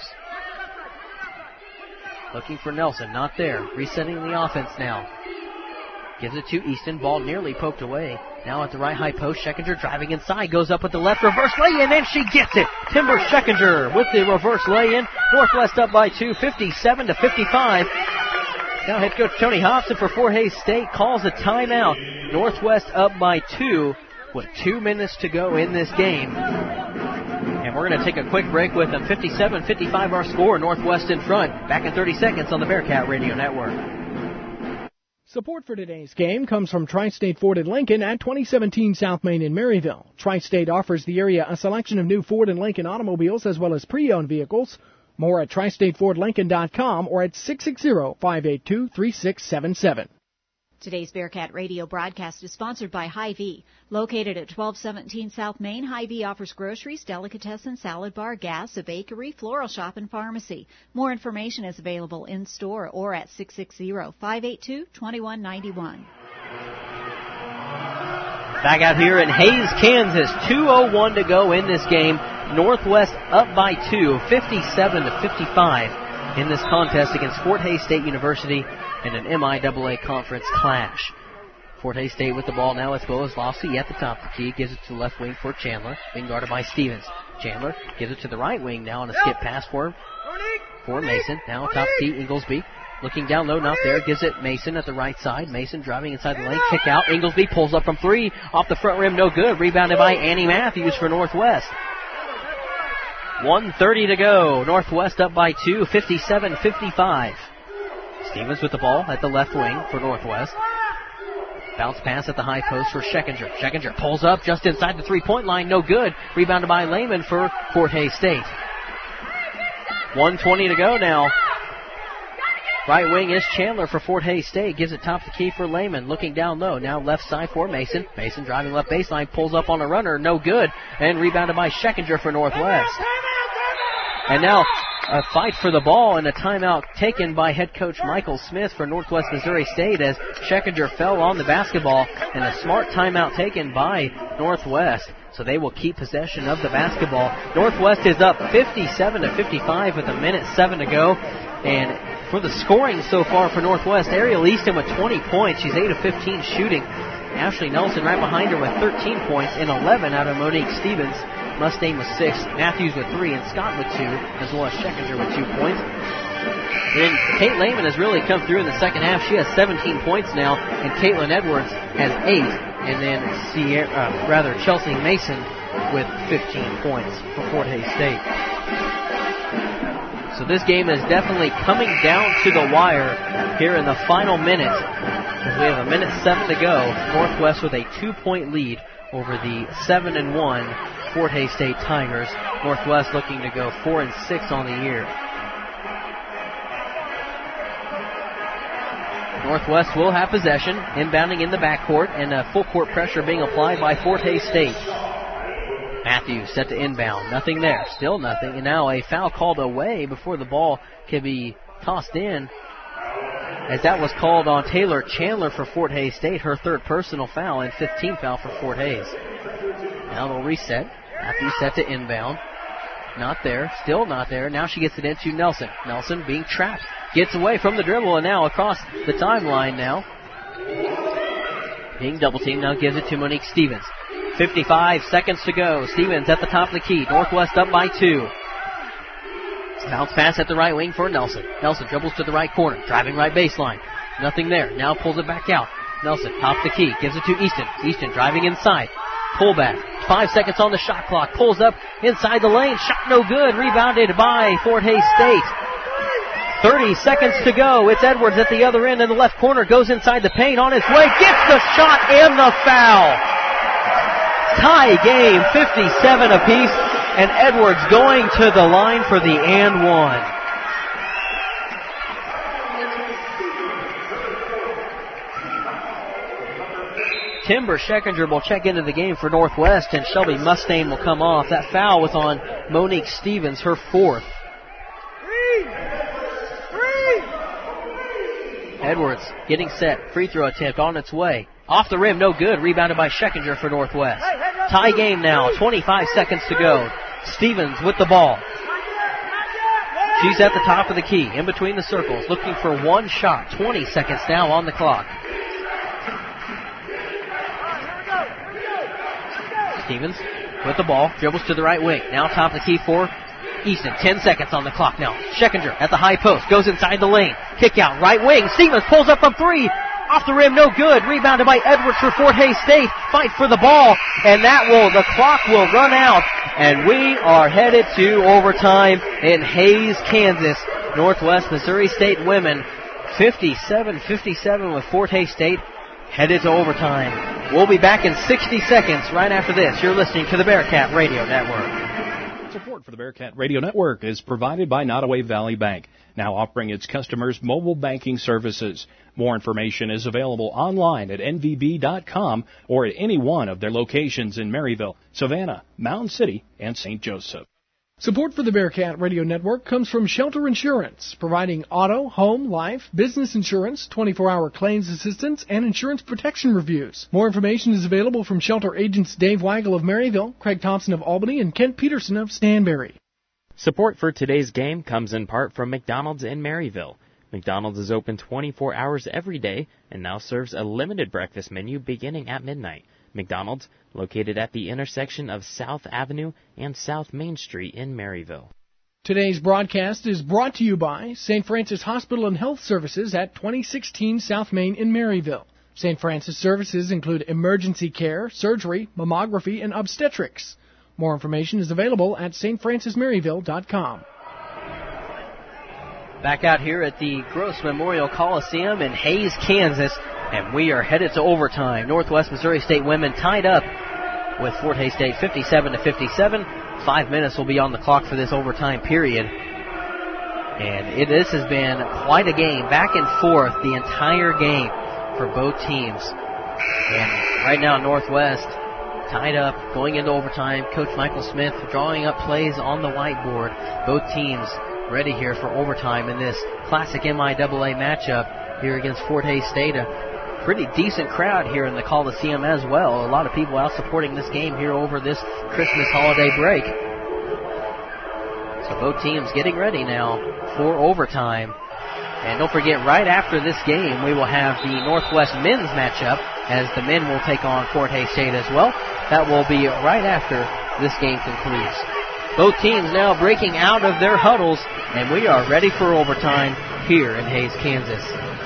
Looking for Nelson, not there. Resetting the offense now. Gives it to Easton. Ball nearly poked away. Now at the right high post, Schekinger driving inside. Goes up with the left reverse lay-in, and she gets it. Timber Schekinger with the reverse lay-in. Northwest up by 2, 57-55. Now head coach Tony Hobson for Fort Hays State calls a timeout. Northwest up by 2 with 2 minutes to go in this game. And we're going to take a quick break with them. 57-55 our score. Northwest in front. Back in 30 seconds on the Bearcat Radio Network. Support for today's game comes from Tri-State Ford and Lincoln at 2017 South Main in Maryville. Tri-State offers the area a selection of new Ford and Lincoln automobiles as well as pre-owned vehicles. More at TriStateFordLincoln.com or at 660-582-3677. Today's Bearcat Radio broadcast is sponsored by Hy-Vee. Located at 1217 South Main, Hy-Vee offers groceries, delicatessen, salad bar, gas, a bakery, floral shop, and pharmacy. More information is available in store or at 660-582-2191. Back out here in Hays, Kansas. 2:01 to go in this game. Northwest up by 2, 57-55 in this contest against Fort Hays State University in an MIAA conference clash. Fort Hays State with the ball now. It's Boleslawski at the top of the key. Gives it to the left wing for Chandler. Being guarded by Stevens. Chandler gives it to the right wing now on a skip pass for Mason. Now top key, Inglesby. Looking down low, not there. Gives it Mason at the right side. Mason driving inside the lane. Kick out. Inglesby pulls up from 3. Off the front rim, no good. Rebounded by Annie Matthews for Northwest. 1:30 to go. Northwest up by 2, 57-55. Stevens with the ball at the left wing for Northwest. Bounce pass at the high post for Scheckinger. Scheckinger pulls up just inside the three-point line. No good. Rebounded by Lehman for Fort Hays State. 1:20 to go now. Right wing is Chandler for Fort Hays State. Gives it top of the key for Lehman. Looking down low. Now left side for Mason. Mason driving left baseline. Pulls up on a runner. No good. And rebounded by Scheckinger for Northwest. And now a fight for the ball and a timeout taken by head coach Michael Smith for Northwest Missouri State as Scheckinger fell on the basketball, and a smart timeout taken by Northwest. So they will keep possession of the basketball. Northwest is up 57-55 with 1:07 to go. And for the scoring so far for Northwest, Ariel Easton with 20 points. She's 8 of 15 shooting. Ashley Nelson right behind her with 13 points and 11 out of Monique Stevens. Mustaine with 6, Matthews with 3, and Scott with 2, as well as Scheckinger with 2 points. And Kate Lehman has really come through in the second half. She has 17 points now, and Caitlin Edwards has 8, and then Chelsea Mason with 15 points for Fort Hays State. So this game is definitely coming down to the wire here in the final minute, as we have 1:07 to go. Northwest with a 2-point lead over the 7-1 Fort Hays State Tigers. Northwest looking to go 4-6 on the year. Northwest will have possession, inbounding in the backcourt, and full court pressure being applied by Fort Hays State. Matthews set to inbound. Nothing there. Still nothing. And now a foul called away before the ball can be tossed in, as that was called on Taylor Chandler for Fort Hays State, her third personal foul and 15th foul for Fort Hays. Now they'll reset. Matthews set to inbound. Not there. Still not there. Now she gets it into Nelson. Nelson being trapped. Gets away from the dribble and now across the timeline now. Being double teamed. Now gives it to Monique Stevens. 55 seconds to go. Stevens at the top of the key. Northwest up by 2. Bounce pass at the right wing for Nelson. Nelson dribbles to the right corner. Driving right baseline. Nothing there. Now pulls it back out. Nelson, top of the key. Gives it to Easton. Easton driving inside. Pullback. 5 seconds on the shot clock. Pulls up inside the lane. Shot no good. Rebounded by Fort Hays State. 30 seconds to go. It's Edwards at the other end in the left corner. Goes inside the paint on his way. Gets the shot and the foul. Tie game, 57 apiece. And Edwards going to the line for the and one. Timber Scheckinger will check into the game for Northwest, and Shelby Mustaine will come off. That foul was on Monique Stevens, her 4th. Edwards getting set. Free throw attempt on its way. Off the rim, no good. Rebounded by Scheckinger for Northwest. Tie game now, 25 seconds to go. Stevens with the ball. She's at the top of the key, in between the circles, looking for one shot. 20 seconds now on the clock. Stevens with the ball, dribbles to the right wing. Now top of the key for Easton. 10 seconds on the clock now. Scheckinger at the high post, goes inside the lane. Kick out, right wing. Stevens pulls up from 3. Off the rim, no good. Rebounded by Edwards for Fort Hays State. Fight for the ball, and the clock will run out, and we are headed to overtime in Hays, Kansas. Northwest Missouri State women, 57-57 with Fort Hays State, headed to overtime. We'll be back in 60 seconds right after this. You're listening to the Bearcat Radio Network. Support for the Bearcat Radio Network is provided by Nottoway Valley Bank, now offering its customers mobile banking services. More information is available online at nvb.com or at any one of their locations in Maryville, Savannah, Mound City, and St. Joseph. Support for the Bearcat Radio Network comes from Shelter Insurance, providing auto, home, life, business insurance, 24-hour claims assistance, and insurance protection reviews. More information is available from Shelter agents Dave Weigel of Maryville, Craig Thompson of Albany, and Kent Peterson of Stanberry. Support for today's game comes in part from McDonald's in Maryville. McDonald's is open 24 hours every day and now serves a limited breakfast menu beginning at midnight. McDonald's, located at the intersection of South Avenue and South Main Street in Maryville. Today's broadcast is brought to you by St. Francis Hospital and Health Services at 2016 South Main in Maryville. St. Francis services include emergency care, surgery, mammography, and obstetrics. More information is available at stfrancismaryville.com. Back out here at the Gross Memorial Coliseum in Hays, Kansas, and we are headed to overtime. Northwest Missouri State women tied up with Fort Hays State 57-57. 5 minutes will be on the clock for this overtime period. And this has been quite a game, back and forth the entire game for both teams. And right now Northwest tied up, going into overtime. Coach Michael Smith drawing up plays on the whiteboard. Both teams ready here for overtime in this classic MIAA matchup here against Fort Hays State. A pretty decent crowd here in the Coliseum as well. A lot of people out supporting this game here over this Christmas holiday break. So both teams getting ready now for overtime. And don't forget, right after this game, we will have the Northwest men's matchup as the men will take on Fort Hays State as well. That will be right after this game concludes. Both teams now breaking out of their huddles, and we are ready for overtime here in Hays, Kansas.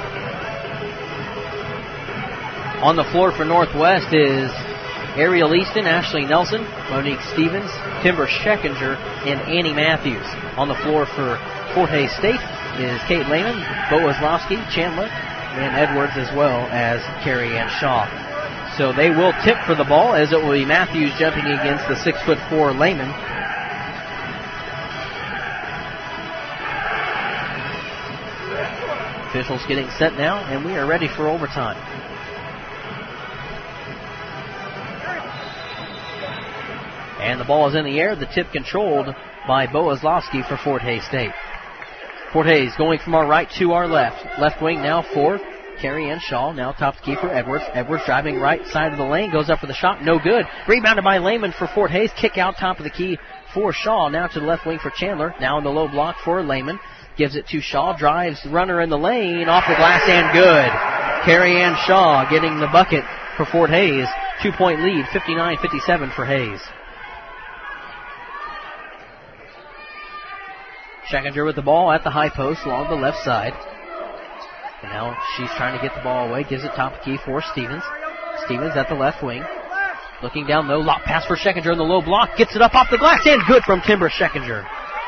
On the floor for Northwest is Ariel Easton, Ashley Nelson, Monique Stevens, Timber Scheckinger, and Annie Matthews. On the floor for Fort Hays State is Kate Lehman, Bo Oslowski, Chandler, and Edwards, as well as Carrie Ann Shaw. So they will tip for the ball, as it will be Matthews jumping against the 6'4" Lehman. Officials getting set now, and we are ready for overtime. And the ball is in the air. The tip controlled by Bo Oslowski for Fort Hays State. Fort Hays going from our right to our left. Left wing now for Carrie Ann Shaw. Now top key for Edwards. Edwards driving right side of the lane. Goes up for the shot. No good. Rebounded by Lehman for Fort Hays. Kick out top of the key for Shaw. Now to the left wing for Chandler. Now in the low block for Lehman. Gives it to Shaw. Drives runner in the lane. Off the glass and good. Carrie Ann Shaw getting the bucket for Fort Hays. 2-point lead. 59-57 for Hays. Scheckinger with the ball at the high post along the left side. And now she's trying to get the ball away. Gives it top key for Stevens. Stevens at the left wing. Looking down low. Lock pass for Scheckinger in the low block. Gets it up off the glass and good from Timber Scheckinger.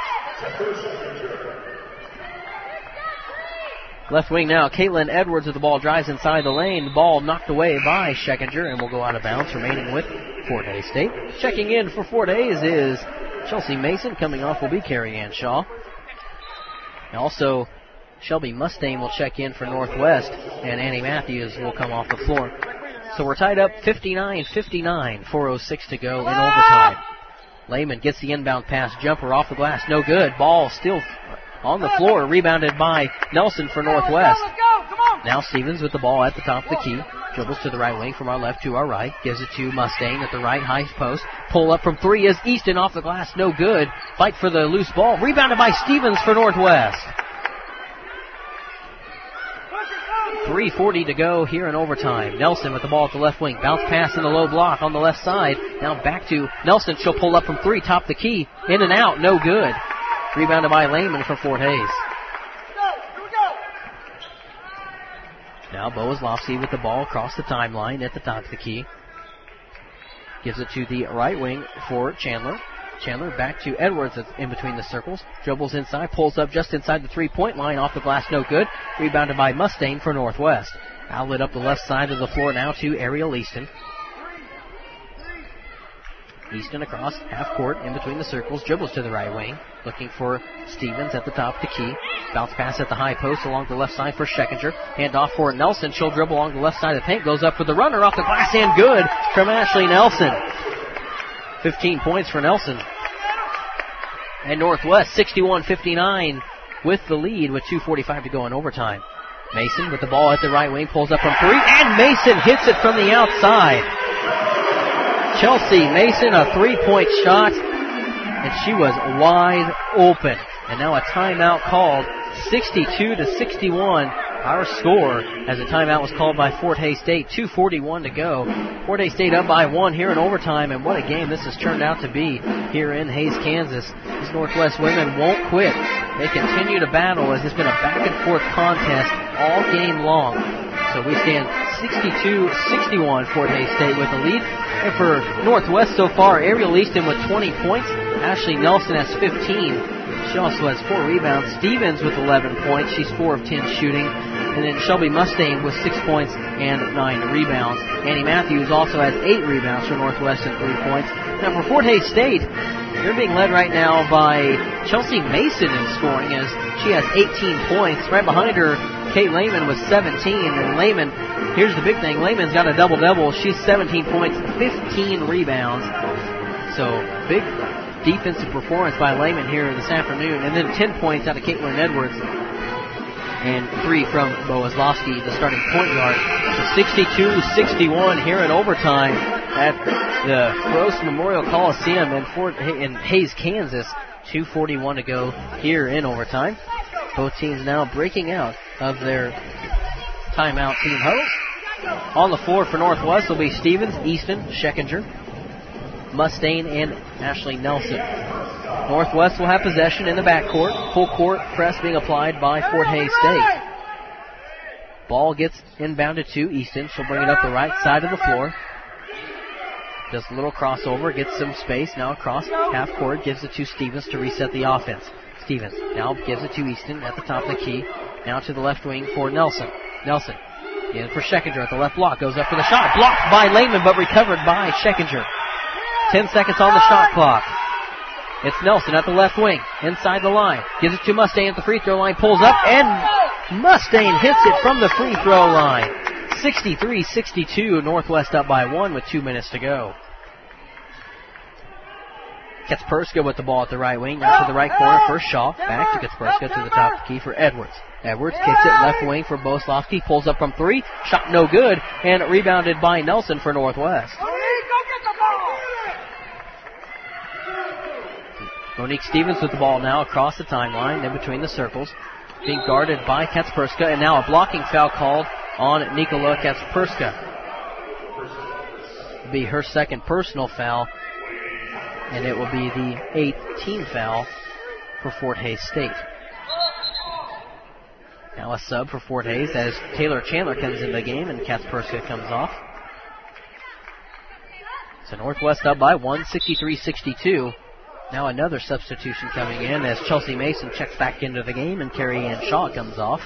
Left wing now. Caitlin Edwards with the ball. Drives inside the lane. The ball knocked away by Scheckinger and will go out of bounds, remaining with Fort Hays State. Checking in for Fort Hays is Chelsea Mason. Coming off will be Carrie Ann Shaw. And also, Shelby Mustaine will check in for Northwest, and Annie Matthews will come off the floor. So we're tied up 59-59, 4:06 to go in overtime. Lehman gets the inbound pass, jumper off the glass, no good. Ball still on the floor, rebounded by Nelson for Northwest. Now Stevens with the ball at the top of the key. Dribbles to the right wing from our left to our right. Gives it to Mustaine at the right high post. Pull up from three is Easton off the glass. No good. Fight for the loose ball. Rebounded by Stevens for Northwest. 3:40 to go here in overtime. Nelson with the ball at the left wing. Bounce pass in the low block on the left side. Now back to Nelson. She'll pull up from three. Top the key. In and out. No good. Rebounded by Lehman for Fort Hays. Now Bo Oslowski with the ball across the timeline at the top of the key. Gives it to the right wing for Chandler. Chandler back to Edwards in between the circles. Dribbles inside, pulls up just inside the three-point line. Off the glass, no good. Rebounded by Mustaine for Northwest. Outlet up the left side of the floor now to Ariel Easton. Easton across half court in between the circles. Dribbles to the right wing. Looking for Stevens at the top of the key. Bounce pass at the high post along the left side for Scheckinger. Hand off for Nelson. She'll dribble along the left side of the paint. Goes up for the runner off the glass and good from Ashley Nelson. 15 points for Nelson. And Northwest 61-59 with the lead with 2:45 to go in overtime. Mason with the ball at the right wing. Pulls up from three. And Mason hits it from the outside. Chelsea Mason, a three-point shot, and she was wide open. And now a timeout called, 62-61. our score as a timeout was called by Fort Hays State. 2:41 to go. Fort Hays State up by 1 here in overtime, and what a game this has turned out to be here in Hays, Kansas. These Northwest women won't quit. They continue to battle as it's been a back-and-forth contest all game long. So we stand 62-61, Fort Hays State with the lead. And for Northwest so far, Ariel Easton with 20 points. Ashley Nelson has 15. She also has 4 rebounds. Stevens with 11 points. She's 4 of 10 shooting. And then Shelby Mustaine with 6 points and 9 rebounds. Annie Matthews also has 8 rebounds for Northwest and 3 points. Now for Fort Hays State, they're being led right now by Chelsea Mason in scoring as she has 18 points. Right behind her, Kate Lehman with 17. And Lehman, here's the big thing, Lehman's got a double-double. She's 17 points, 15 rebounds. So big defensive performance by Lehman here this afternoon. And then 10 points out of Caitlin Edwards. And 3 from Boazlowski, the starting point guard. So 62-61 here in overtime at the Gross Memorial Coliseum in Hays, Kansas. 2:41 to go here in overtime. Both teams now breaking out of their timeout team huddles. On the floor for Northwest will be Stevens, Easton, Scheckinger, Mustaine, and Ashley Nelson. Northwest will have possession in the backcourt. Full court press being applied by Fort Hays State. Ball gets inbounded to Easton. She'll bring it up the right side of the floor. Does a little crossover, gets some space. Now across half court, gives it to Stevens to reset the offense. Stevens now gives it to Easton at the top of the key. Now to the left wing for Nelson. Nelson in for Scheckinger at the left block. Goes up for the shot. Blocked by Lehman, but recovered by Scheckinger. 10 seconds on the shot clock. It's Nelson at the left wing, inside the line. Gives it to Mustaine at the free throw line. Pulls up, and Mustaine hits it from the free throw line. 63-62, Northwest up by 1 with 2 minutes to go. Katsperska with the ball at the right wing. Now to the right corner for Shaw. Back to Katsperska to the top of the key for Edwards. Edwards kicks it left wing for Boslowski. Pulls up from 3. Shot no good. And rebounded by Nelson for Northwest. Monique Stevens with the ball now across the timeline, in between the circles. Being guarded by Katsperska. And now a blocking foul called on Nikola Katsperska. It'll be her second personal foul. And it will be the 8th team foul for Fort Hays State. Now a sub for Fort Hays as Taylor Chandler comes into the game and Katsperska comes off. So Northwest up by 1, 63-62. Now another substitution coming in as Chelsea Mason checks back into the game and Carrie Ann Shaw comes off.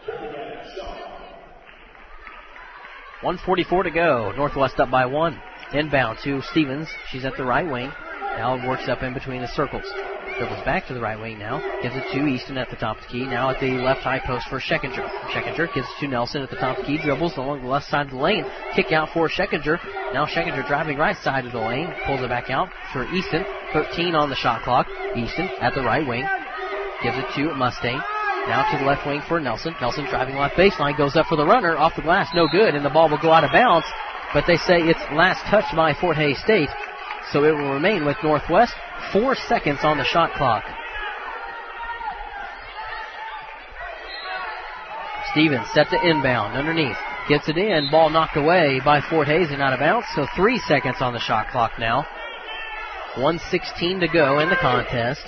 1:44 to go. Northwest up by 1. Inbound to Stevens. She's at the right wing. Now works up in between the circles. Dribbles back to the right wing now. Gives it to Easton at the top of the key. Now at the left high post for Scheckinger. Scheckinger gives it to Nelson at the top of the key. Dribbles along the left side of the lane. Kick out for Scheckinger. Now Scheckinger driving right side of the lane. Pulls it back out for Easton. 13 on the shot clock. Easton at the right wing. Gives it to Mustaine. Now to the left wing for Nelson. Nelson driving left baseline. Goes up for the runner. Off the glass. No good. And the ball will go out of bounds. But they say it's last touched by Fort Hays State. So it will remain with Northwest. 4 seconds on the shot clock. Stevens set to inbound underneath. Gets it in. Ball knocked away by Fort Hays and out of bounds. So 3 seconds on the shot clock now. 1:16 to go in the contest.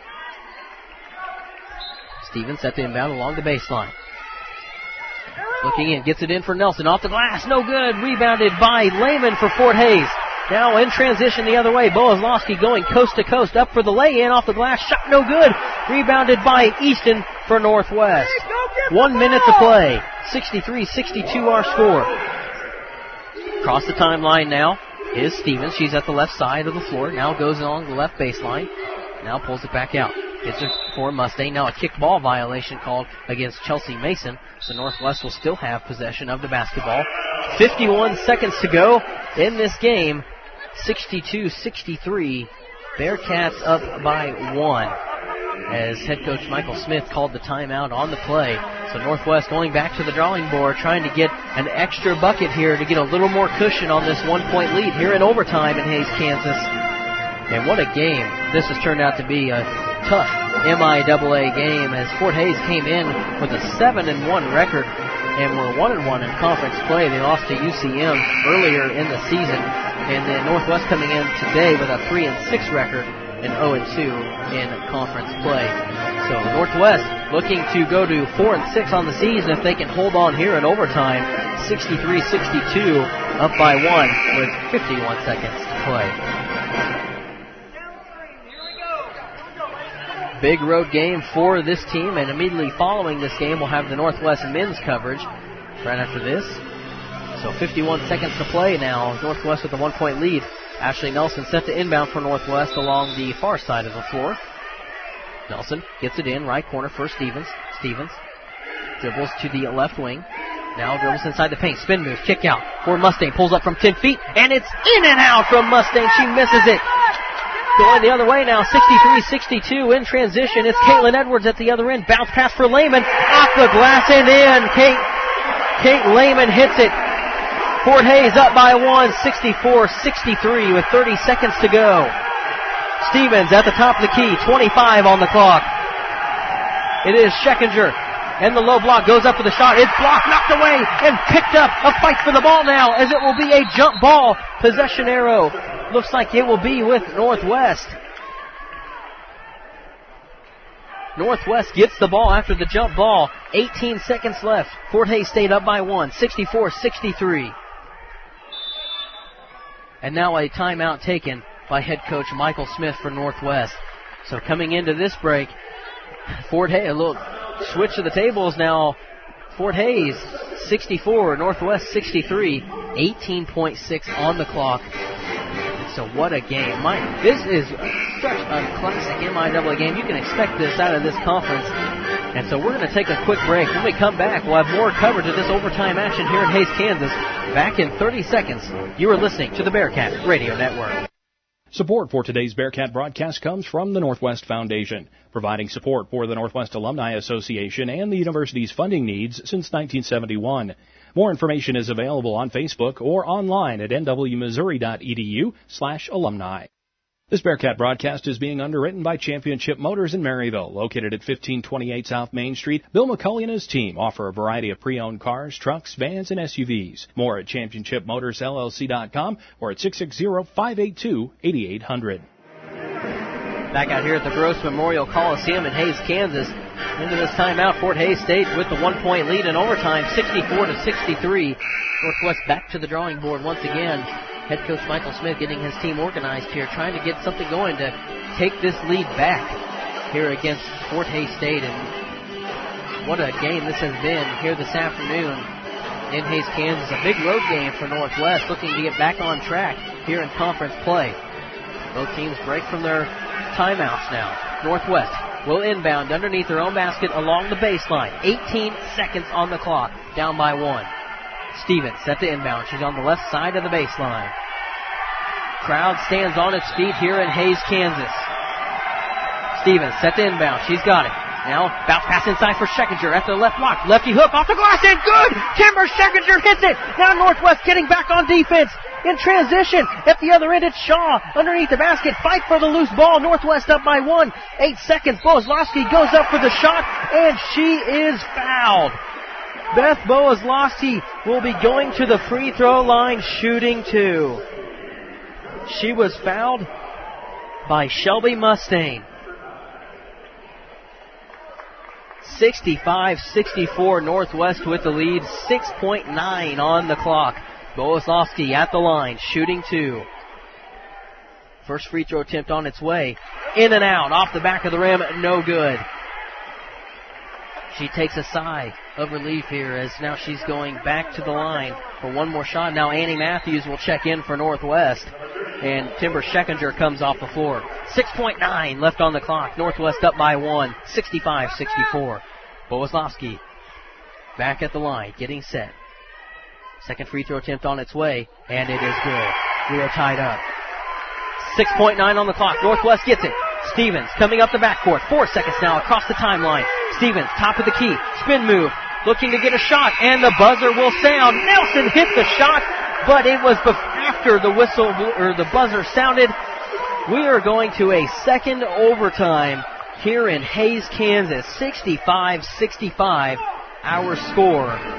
Stevens set to inbound along the baseline. Looking in. Gets it in for Nelson. Off the glass. No good. Rebounded by Lehman for Fort Hays. Now in transition the other way. Boazlowski going coast to coast. Up for the lay-in. Off the glass. Shot no good. Rebounded by Easton for Northwest. 1 minute to play. 63-62 our score. Across the timeline now is Stevens. She's at the left side of the floor. Now goes along the left baseline. Now pulls it back out. It's for Mustaine. Now a kick ball violation called against Chelsea Mason. So Northwest will still have possession of the basketball. 51 seconds to go in this game. 62-63. Bearcats up by 1. As head coach Michael Smith called the timeout on the play. So Northwest going back to the drawing board, trying to get an extra bucket here to get a little more cushion on this 1-point lead here in overtime in Hays, Kansas. And what a game this has turned out to be. A tough MIAA game as Fort Hays came in with a 7-1 record and were 1-1 in conference play. They lost to UCM earlier in the season, and then Northwest coming in today with a 3-6 record and 0-2 in conference play. So Northwest looking to go to 4-6 on the season if they can hold on here in overtime. 63-62, up by 1 with 51 seconds to play. Big road game for this team, and immediately following this game we'll have the Northwest men's coverage right after this. So 51 seconds to play now. Northwest with a 1-point lead. Ashley Nelson set to inbound for Northwest along the far side of the floor. Nelson gets it in, right corner for Stevens. Stevens dribbles to the left wing. Now dribbles inside the paint. Spin move, kick out for Mustang. Pulls up from 10 feet, and it's in and out from Mustang. She misses it. Going the other way now, 63-62 in transition. It's Caitlin Edwards at the other end. Bounce pass for Lehman. Off the glass and in. Kate Lehman hits it. Fort Hays up by 1, 64-63 with 30 seconds to go. Stevens at the top of the key, 25 on the clock. It is Scheckinger, and the low block goes up for the shot. It's blocked, knocked away, and picked up. A fight for the ball now, as it will be a jump ball. Possession arrow looks like it will be with Northwest. Northwest gets the ball after the jump ball. 18 seconds left. Fort Hays stayed up by 1, 64-63. And now a timeout taken by head coach Michael Smith for Northwest. So coming into this break, Fort Hays, a little switch of the tables now. Fort Hays 64, Northwest 63, 18.6 on the clock. So what a game. This is such a classic MIAA game. You can expect this out of this conference. And so we're going to take a quick break. When we come back, we'll have more coverage of this overtime action here in Hays, Kansas. Back in 30 seconds. You are listening to the Bearcat Radio Network. Support for today's Bearcat broadcast comes from the Northwest Foundation, providing support for the Northwest Alumni Association and the university's funding needs since 1971. More information is available on Facebook or online at nwmissouri.edu/alumni. This Bearcat broadcast is being underwritten by Championship Motors in Maryville, located at 1528 South Main Street. Bill McCulley and his team offer a variety of pre-owned cars, trucks, vans, and SUVs. More at championshipmotorsllc.com or at 660-582-8800. Back out here at the Gross Memorial Coliseum in Hays, Kansas. Into this timeout, Fort Hays State with the 1-point lead in overtime, 64-63. Northwest back to the drawing board once again. Head coach Michael Smith getting his team organized here, trying to get something going to take this lead back here against Fort Hays State. And what a game this has been here this afternoon in Hays, Kansas. A big road game for Northwest, looking to get back on track here in conference play. Both teams break from their timeouts now. Northwest will inbound underneath their own basket along the baseline. 18 seconds on the clock, down by 1. Stevens set to inbound. She's on the left side of the baseline. Crowd stands on its feet here in Hays, Kansas. Stevens set to inbound. She's got it. Now, bounce pass inside for Scheckinger at the left block. Lefty hook off the glass and good! Kimber Scheckinger hits it! Now Northwest getting back on defense. In transition, at the other end, it's Shaw underneath the basket. Fight for the loose ball. Northwest up by 1. 8 seconds. Boazlowski goes up for the shot, and she is fouled. Beth Boazlowski will be going to the free throw line shooting 2. She was fouled by Shelby Mustaine. 65-64 Northwest with the lead. 6.9 on the clock. Boazlowski at the line, shooting 2. First free throw attempt on its way. In and out, off the back of the rim, no good. She takes a sigh of relief here as now she's going back to the line for one more shot. Now Annie Matthews will check in for Northwest. And Timber Scheckinger comes off the floor. 6.9 left on the clock. Northwest up by 1, 65-64. Boazlowski back at the line, getting set. Second free throw attempt on its way, and it is good. We are tied up. 6.9 on the clock. Northwest gets it. Stevens coming up the backcourt. 4 seconds now across the timeline. Stevens, top of the key. Spin move. Looking to get a shot, and the buzzer will sound. Nelson hit the shot, but it was after the whistle or the buzzer sounded. We are going to a second overtime here in Hays, Kansas. 65-65, our score.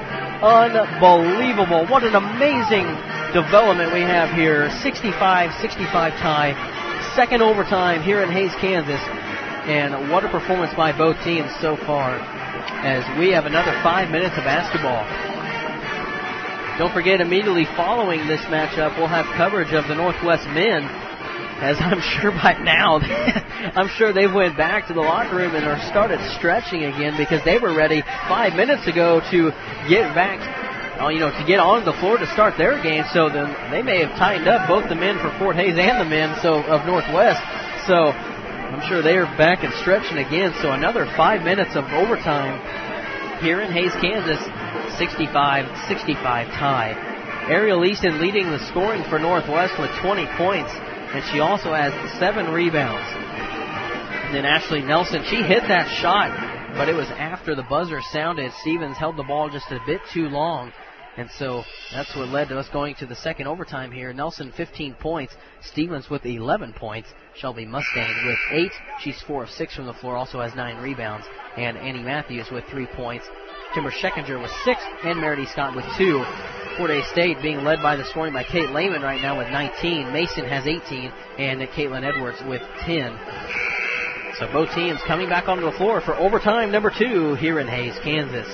Unbelievable. What an amazing development we have here. 65-65 tie. Second overtime here in Hays, Kansas. And what a performance by both teams so far, as we have another 5 minutes of basketball. Don't forget, immediately following this matchup, we'll have coverage of the Northwest men, as I'm sure by now, I'm sure they went back to the locker room and are started stretching again, because they were ready 5 minutes ago to get back, to get on the floor to start their game. So then they may have tightened up, both the men for Fort Hays and the men of Northwest. So I'm sure they are back and stretching again. So another 5 minutes of overtime here in Hays, Kansas. 65-65 tie. Ariel Easton leading the scoring for Northwest with 20 points, and she also has 7 rebounds. And then Ashley Nelson, she hit that shot, but it was after the buzzer sounded. Stevens held the ball just a bit too long, and so that's what led to us going to the second overtime here. Nelson 15 points, Stevens with 11 points, Shelby Mustaine with 8. She's 4 of 6 from the floor, also has 9 rebounds, and Annie Matthews with 3 points. Kimber Scheckinger with 6, and Meredith Scott with 2. Fort Hays State being led by the scoring by Kate Lehman right now with 19. Mason has 18, and Caitlin Edwards with 10. So both teams coming back onto the floor for overtime number 2 here in Hays, Kansas.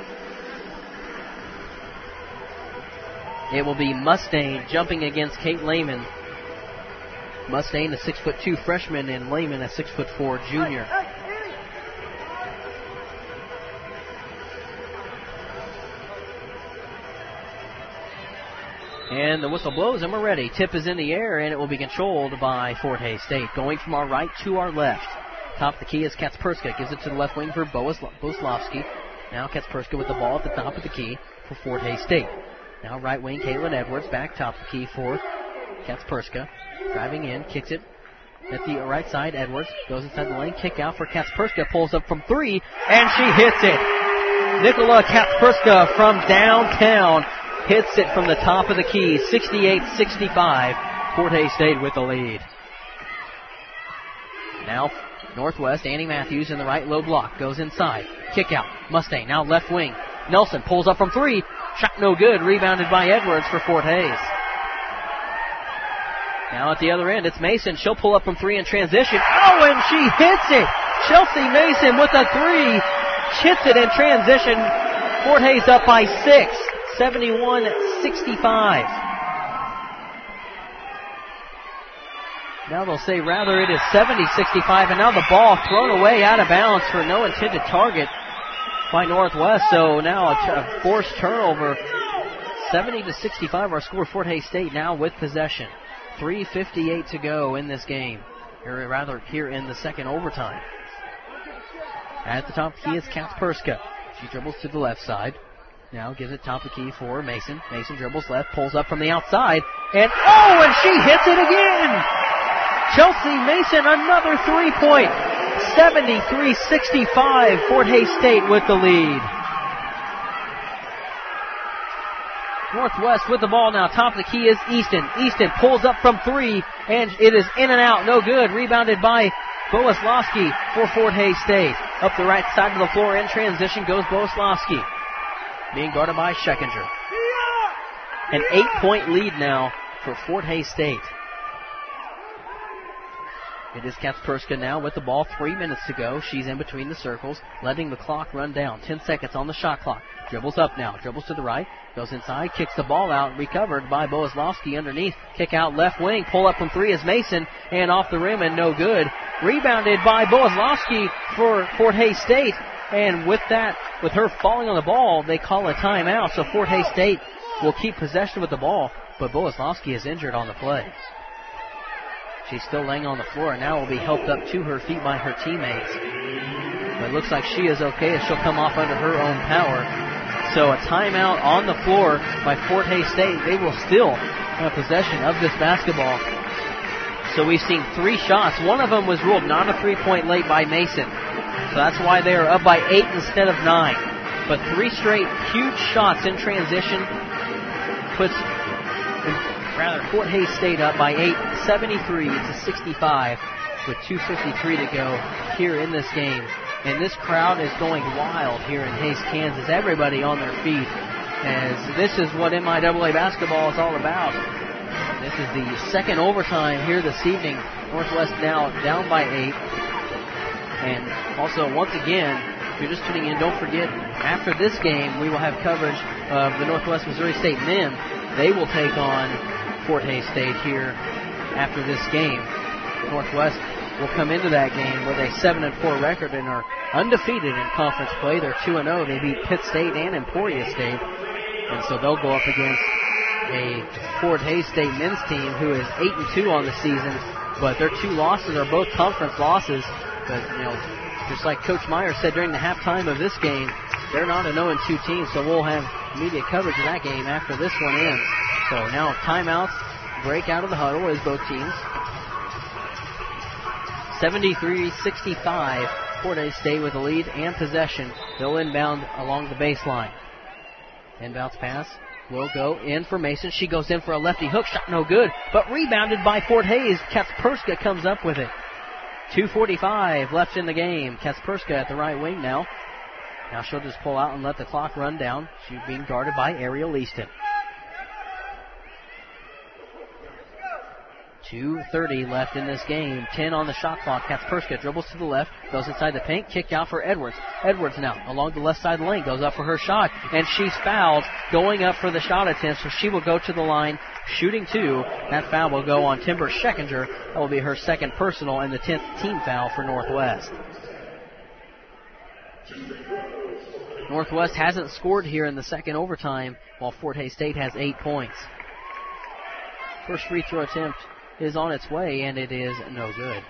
It will be Mustaine jumping against Kate Lehman. Mustaine, a 6'2" freshman, and Lehman, a 6'4" junior. And the whistle blows, and we're ready. Tip is in the air, and it will be controlled by Fort Hays State. Going from our right to our left. Top of the key is Katsperska. Gives it to the left wing for Boslovsky. Now Katsperska with the ball at the top of the key for Fort Hays State. Now right wing, Caitlin Edwards. Back top of the key for Katsperska. Driving in, kicks it at the right side. Edwards goes inside the lane. Kick out for Katsperska. Pulls up from 3, and she hits it. Nicola Katsperska from downtown hits it from the top of the key. 68-65. Fort Hays State with the lead. Now Northwest, Annie Matthews in the right low block. Goes inside. Kick out. Mustaine now left wing. Nelson pulls up from 3. Shot no good. Rebounded by Edwards for Fort Hays. Now at the other end, it's Mason. She'll pull up from 3 in transition. Oh, and she hits it! Chelsea Mason with a 3. Hits it in transition. Fort Hays up by 6. 71-65. Now they'll say rather it is 70-65, and now the ball thrown away out of bounds for no intended target by Northwest. So now a forced turnover. 70-65 our score. Fort Hays State now with possession. 3:58 to go in this game, or rather here in the second overtime. At the top of the key is Katsperska. She dribbles to the left side. Now gives it top of the key for Mason. Mason dribbles left, pulls up from the outside, and she hits it again! Chelsea Mason, another 3-point. 73-65, Fort Hays State with the lead. Northwest with the ball now. Top of the key is Easton. Easton pulls up from 3, and it is in and out. No good. Rebounded by Boleslavsky for Fort Hays State. Up the right side of the floor in transition goes Boleslavsky. Being guarded by Scheckinger. An 8-point lead now for Fort Hays State. It is Katsperska now with the ball. 3 minutes to go. She's in between the circles, letting the clock run down. 10 seconds on the shot clock. Dribbles up now. Dribbles to the right. Goes inside. Kicks the ball out. Recovered by Boleslavsky underneath. Kick out left wing. Pull up from 3 is Mason. And off the rim and no good. Rebounded by Boleslavsky for Fort Hays State. And with that, with her falling on the ball, they call a timeout. So Fort Hays State will keep possession with the ball. But Boleslavsky is injured on the play. She's still laying on the floor and now will be helped up to her feet by her teammates. But it looks like she is okay as she'll come off under her own power. So a timeout on the floor by Fort Hays State. They will still have possession of this basketball. So we've seen 3 shots. One of them was ruled not a 3-point late by Mason. So that's why they are up by 8 instead of 9. But 3 straight huge shots in transition puts Fort Hays State up by 8, 73-65, with 2:53 to go here in this game. And this crowd is going wild here in Hays, Kansas. Everybody on their feet. as this is what MIAA basketball is all about. This is the second overtime here this evening. Northwest now down by 8. And also, once again, if you're just tuning in, don't forget, after this game, we will have coverage of the Northwest Missouri State men. They will take on Fort Hays State here after this game. Northwest will come into that game with a 7-4 record and are undefeated in conference play. They're 2-0. They beat Pitt State and Emporia State. And so they'll go up against a Fort Hays State men's team who is 8-2 on the season, but their 2 losses are both conference losses. But, just like Coach Meyer said during the halftime of this game, they're not a 0-2 team, so we'll have media coverage of that game after this one ends. So now timeouts break out of the huddle as both teams. 73-65, Fort Hays State with the lead and possession. They'll inbound along the baseline. Inbounds pass will go in for Mason. She goes in for a lefty hook shot, no good, but rebounded by Fort Hays. Katsperska comes up with it. 2:45 left in the game. Katsperska at the right wing now. Now she'll just pull out and let the clock run down. She's being guarded by Ariel Easton. 2:30 left in this game. 10 on the shot clock. Katsperska dribbles to the left, goes inside the paint, kick out for Edwards. Edwards now along the left side of the lane, goes up for her shot, and she's fouled going up for the shot attempt, so she will go to the line shooting 2. That foul will go on Timber Schekinger. That will be her second personal and the 10th team foul for Northwest. Northwest hasn't scored here in the second overtime, while Fort Hays State has 8 points. First free throw attempt is on its way, and it is no good.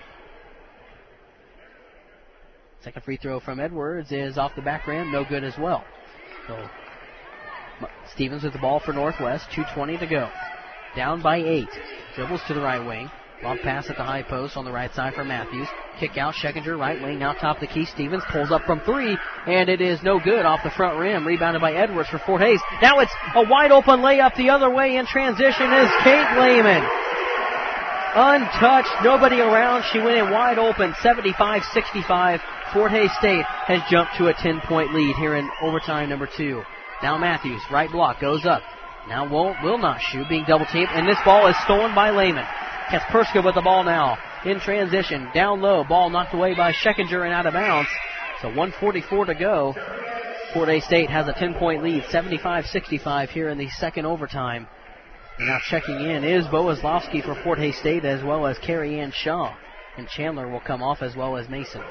Second free throw from Edwards is off the back rim, no good as well. So Stevens with the ball for Northwest, 2:20 to go. Down by 8. Dribbles to the right wing. Long pass at the high post on the right side for Matthews. Kick out, Schekinger, right wing, now top of the key. Stevens pulls up from 3, and it is no good off the front rim. Rebounded by Edwards for Fort Hays. Now it's a wide open layup the other way in transition is Kate Lehman. Untouched, nobody around. She went in wide open, 75-65. Fort Hays State has jumped to a 10-point lead here in overtime number 2. Now Matthews, right block, goes up. Now will not shoot, being double teamed, and this ball is stolen by Lehman. Katsperska with the ball now in transition, down low, ball knocked away by Schekinger and out of bounds. So 1:44 to go. Fort Hays State has a 10-point lead, 75-65 here in the second overtime. And now checking in is Boazlowski for Fort Hays State, as well as Carrie Ann Shaw. And Chandler will come off, as well as Mason.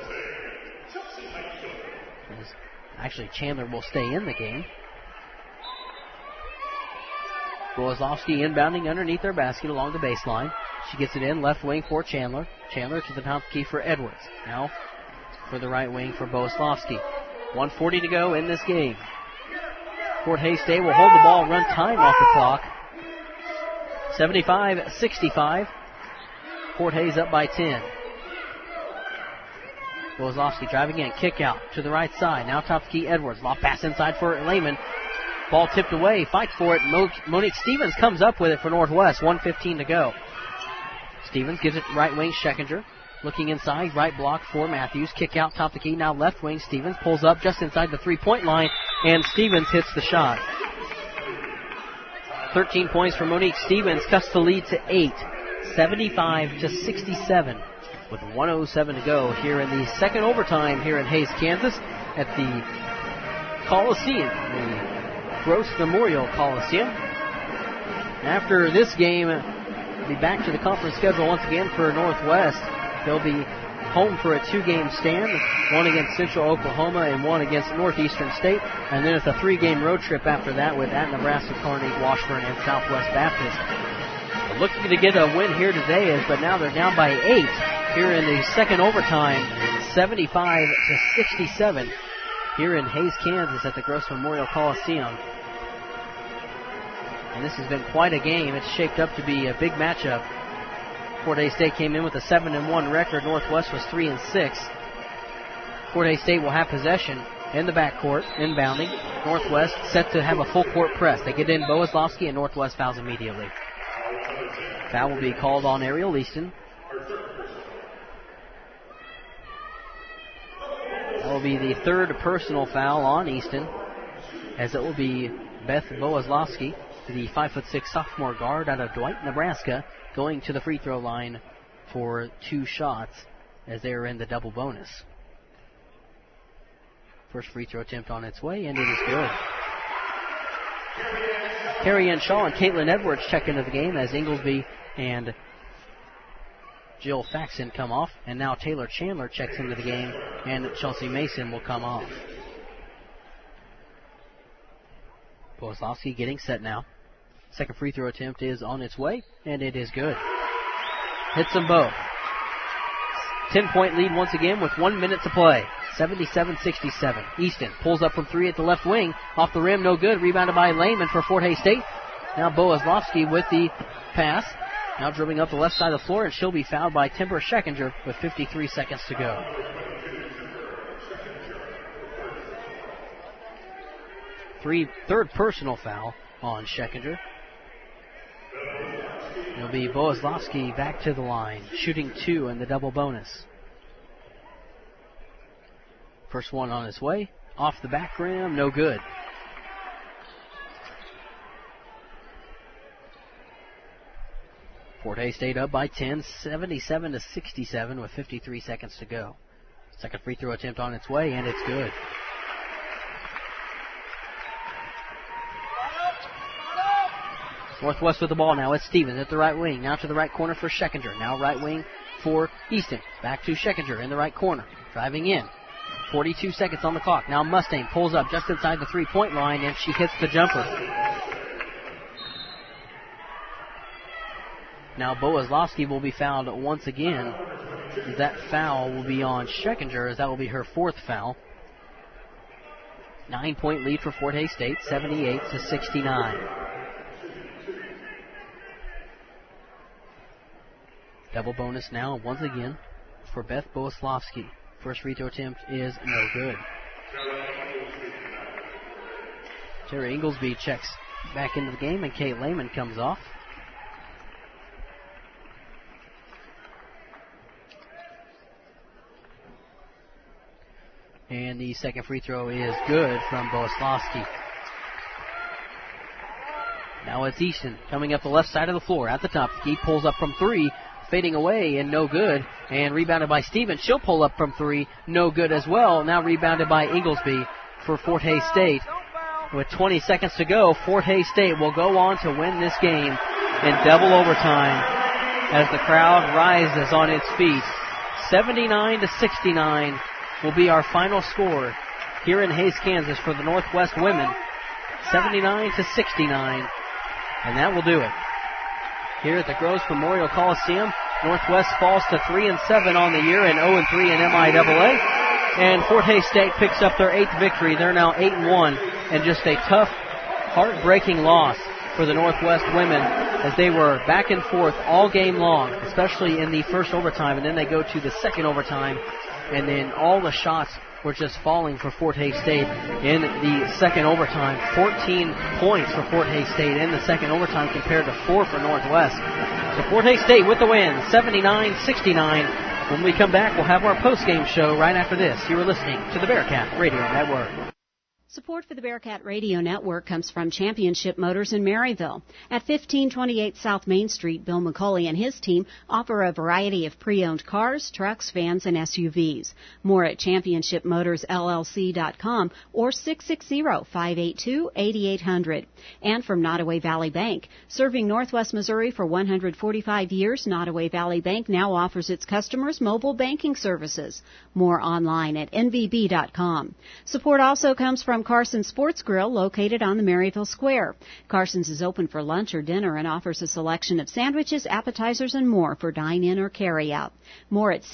Actually, Chandler will stay in the game. Boazlowski inbounding underneath their basket along the baseline. She gets it in, left wing for Chandler. Chandler to the top key for Edwards. Now for the right wing for Boazlowski. 1:40 to go in this game. Fort Hays State will hold the ball, run time off the clock. 75-65. Fort Hays up by 10. Boazlowski driving in, kick out to the right side. Now top key Edwards. Lob pass inside for Lehman. Ball tipped away. Fight for it. Monique Stevens comes up with it for Northwest. 1:15 to go. Stevens gives it right wing Schekinger. Looking inside. Right block for Matthews. Kick out top the key. Now left wing. Stevens pulls up just inside the 3-point line. And Stevens hits the shot. 13 points for Monique Stevens. Cuts the lead to 8. 75-67. With 1:07 to go here in the second overtime here in Hays, Kansas at the Coliseum. The Gross Memorial Coliseum. After this game, we'll be back to the conference schedule once again for Northwest. They'll be home for a 2-game stand, one against Central Oklahoma and one against Northeastern State, and then it's a 3-game road trip after that with at Nebraska, Kearney, Washburn, and Southwest Baptist. They're looking to get a win here today, but now they're down by 8 here in the second overtime, 75-67. Here in Hays, Kansas at the Gross Memorial Coliseum. And this has been quite a game. It's shaped up to be a big matchup. Fort Hays State came in with a 7-1 record. Northwest was 3-6. Fort Hays State will have possession in the backcourt, inbounding. Northwest set to have a full court press. They get in Boazlowski, and Northwest fouls immediately. Foul will be called on Ariel Easton. That will be the third personal foul on Easton, as it will be Beth Boazlowski, the 5'6" sophomore guard out of Dwight, Nebraska, going to the free throw line for 2 shots as they are in the double bonus. First free throw attempt on its way, and it is good. Carrie Ann Shaw and Caitlin Edwards check into the game as Inglesby and Jill Faxon come off, and now Taylor Chandler checks into the game, and Chelsea Mason will come off. Boazlowski getting set now. Second free throw attempt is on its way, and it is good. Hits them both. 10-point lead once again with 1 minute to play. 77-67. Easton pulls up from 3 at the left wing. Off the rim, no good. Rebounded by Lehman for Fort Hays State. Now Boazlowski with the pass. Now dribbling up the left side of the floor, and she'll be fouled by Timber Schekinger with 53 seconds to go. Third personal foul on Schekinger. It'll be Boazlowski back to the line, shooting 2 in the double bonus. First one on its way. Off the back rim, no good. Fort Hays State up by 10, 77-67 with 53 seconds to go. Second free throw attempt on its way, and it's good. Northwest with the ball now. It's Stevens at the right wing. Now to the right corner for Schekinger. Now right wing for Easton. Back to Schekinger in the right corner. Driving in. 42 seconds on the clock. Now Mustang pulls up just inside the three-point line, and she hits the jumper. Now Boazlowski will be fouled once again. That foul will be on Schekinger, as that will be her 4th foul. 9-point lead for Fort Hays State, 78-69. Double bonus now once again for Beth Boazlowski. First free throw attempt is no good. Terry Inglesby checks back into the game, and Kate Lehman comes off. And the second free throw is good from Boazlowski. Now it's Easton coming up the left side of the floor at the top. He pulls up from 3. Fading away and no good, and rebounded by Stevens. She'll pull up from 3, no good as well. Now rebounded by Inglesby for Fort Hays State. With 20 seconds to go, Fort Hays State will go on to win this game in double overtime as the crowd rises on its feet. 79-69 will be our final score here in Hays, Kansas for the Northwest women. 79-69, and that will do it. Here at the Groves Memorial Coliseum, Northwest falls to 3-7 on the year and 0-3 in MIAA. And Fort Hays State picks up their 8th victory. They're now 8-1, and just a tough, heartbreaking loss for the Northwest women as they were back and forth all game long, especially in the first overtime, and then they go to the second overtime, and then all the shots were just falling for Fort Hays State in the second overtime. 14 points for Fort Hays State in the second overtime compared to 4 for Northwest. So Fort Hays State with the win, 79-69. When we come back, we'll have our post-game show right after this. You are listening to the Bearcat Radio Network. Support for the Bearcat Radio Network comes from Championship Motors in Maryville. At 1528 South Main Street, Bill McCauley and his team offer a variety of pre-owned cars, trucks, vans, and SUVs. More at championshipmotorsllc.com or 660-582-8800. And from Nottoway Valley Bank. Serving Northwest Missouri for 145 years, Nottoway Valley Bank now offers its customers mobile banking services. More online at nvb.com. Support also comes from Carson's Sports Grill, located on the Maryville Square. Carson's is open for lunch or dinner and offers a selection of sandwiches, appetizers, and more for dine-in or carry-out. More at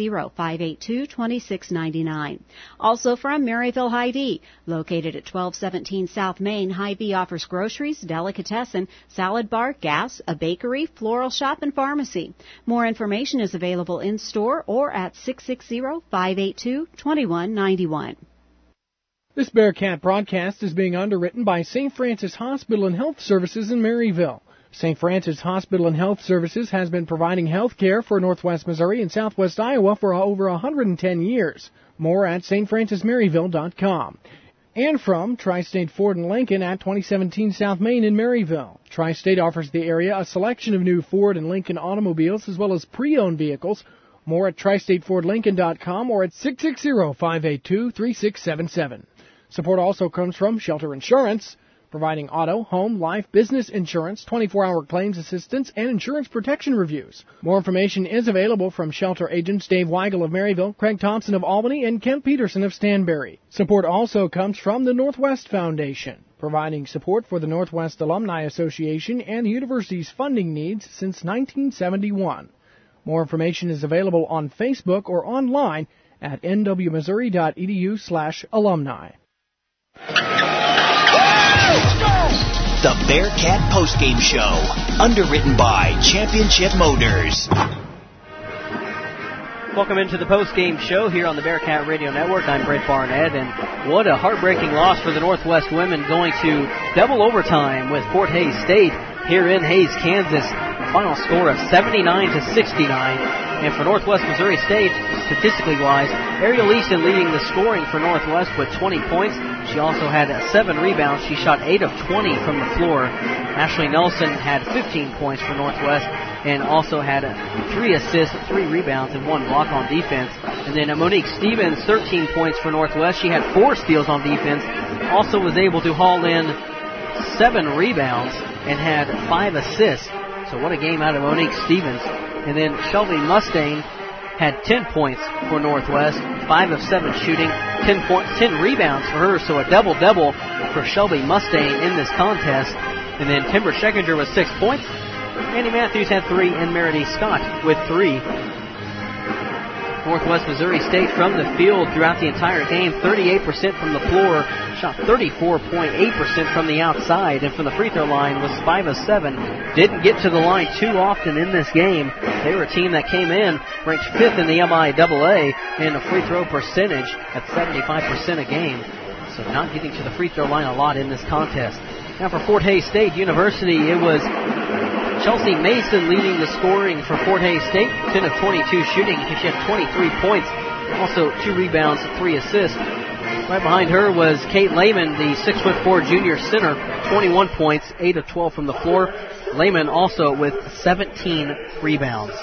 660-582-2699. Also from Maryville Hy-Vee, located at 1217 South Main, Hy-Vee offers groceries, delicatessen, salad bar, gas, a bakery, floral shop, and pharmacy. More information is available in-store or at 660-582-2191. This Bearcat broadcast is being underwritten by St. Francis Hospital and Health Services in Maryville. St. Francis Hospital and Health Services has been providing health care for Northwest Missouri and Southwest Iowa for over 110 years. More at stfrancismaryville.com. And from Tri-State Ford and Lincoln at 2017 South Main in Maryville. Tri-State offers the area a selection of new Ford and Lincoln automobiles as well as pre-owned vehicles. More at TriStateFordLincoln.com or at 660-582-3677. Support also comes from Shelter Insurance, providing auto, home, life, business insurance, 24-hour claims assistance, and insurance protection reviews. More information is available from Shelter agents Dave Weigel of Maryville, Craig Thompson of Albany, and Kent Peterson of Stanberry. Support also comes from the Northwest Foundation, providing support for the Northwest Alumni Association and the university's funding needs since 1971. More information is available on Facebook or online at nwmissouri.edu/alumni. The Bearcat Postgame Show, underwritten by Championship Motors. Welcome into the postgame show here on the Bearcat Radio Network. I'm Brent Barnett, and what a heartbreaking loss for the Northwest women, going to double overtime with Fort Hays State here in Hays, Kansas. Final score of 79-69. And for Northwest Missouri State, statistically wise, Ariel Easton leading the scoring for Northwest with 20 points. She also had 7 rebounds. She shot 8 of 20 from the floor. Ashley Nelson had 15 points for Northwest and also had 3 assists, 3 rebounds, and 1 block on defense. And then Monique Stevens, 13 points for Northwest. She had 4 steals on defense. Also was able to haul in 7 rebounds and had 5 assists. So what a game out of Monique Stevens. And then Shelby Mustaine had 10 points for Northwest, 5 of 7 shooting, 10 rebounds for her, so a double-double for Shelby Mustaine in this contest. And then Timber Schekinger with 6 points. Andy Matthews had 3, and Meredith Scott with 3. Northwest Missouri State from the field throughout the entire game, 38% from the floor, shot 34.8% from the outside, and from the free throw line was 5 of 7. Didn't get to the line too often in this game. They were a team that came in ranked 5th in the MIAA in a free throw percentage at 75% a game. So not getting to the free throw line a lot in this contest. Now for Fort Hays State University, it was Chelsea Mason leading the scoring for Fort Hays State, 10 of 22 shooting. She had 23 points, also 2 rebounds, 3 assists. Right behind her was Kate Lehman, the 6'4" junior center, 21 points, 8 of 12 from the floor. Lehman also with 17 rebounds.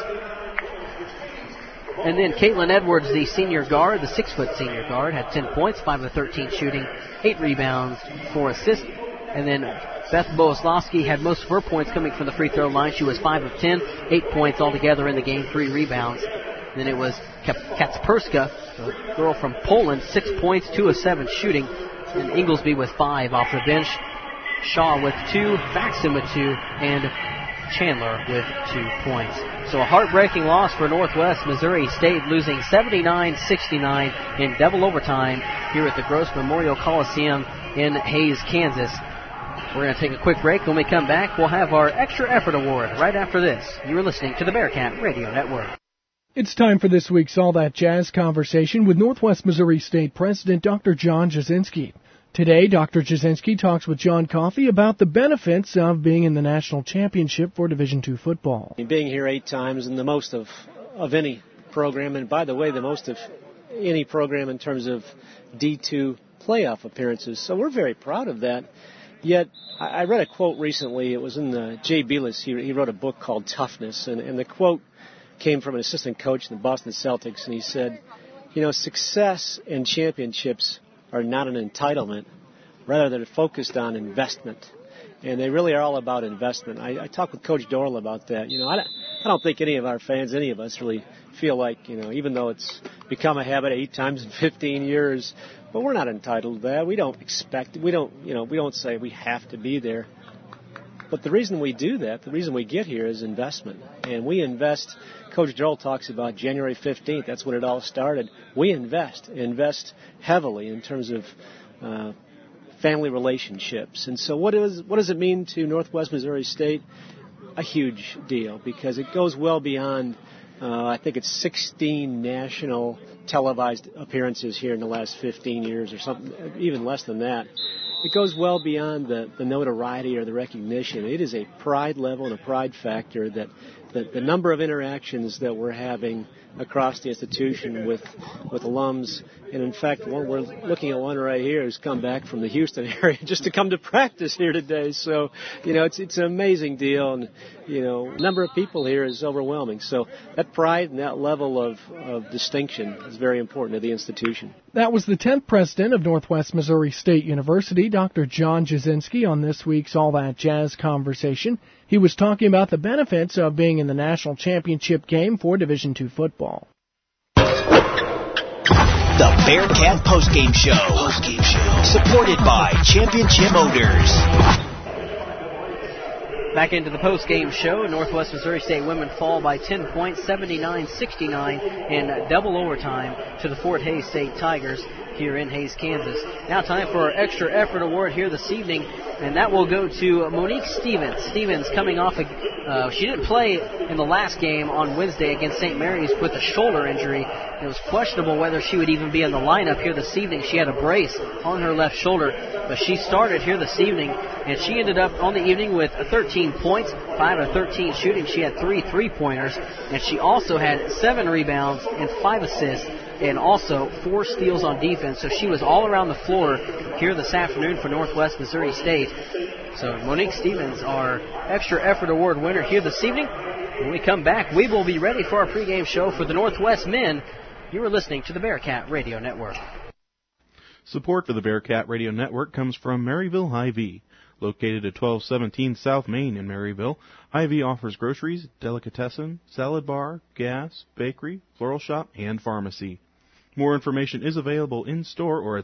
And then Caitlin Edwards, the senior guard, the 6' senior guard, had 10 points, 5 of 13 shooting, 8 rebounds, 4 assists. And then Beth Boslowski had most of her points coming from the free throw line. She was 5 of 10, 8 points altogether in the game, 3 rebounds. And then it was Kacperska, a girl from Poland, 6 points, 2 of 7 shooting. And Inglesby with 5 off the bench. Shaw with 2, Faxon with 2, and Chandler with 2 points. So a heartbreaking loss for Northwest Missouri State, losing 79-69 in double overtime here at the Gross Memorial Coliseum in Hays, Kansas. We're going to take a quick break. When we come back, we'll have our Extra Effort Award right after this. You're listening to the Bearcat Radio Network. It's time for this week's All That Jazz conversation with Northwest Missouri State President Dr. John Jasinski. Today, Dr. Jasinski talks with John Coffey about the benefits of being in the national championship for Division II football. Being here 8 times and the most of any program, and by the way, the most of any program in terms of D2 playoff appearances. So we're very proud of that. Yet, I read a quote recently. It was in the Jay Belis. He wrote a book called Toughness, and the quote came from an assistant coach in the Boston Celtics, and he said, you know, success and championships are not an entitlement. Rather, they're focused on investment. And they really are all about investment. I talked with Coach Doral about that. You know, I don't think any of our fans, any of us really feel like, you know, even though it's become a habit 8 times in 15 years, but we're not entitled to that. We don't expect, we don't say we have to be there. But the reason we do that, the reason we get here is investment. And we invest, Coach Doral talks about January 15th, that's when it all started. We invest heavily in terms of family relationships. And so what does it mean to Northwest Missouri State? A huge deal, because it goes well beyond, I think it's 16 national televised appearances here in the last 15 years or something, even less than that. It goes well beyond the notoriety or the recognition. It is a pride level and a pride factor that the number of interactions that we're having across the institution with alums. And in fact, we're looking at one right here who's come back from the Houston area just to come to practice here today. So, it's an amazing deal, and the number of people here is overwhelming. So that pride and that level of distinction is very important to the institution. That was the 10th president of Northwest Missouri State University, Dr. John Jasinski, on this week's All That Jazz conversation. He was talking about the benefits of being in the national championship game for Division II football. The Bearcat Postgame Show. Supported by Championship Motors. Back into the post-game show. Northwest Missouri State women fall by 10 points, 79-69 in double overtime to the Fort Hays State Tigers here in Hays, Kansas. Now time for our extra effort award here this evening, and that will go to Monique Stevens. Stevens coming off she didn't play in the last game on Wednesday against St. Mary's with a shoulder injury. It was questionable whether she would even be in the lineup here this evening. She had a brace on her left shoulder, but she started here this evening, and she ended up on the evening with 13 points, 5 of 13 shooting. She had 3 3-pointers, and she also had 7 rebounds and 5 assists, and also 4 steals on defense. So she was all around the floor here this afternoon for Northwest Missouri State. So Monique Stevens, our extra effort award winner here this evening. When we come back, we will be ready for our pregame show for the Northwest men. You are listening to the Bearcat Radio Network. Support for the Bearcat Radio Network comes from Maryville Hy-Vee. Located at 1217 South Main in Maryville, Hy-Vee offers groceries, delicatessen, salad bar, gas, bakery, floral shop, and pharmacy. More information is available in-store or at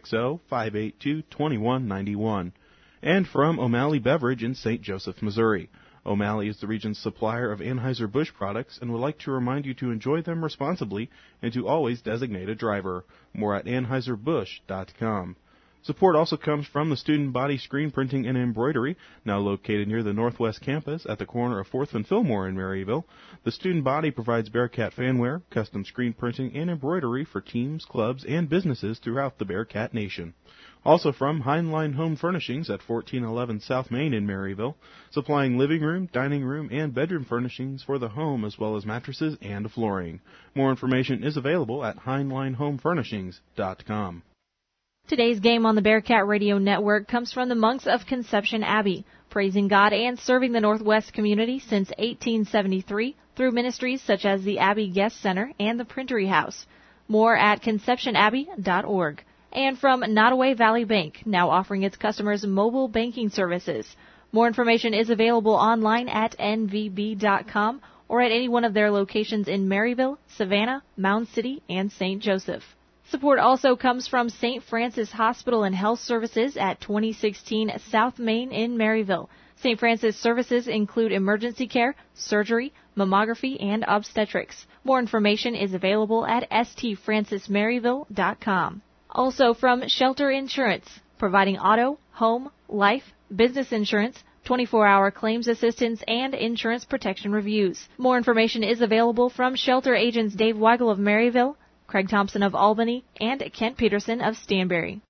660-582-2191. And from O'Malley Beverage in St. Joseph, Missouri. O'Malley is the region's supplier of Anheuser-Busch products and would like to remind you to enjoy them responsibly and to always designate a driver. More at anheuserbusch.com. Support also comes from the Student Body Screen Printing and Embroidery, now located near the Northwest Campus at the corner of 4th and Fillmore in Maryville. The Student Body provides Bearcat fanwear, custom screen printing, and embroidery for teams, clubs, and businesses throughout the Bearcat Nation. Also from Heinlein Home Furnishings at 1411 South Main in Maryville, supplying living room, dining room, and bedroom furnishings for the home as well as mattresses and flooring. More information is available at HeinleinHomeFurnishings.com. Today's game on the Bearcat Radio Network comes from the monks of Conception Abbey, praising God and serving the Northwest community since 1873 through ministries such as the Abbey Guest Center and the Printery House. More at conceptionabbey.org. And from Nottoway Valley Bank, now offering its customers mobile banking services. More information is available online at nvb.com or at any one of their locations in Maryville, Savannah, Mound City, and St. Joseph. Support also comes from St. Francis Hospital and Health Services at 2016 South Main in Maryville. St. Francis services include emergency care, surgery, mammography, and obstetrics. More information is available at stfrancismaryville.com. Also from Shelter Insurance, providing auto, home, life, business insurance, 24-hour claims assistance, and insurance protection reviews. More information is available from Shelter agents Dave Weigel of Maryville, Craig Thompson of Albany, and Kent Peterson of Stanberry.